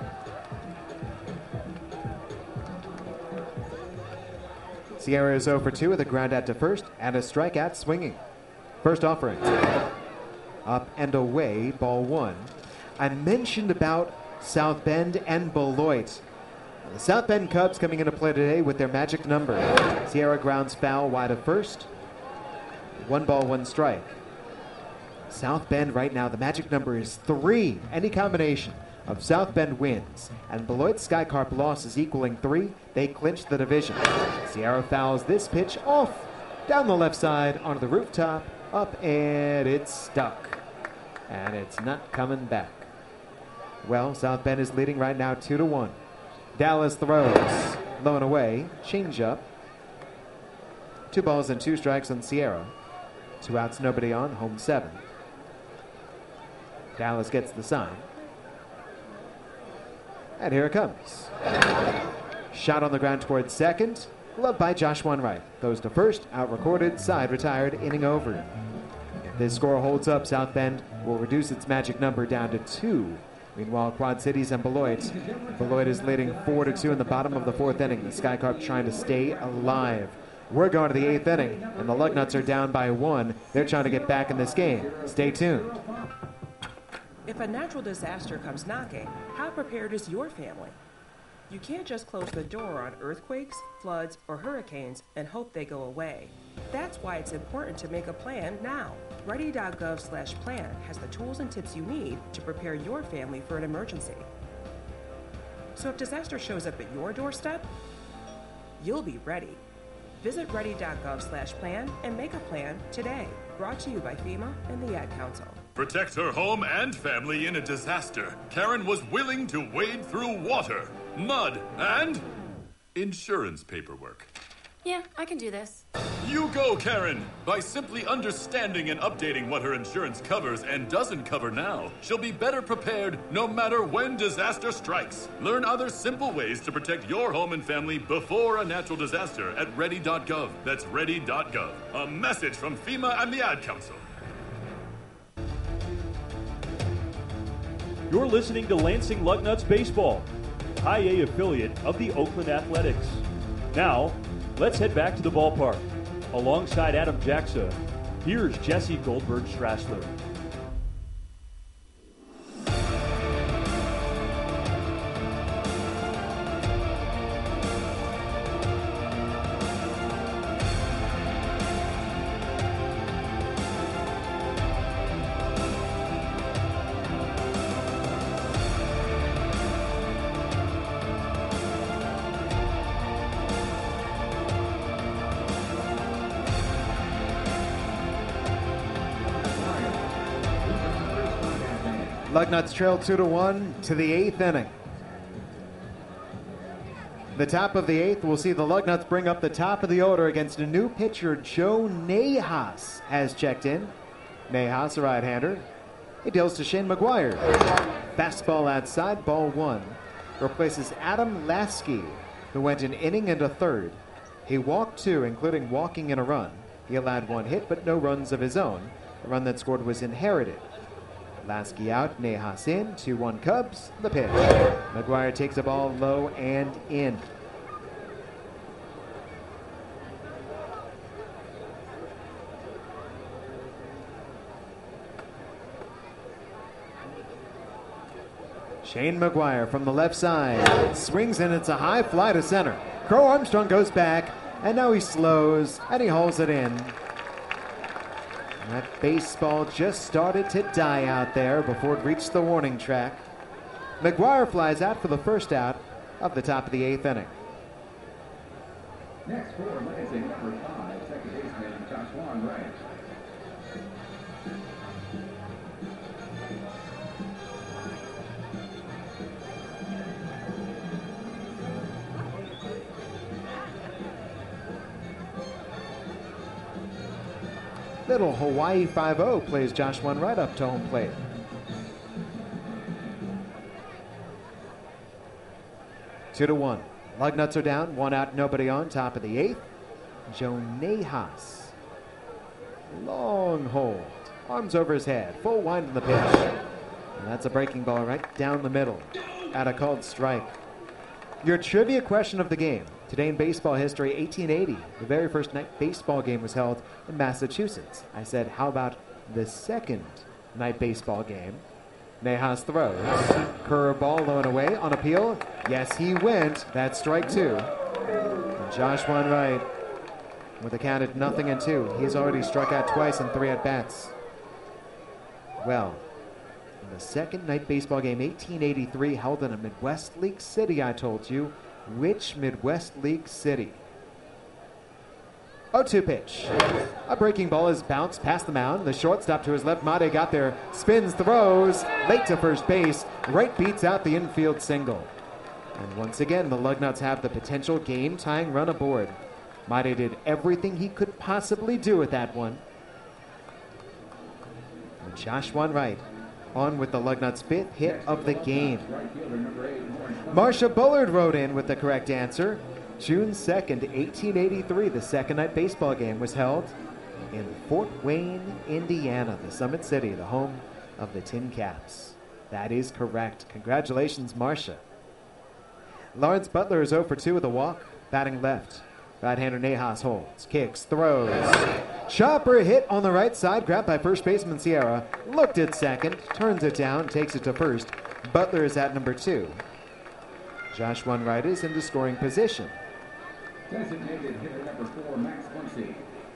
[SPEAKER 1] Sierra is oh for two with a ground out to first and a strikeout swinging. First offering. Up and away, ball one. I mentioned about South Bend and Beloit. The South Bend Cubs coming into play today with their magic number. Sierra grounds foul wide of first. One ball, one strike. South Bend right now, the magic number is three. Any combination of South Bend wins and Beloit Skycarp losses equaling three, they clinch the division. Sierra fouls this pitch off down the left side onto the rooftop, up, and it's stuck. And it's not coming back. Well, South Bend is leading right now two to one. Dallas throws, low and away, change up. Two balls and two strikes on Sierra. Two outs, nobody on, home seven. Dallas gets the sign. And here it comes. Shot on the ground towards second. Gloved by Josh Wainwright. Goes to first, out recorded, side retired, inning over. If this score holds up, South Bend will reduce its magic number down to two. Meanwhile, Quad Cities and Beloit. Beloit is leading four to two in the bottom of the fourth inning. The Skycarp trying to stay alive. We're going to the eighth inning, and the Lugnuts are down by one. They're trying to get back in this game. Stay tuned.
[SPEAKER 3] If a natural disaster comes knocking, how prepared is your family? You can't just close the door on earthquakes, floods, or hurricanes and hope they go away. That's why it's important to make a plan now. Ready.gov slash plan has the tools and tips you need to prepare your family for an emergency. So if disaster shows up at your doorstep, you'll be ready. Visit ready.gov slash plan and make a plan today. Brought to you by FEMA and the Ad Council.
[SPEAKER 23] Protect her home and family in a disaster. Karen was willing to wade through water, mud, and insurance paperwork.
[SPEAKER 16] Yeah, I can do this.
[SPEAKER 23] You go, Karen! By simply understanding and updating what her insurance covers and doesn't cover now, she'll be better prepared no matter when disaster strikes. Learn other simple ways to protect your home and family before a natural disaster at ready dot gov. That's ready dot gov. A message from FEMA and the Ad Council.
[SPEAKER 18] You're listening to Lansing Lugnuts Baseball, High A affiliate of the Oakland Athletics. Now, let's head back to the ballpark. Alongside Adam Jackson, here's Jesse Goldberg-Strassler.
[SPEAKER 1] Lugnuts trail two to one to the eighth inning. The top of the eighth will see the Lugnuts bring up the top of the order against a new pitcher. Joe Nahas has checked in. Nahas, a right-hander. He deals to Shane McGuire. Fastball outside, ball one. Replaces Adam Lasky, who went an inning and a third. He walked two, including walking in a run. He allowed one hit, but no runs of his own. The run that scored was inherited. Lasky out, Nahas in, two one Cubs, the pitch. McGuire takes a ball low and in. Shane McGuire from the left side swings in, it's a high fly to center. Crow Armstrong goes back, and now he slows, and he holds it in. That baseball just started to die out there before it reached the warning track. McGuire flies out for the first out of the top of the eighth inning.
[SPEAKER 9] Next for Lansing, number five, second baseman Josh Wainwright.
[SPEAKER 1] Little Hawaii five oh plays Josh Wainwright up to home plate. Two to one. Lugnuts are down, one out, nobody on, top of the eighth. Joe Nahas. Long hold. Arms over his head. Full wind in the pitch. And that's a breaking ball right down the middle. At a called strike. Your trivia question of the game. Today in baseball history, eighteen eighty, the very first night baseball game was held in Massachusetts. I said, how about the second night baseball game? Nahas throws. Curveball low and away on appeal. Yes, he went. That's strike two. And Josh Wainwright with a count at nothing and two. He's already struck out twice in three at-bats. Well, in the second night baseball game, eighteen eighty-three, held in a Midwest League city, I told you. Which Midwest League city? oh two pitch. A breaking ball is bounced past the mound. The shortstop to his left, Mate, got there. Spins, throws, late to first base. Right beats out the infield single. And once again, the Lugnuts have the potential game-tying run aboard. Mate did everything he could possibly do with that one. And Josh Wainwright on with the Lugnuts' fifth hit of the game. Marcia Bullard wrote in with the correct answer. June second, eighteen eighty-three, the second night baseball game was held in Fort Wayne, Indiana, the Summit City, the home of the Tin Caps. That is correct. Congratulations, Marcia. Lawrence Butler is oh for two with a walk, batting left. Right-hander Nahas holds, kicks, throws. Chopper hit on the right side, grabbed by first baseman Sierra. Looked at second, turns it down, takes it to first. Butler is at number two. Josh Wainwright is into scoring position.
[SPEAKER 9] Designated hitter number four, Max Muncy.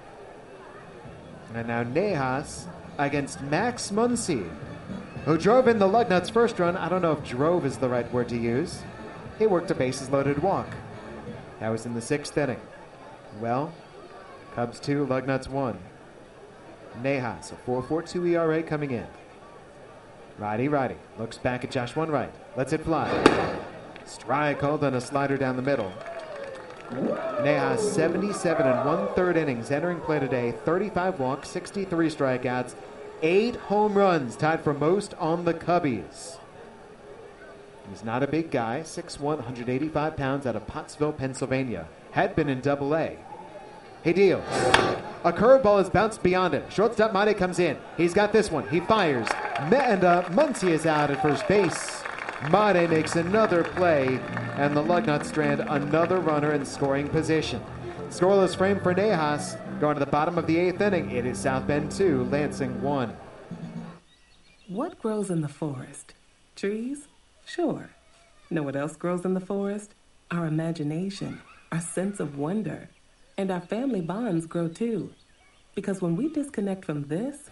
[SPEAKER 1] And now Nahas against Max Muncy, who drove in the Lugnuts' first run. I don't know if drove is the right word to use. He worked a bases-loaded walk. That was in the sixth inning. Well, Cubs two, Lugnuts one. Nahas, a four point four two E R A coming in. Righty, righty. Looks back at Josh Wainwright. Lets it fly. Strike called on a slider down the middle. Nahas, seventy-seven and one-third innings entering play today. thirty-five walks, sixty-three strikeouts, eight home runs, tied for most on the Cubbies. He's not a big guy, six foot one, one hundred eighty-five pounds, out of Pottsville, Pennsylvania. Had been in double A. He deals. A curveball is bounced beyond it. Shortstop Mate comes in. He's got this one. He fires. And uh, Muncy is out at first base. Mate makes another play, and the Lugnuts strand another runner in scoring position. Scoreless frame for Nahas. Going to the bottom of the eighth inning. It is South Bend two, Lansing one.
[SPEAKER 4] What grows in the forest? Trees? Sure. Know what else grows in the forest? Our imagination, our sense of wonder, and our family bonds grow too. Because when we disconnect from this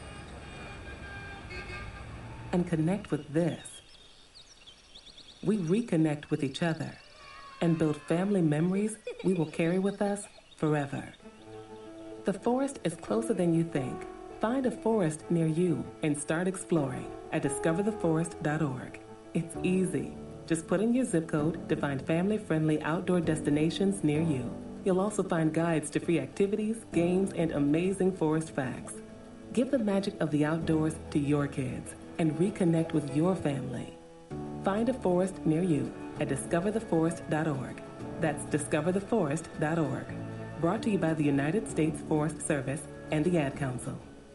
[SPEAKER 4] and connect with this, we reconnect with each other and build family memories we will carry with us forever. The forest is closer than you think. Find a forest near you and start exploring at discover the forest dot org. It's easy. Just put in your zip code to find family-friendly outdoor destinations near you. You'll also find guides to free activities, games, and amazing forest facts. Give the magic of the outdoors to your kids and reconnect with your family. Find a forest near you at discover the forest dot org. That's discover the forest dot org. Brought to you by the United States Forest Service and the Ad Council.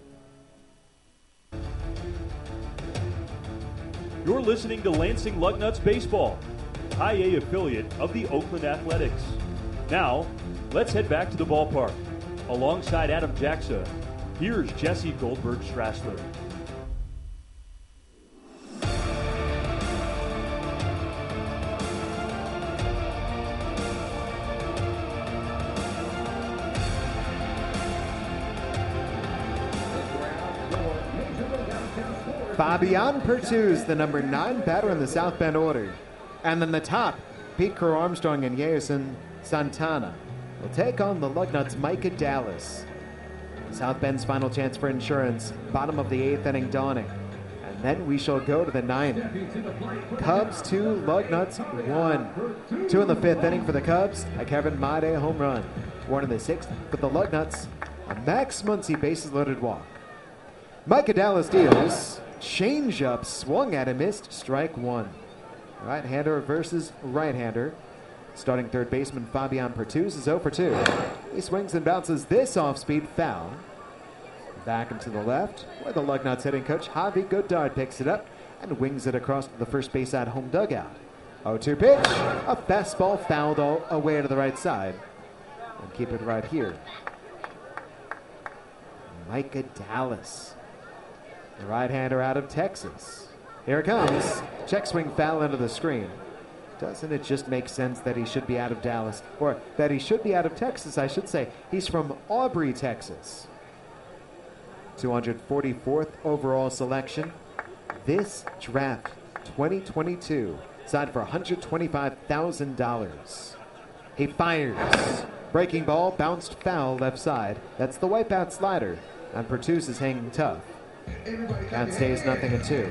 [SPEAKER 18] You're listening to Lansing Lugnuts Baseball, High A affiliate of the Oakland Athletics. Now, let's head back to the ballpark. Alongside Adam Jaxa, here's Jesse Goldberg-Strassler.
[SPEAKER 1] Fabian Pertuz, the number nine batter in the South Bend order. And then the top, Pete Kerr Armstrong and Yason Santana will take on the Lugnuts' Micah Dallas. South Bend's final chance for insurance, bottom of the eighth inning dawning. And then we shall go to the ninth. Cubs two, Lugnuts one. Two in the fifth inning for the Cubs, a Kevin Made home run. One in the sixth for the Lugnuts, a Max Muncy bases loaded walk. Micah Dallas deals. Change-up swung at and missed, strike one. Right-hander versus right-hander. Starting third baseman Fabian Pertuz is oh for two. He swings and bounces this off-speed foul. Back and to the left, where the Lugnuts hitting coach Javi Godard picks it up and wings it across to the first base at home dugout. oh two pitch, a fastball fouled all away to the right side. And keep it right here. Micah Dallas, the right-hander out of Texas. Here it comes. Check swing foul into the screen. Doesn't it just make sense that he should be out of Dallas? Or that he should be out of Texas, I should say. He's from Aubrey, Texas. two hundred forty-fourth overall selection. This draft, twenty twenty-two, signed for one hundred twenty-five thousand dollars. He fires. Breaking ball, bounced foul left side. That's the wipeout slider. And Pertuz is hanging tough. Count stays nothing at two.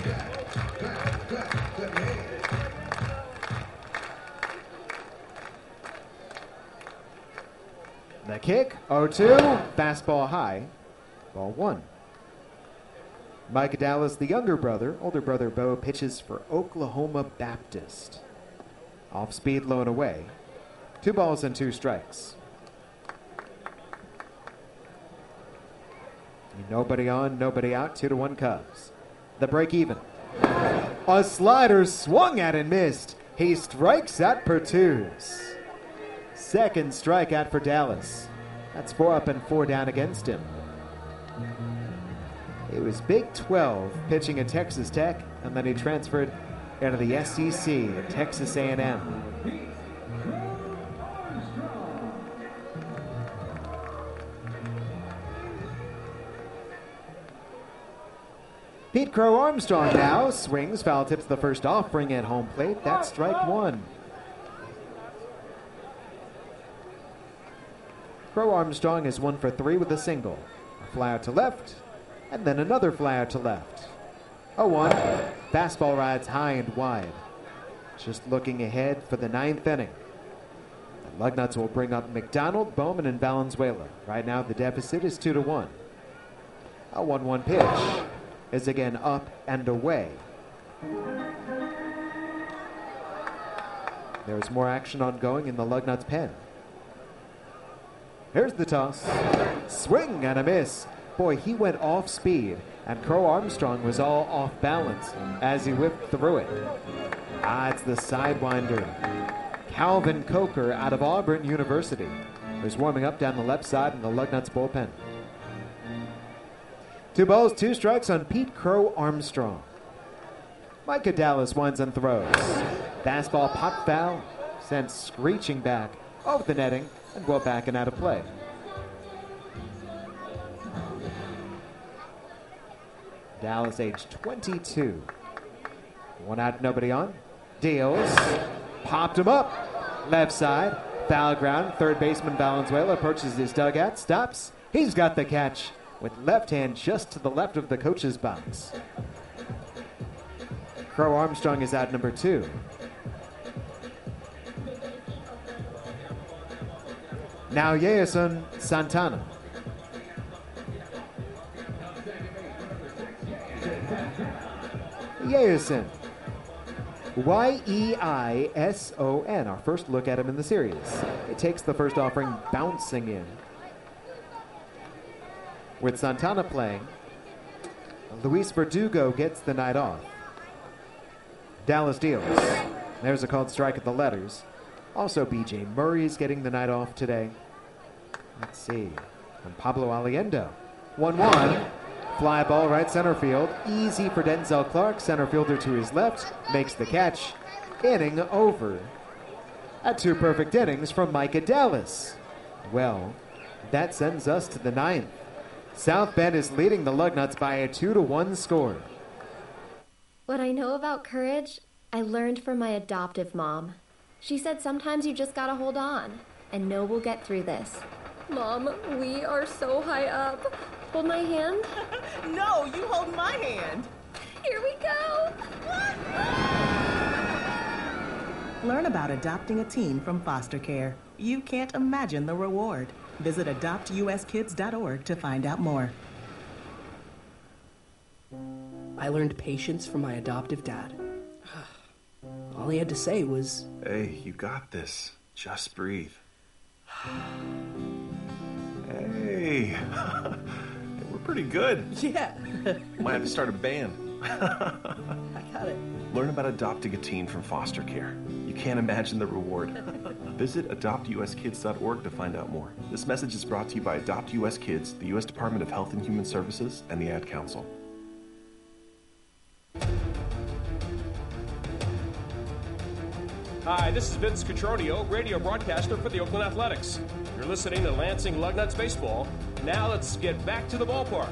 [SPEAKER 1] The kick, oh two, fastball high, ball one. Micah Dallas, the younger brother, older brother Bo, pitches for Oklahoma Baptist. Off speed, low and away. Two balls and two strikes. Nobody on, nobody out, two to one Cubs. The break even. A slider swung at and missed. He strikes at Pertuz. Second strikeout for Dallas. That's four up and four down against him. It was Big twelve pitching at Texas Tech, and then he transferred into the S E C at Texas A and M. Pete Crow Armstrong now swings, foul tips the first offering at home plate. That's strike one. Crow Armstrong is one for three with a single. A fly out to left, and then another fly out to left. oh one. Fastball rides high and wide. Just looking ahead for the ninth inning. The Lugnuts will bring up McDonald, Bowman, and Valenzuela. Right now the deficit is two to one. A one one pitch is again up and away. There's more action ongoing in the Lugnuts pen. Here's the toss. Swing and a miss. Boy, he went off speed, and Crow Armstrong was all off balance as he whipped through it. Ah, it's the sidewinder. Calvin Coker out of Auburn University is warming up down the left side in the Lugnuts bullpen. Two balls, two strikes on Pete Crow Armstrong. Micah Dallas winds and throws. Fastball pop foul, sent screeching back over the netting and well back and out of play. Dallas, age twenty-two. One out, nobody on. Deals. Popped him up. Left side. Foul ground. Third baseman Valenzuela approaches his dugout. Stops. He's got the catch with left hand just to the left of the coach's box. Crow Armstrong is out number two. Now Yeison Santana. Yeison. Y E I S O N. Our first look at him in the series. It takes the first offering bouncing in. With Santana playing, Luis Verdugo gets the night off. Dallas deals. There's a called strike at the letters. Also, B J Murray's getting the night off today. Let's see. And Pablo Aliendo. one one. Fly ball right center field. Easy for Denzel Clark. Center fielder to his left. Makes the catch. Inning over. At two perfect innings from Micah Dallas. Well, that sends us to the ninth. South Bend is leading the Lugnuts by a two to one score.
[SPEAKER 6] What I know about courage, I learned from my adoptive mom. She said sometimes you just gotta hold on and know we'll get through this. Mom, we are so high up. Hold my hand.
[SPEAKER 17] No, you hold my hand.
[SPEAKER 6] Here we go.
[SPEAKER 19] Learn about adopting a teen from foster care. You can't imagine the reward. Visit adopt u s kids dot org to find out more.
[SPEAKER 21] I learned patience from my adoptive dad. All he had to say was,
[SPEAKER 25] "Hey, you got this."
[SPEAKER 5] Just breathe. Hey, we're pretty good.
[SPEAKER 21] Yeah.
[SPEAKER 5] Might have to start a band.
[SPEAKER 21] I got it.
[SPEAKER 5] Learn about adopting a teen from foster care. You can't imagine the reward. Visit adopt u s kids dot org to find out more. This message is brought to you by Adopt U S Kids, the U S Department of Health and Human Services, and the Ad Council.
[SPEAKER 8] Hi, this is Vince Cotroneo, radio broadcaster for the Oakland Athletics. You're listening to Lansing Lugnuts Baseball. Now let's get back to the ballpark.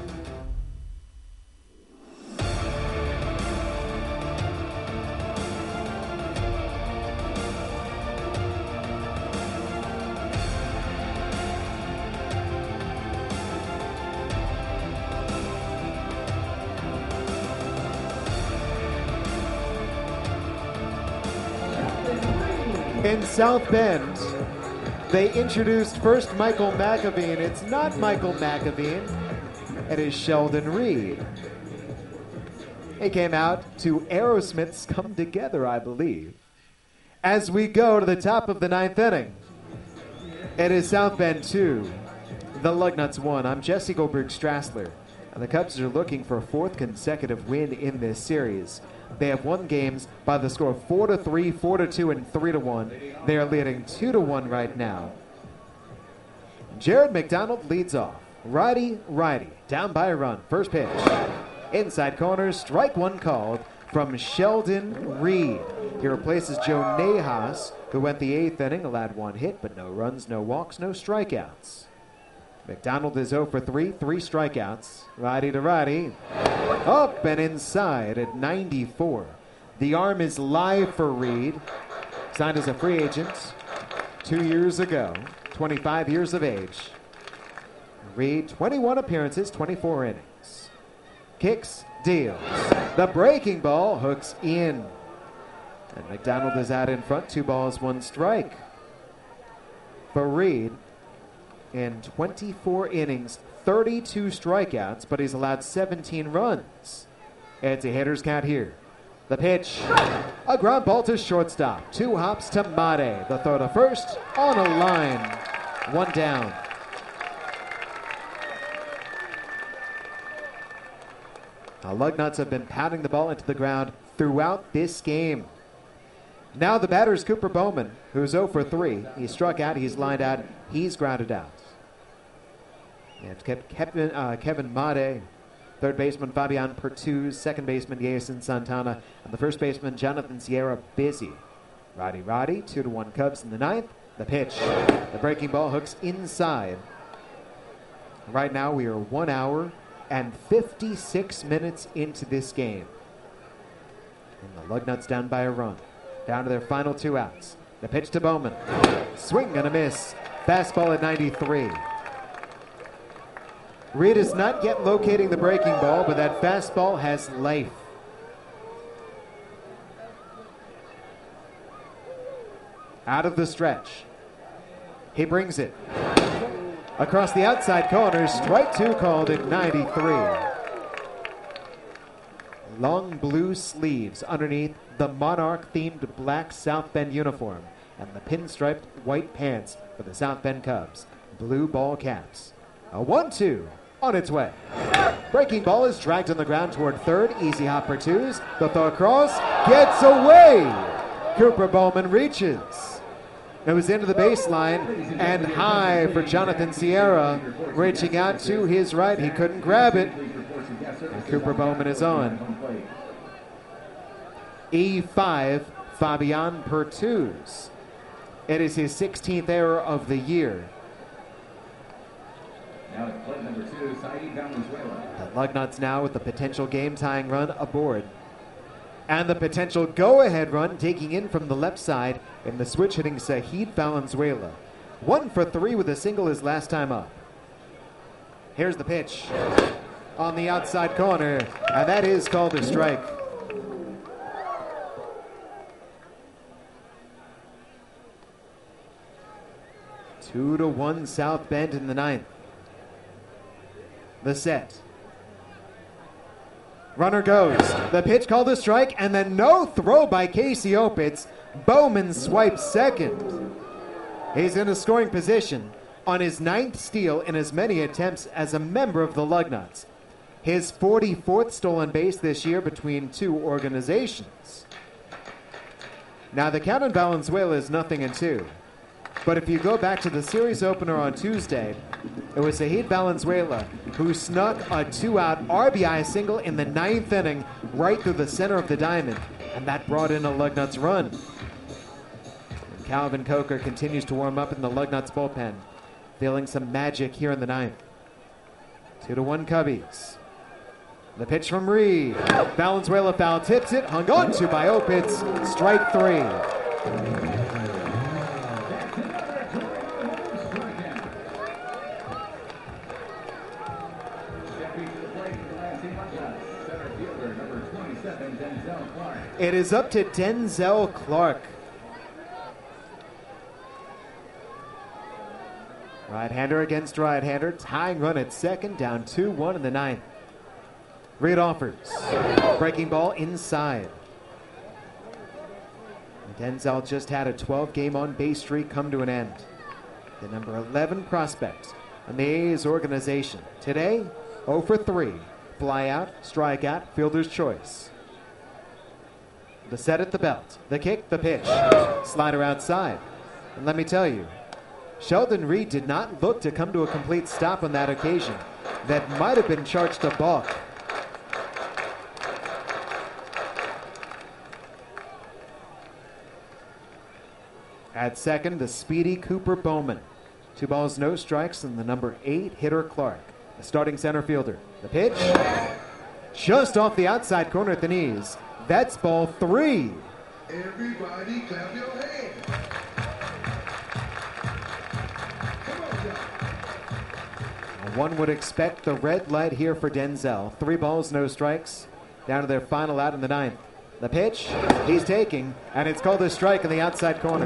[SPEAKER 1] In South Bend, they introduced first Michael McAveen. It's not Michael McAveen. It is Sheldon Reed. He came out to Aerosmith's Come Together, I believe. As we go to the top of the ninth inning, it is South Bend two, the Lugnuts one. I'm Jesse Goldberg Strassler, and the Cubs are looking for a fourth consecutive win in this series. They have won games by the score of four to three, four to two, and three to one. They are leading two to one right now. Jared McDonald leads off. Righty, righty, down by a run. First pitch. Inside corner, strike one called from Sheldon Reed. He replaces Joe Nahas, who went the eighth inning, allowed one hit, but no runs, no walks, no strikeouts. McDonald is oh for three, three strikeouts. Righty to righty. Up and inside at ninety-four. The arm is live for Reed. Signed as a free agent two years ago. twenty-five years of age. Reed, twenty-one appearances, twenty-four innings. Kicks, deals. The breaking ball hooks in. And McDonald is out in front. Two balls, one strike. For Reed, in twenty-four innings, thirty-two strikeouts, but he's allowed seventeen runs. It's a hitter's count here. The pitch, a ground ball to shortstop. Two hops to Mate. The throw to first, on a line. One down. Now, Lugnuts have been pounding the ball into the ground throughout this game. Now the batter is Cooper Bowman, who's oh for three. He struck out, he's lined out, he's grounded out. And Kevin, uh, Kevin Made, third baseman Fabian Pertuz, second baseman Jason Santana, and the first baseman Jonathan Sierra busy. Righty righty, two to one Cubs in the ninth. The pitch, the breaking ball hooks inside. Right now we are one hour and fifty-six minutes into this game. And the Lugnuts down by a run, down to their final two outs. The pitch to Bowman, swing and a miss. Fastball at ninety-three. Reed is not yet locating the breaking ball, but that fastball has life. Out of the stretch. He brings it. Across the outside corner, strike two called at ninety-three. Long blue sleeves underneath the Monarch-themed black South Bend uniform and the pinstriped white pants for the South Bend Cubs. Blue ball caps. A one two. On its way. Breaking ball is dragged on the ground toward third. Easy hop for twos. The throw across. Gets away. Cooper Bowman reaches. It was into the baseline and high for Jonathan Sierra. Reaching out to his right. He couldn't grab it. And Cooper Bowman is on. E five, Fabian Pertuz. It is his sixteenth error of the year.
[SPEAKER 9] Now at plate number two, Saeed Valenzuela.
[SPEAKER 1] The Lugnuts now with the potential game-tying run aboard. And the potential go-ahead run taking in from the left side in the switch-hitting Saeed Valenzuela. One for three with a single his last time up. Here's the pitch on the outside corner, and that is called a strike. Two to one South Bend in the ninth. The set. Runner goes. The pitch called a strike, and then no throw by Casey Opitz. Bowman swipes second. He's in a scoring position on his ninth steal in as many attempts as a member of the Lugnuts. His forty-fourth stolen base this year between two organizations. Now, the count on Valenzuela is nothing and two. But if you go back to the series opener on Tuesday, it was Zahid Valenzuela who snuck a two-out R B I single in the ninth inning right through the center of the diamond, and that brought in a Lugnuts run. And Calvin Coker continues to warm up in the Lugnuts bullpen, feeling some magic here in the ninth. Two to one Cubbies. The pitch from Reed. Valenzuela foul tips it, hung on to by Opitz. Strike three. It is up to Denzel Clark. Right-hander against right-hander. Tying run at second. Down two one in the ninth. Reed offers. Breaking ball inside. And Denzel just had a twelve-game on-base streak come to an end. The number eleven prospect on the A's organization. Today, oh for three. Fly out, strike out, fielder's choice. The set at the belt. The kick, the pitch. Slider outside. And let me tell you, Sheldon Reed did not look to come to a complete stop on that occasion. That might have been charged a balk. At second, the speedy Cooper Bowman. Two balls, no strikes, and the number eight hitter Clark, the starting center fielder. The pitch, just off the outside corner at the knees. That's ball three.
[SPEAKER 7] Everybody clap your hands.
[SPEAKER 1] One would expect the red light here for Denzel. Three balls, no strikes. Down to their final out in the ninth. The pitch, he's taking, and it's called a strike in the outside corner.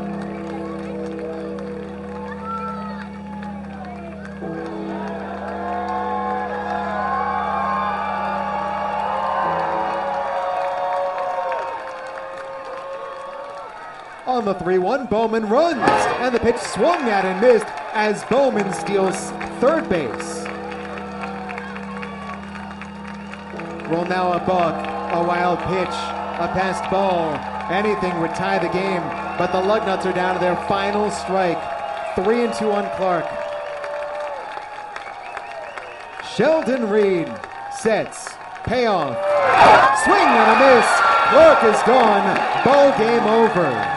[SPEAKER 1] On the three one, Bowman runs, and the pitch swung at and missed as Bowman steals third base. Well, now a buck, a wild pitch, a passed ball. Anything would tie the game, but the Lugnuts are down to their final strike. Three and two on Clark. Sheldon Reed sets, payoff, swing and a miss. Clark is gone. Ball game over.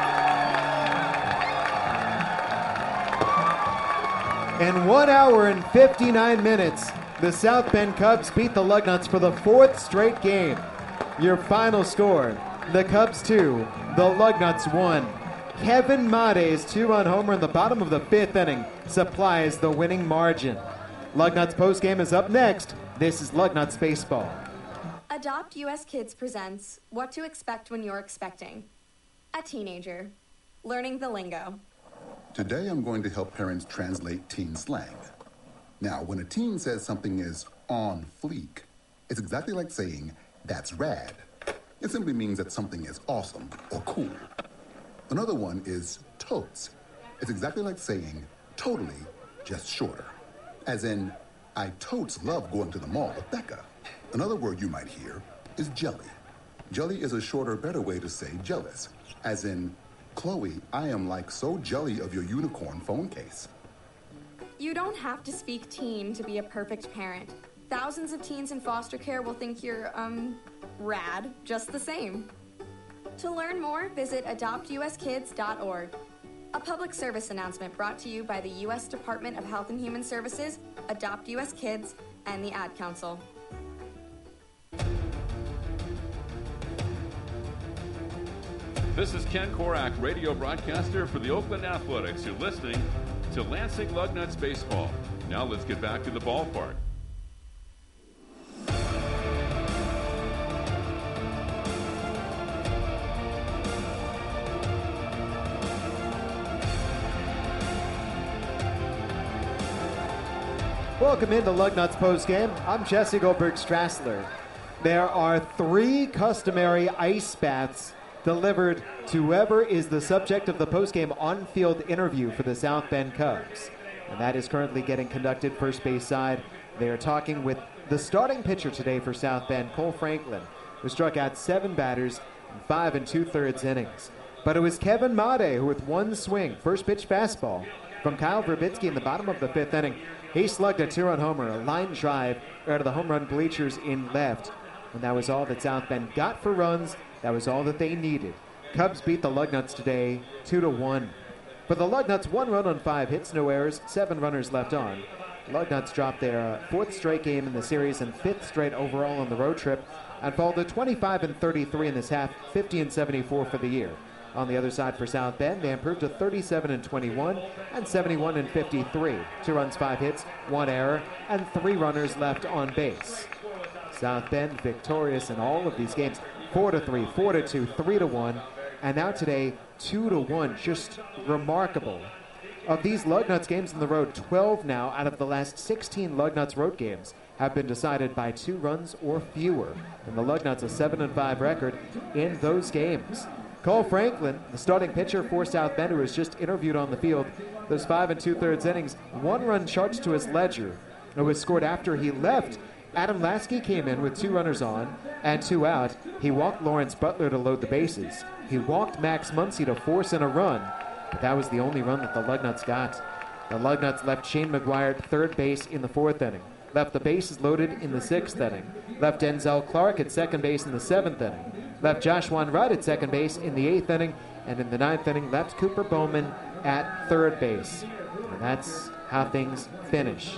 [SPEAKER 1] In one hour and fifty-nine minutes, the South Bend Cubs beat the Lugnuts for the fourth straight game. Your final score, the Cubs two, the Lugnuts one. Kevin Made's two-run homer in the bottom of the fifth inning supplies the winning margin. Lugnuts postgame is up next. This is Lugnuts Baseball.
[SPEAKER 10] Adopt U S Kids presents What to Expect When You're Expecting. A teenager. Learning the lingo.
[SPEAKER 20] Today I'm going to help parents translate teen slang. Now, when a teen says something is on fleek, it's exactly like saying, that's rad. It simply means that something is awesome or cool. Another one is totes. It's exactly like saying, totally, just shorter. As in, I totes love going to the mall with Becca. Another word you might hear is jelly. Jelly is a shorter, better way to say jealous. As in, Chloe, I am like so jelly of your unicorn phone case.
[SPEAKER 10] You don't have to speak teen to be a perfect parent. Thousands of teens in foster care will think you're, um, rad, just the same. To learn more, visit adopt U S kids dot org. A public service announcement brought to you by the U S Department of Health and Human Services, Adopt U S Kids, and the Ad Council.
[SPEAKER 23] This is Ken Korak, radio broadcaster for the Oakland Athletics. You're listening to Lansing Lugnuts Baseball. Now let's get back to the ballpark.
[SPEAKER 1] Welcome into Lugnuts postgame. I'm Jesse Goldberg Strassler. There are three customary ice baths delivered to whoever is the subject of the postgame on-field interview for the South Bend Cubs. And that is currently getting conducted first base side. They are talking with the starting pitcher today for South Bend, Cole Franklin, who struck out seven batters in five and two-thirds innings. But it was Kevin Made who, with one swing, first pitch fastball from Kyle Verbitsky in the bottom of the fifth inning, he slugged a two-run homer, a line drive out of the home run bleachers in left. And that was all that South Bend got for runs. That was all that they needed. Cubs beat the Lugnuts today two to one. For the Lugnuts, one run on five hits, no errors, seven runners left on. Lugnuts dropped their uh, fourth straight game in the series and fifth straight overall on the road trip, and fall to twenty-five and thirty-three in this half, fifty and seventy-four for the year. On the other side for South Bend, they improved to thirty-seven and twenty-one and seventy-one and fifty-three. Two runs, five hits, one error, and three runners left on base. South Bend victorious in all of these games, four to three, four to two, three to one, and now today two to one. Just remarkable. Of these Lugnuts games on the road, twelve now out of the last sixteen Lugnuts road games have been decided by two runs or fewer. And the Lugnuts a seven and five record in those games. Cole Franklin, the starting pitcher for South Bend, who was just interviewed on the field, those five and two-thirds innings, one run charged to his ledger. It was scored after he left. Adam Lasky came in with two runners on and two out. He walked Lawrence Butler to load the bases. He walked Max Muncy to force in a run, but that was the only run that the Lugnuts got. The Lugnuts left Shane McGuire at third base in the fourth inning, left the bases loaded in the sixth inning, left Denzel Clark at second base in the seventh inning, left Joshua Rudd at second base in the eighth inning, and in the ninth inning left Cooper Bowman at third base. And that's how things finish.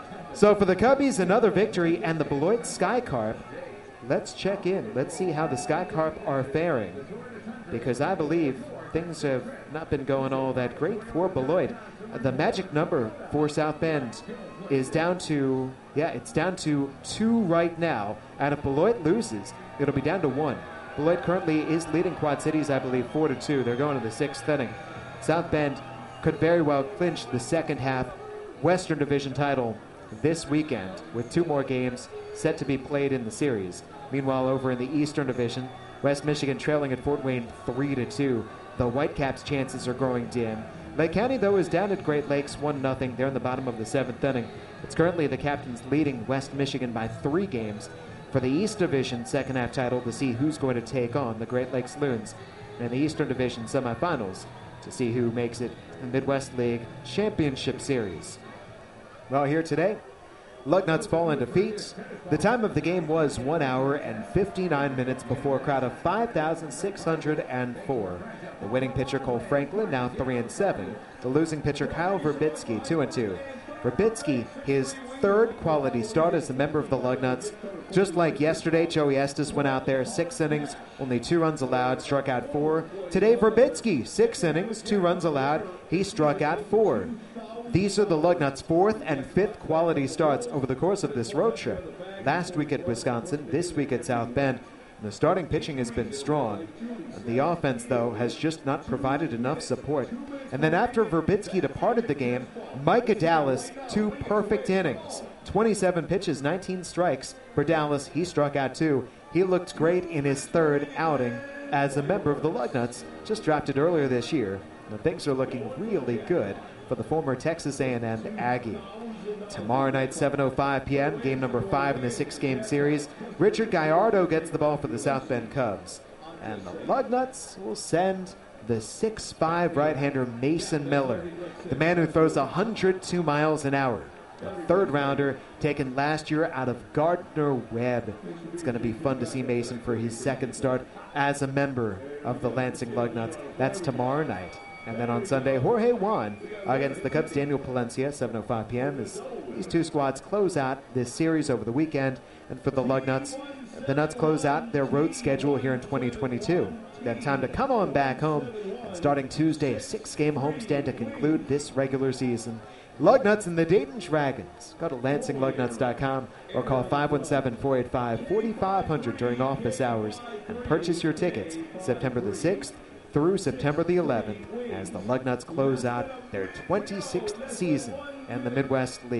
[SPEAKER 1] So for the Cubbies, another victory, and the Beloit Sky Carp, let's check in. Let's see how the Sky Carp are faring, because I believe things have not been going all that great for Beloit. The magic number for South Bend is down to, yeah, it's down to two right now. And if Beloit loses, it'll be down to one. Beloit currently is leading Quad Cities, I believe, four to two. They're going to the sixth inning. South Bend could very well clinch the second half Western Division title this weekend, with two more games set to be played in the series. Meanwhile, over in the Eastern Division, West Michigan trailing at Fort Wayne three to two. The Whitecaps' chances are growing dim. Lake County, though, is down at Great Lakes one nothing. They're in the bottom of the seventh inning. It's currently the Captains leading West Michigan by three games for the East Division second half title to see who's going to take on the Great Lakes Loons, and the Eastern Division semifinals to see who makes it in the Midwest League Championship Series. Well, here today, Lugnuts fall in defeat. The time of the game was one hour and fifty-nine minutes before a crowd of five thousand six hundred four. The winning pitcher, Cole Franklin, now three and seven. The losing pitcher, Kyle Verbitsky, two and two. Verbitsky, his third quality start as a member of the Lugnuts. Just like yesterday, Joey Estes went out there, six innings, only two runs allowed, struck out four. Today, Verbitsky, six innings, two runs allowed, he struck out four. These are the Lugnuts' fourth and fifth quality starts over the course of this road trip. Last week at Wisconsin, this week at South Bend. The starting pitching has been strong. The offense, though, has just not provided enough support. And then after Verbitsky departed the game, Micah Dallas, two perfect innings. twenty-seven pitches, nineteen strikes for Dallas. He struck out two. He looked great in his third outing as a member of the Lugnuts. Just drafted earlier this year. And things are looking really good for the former Texas A and M Aggie. Tomorrow night, seven oh five p.m., game number five in the six-game series. Richard Gallardo gets the ball for the South Bend Cubs. And the Lugnuts will send the six five right-hander Mason Miller, the man who throws one hundred two miles an hour. A third-rounder taken last year out of Gardner Webb. It's going to be fun to see Mason for his second start as a member of the Lansing Lugnuts. That's tomorrow night. And then on Sunday, Jorge Juan against the Cubs' Daniel Palencia, seven oh five p.m. as these two squads close out this series over the weekend. And for the Lugnuts, the Nuts close out their road schedule here in twenty twenty-two. They have time to come on back home. And starting Tuesday, a six-game homestand to conclude this regular season. Lugnuts and the Dayton Dragons. Go to lansing lugnuts dot com or call five one seven, four eight five, four five zero zero during office hours and purchase your tickets September the sixth through September the eleventh as the Lugnuts close out their twenty-sixth season in the Midwest League.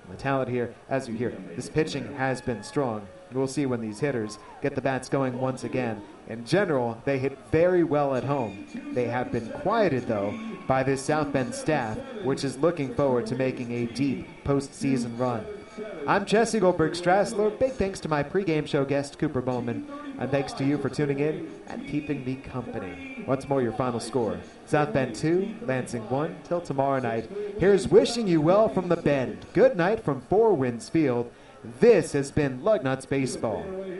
[SPEAKER 1] The talent here, as you hear, this pitching has been strong. We'll see when these hitters get the bats going once again. In general, they hit very well at home. They have been quieted, though, by this South Bend staff, which is looking forward to making a deep postseason run. I'm Jesse Goldberg-Strassler. Big thanks to my pregame show guest, Cooper Bowman. And thanks to you for tuning in and keeping me company. Once more, your final score. South Bend two, Lansing one. Till tomorrow night, here's wishing you well from the Bend. Good night from Four Winds Field. This has been Lugnuts Baseball.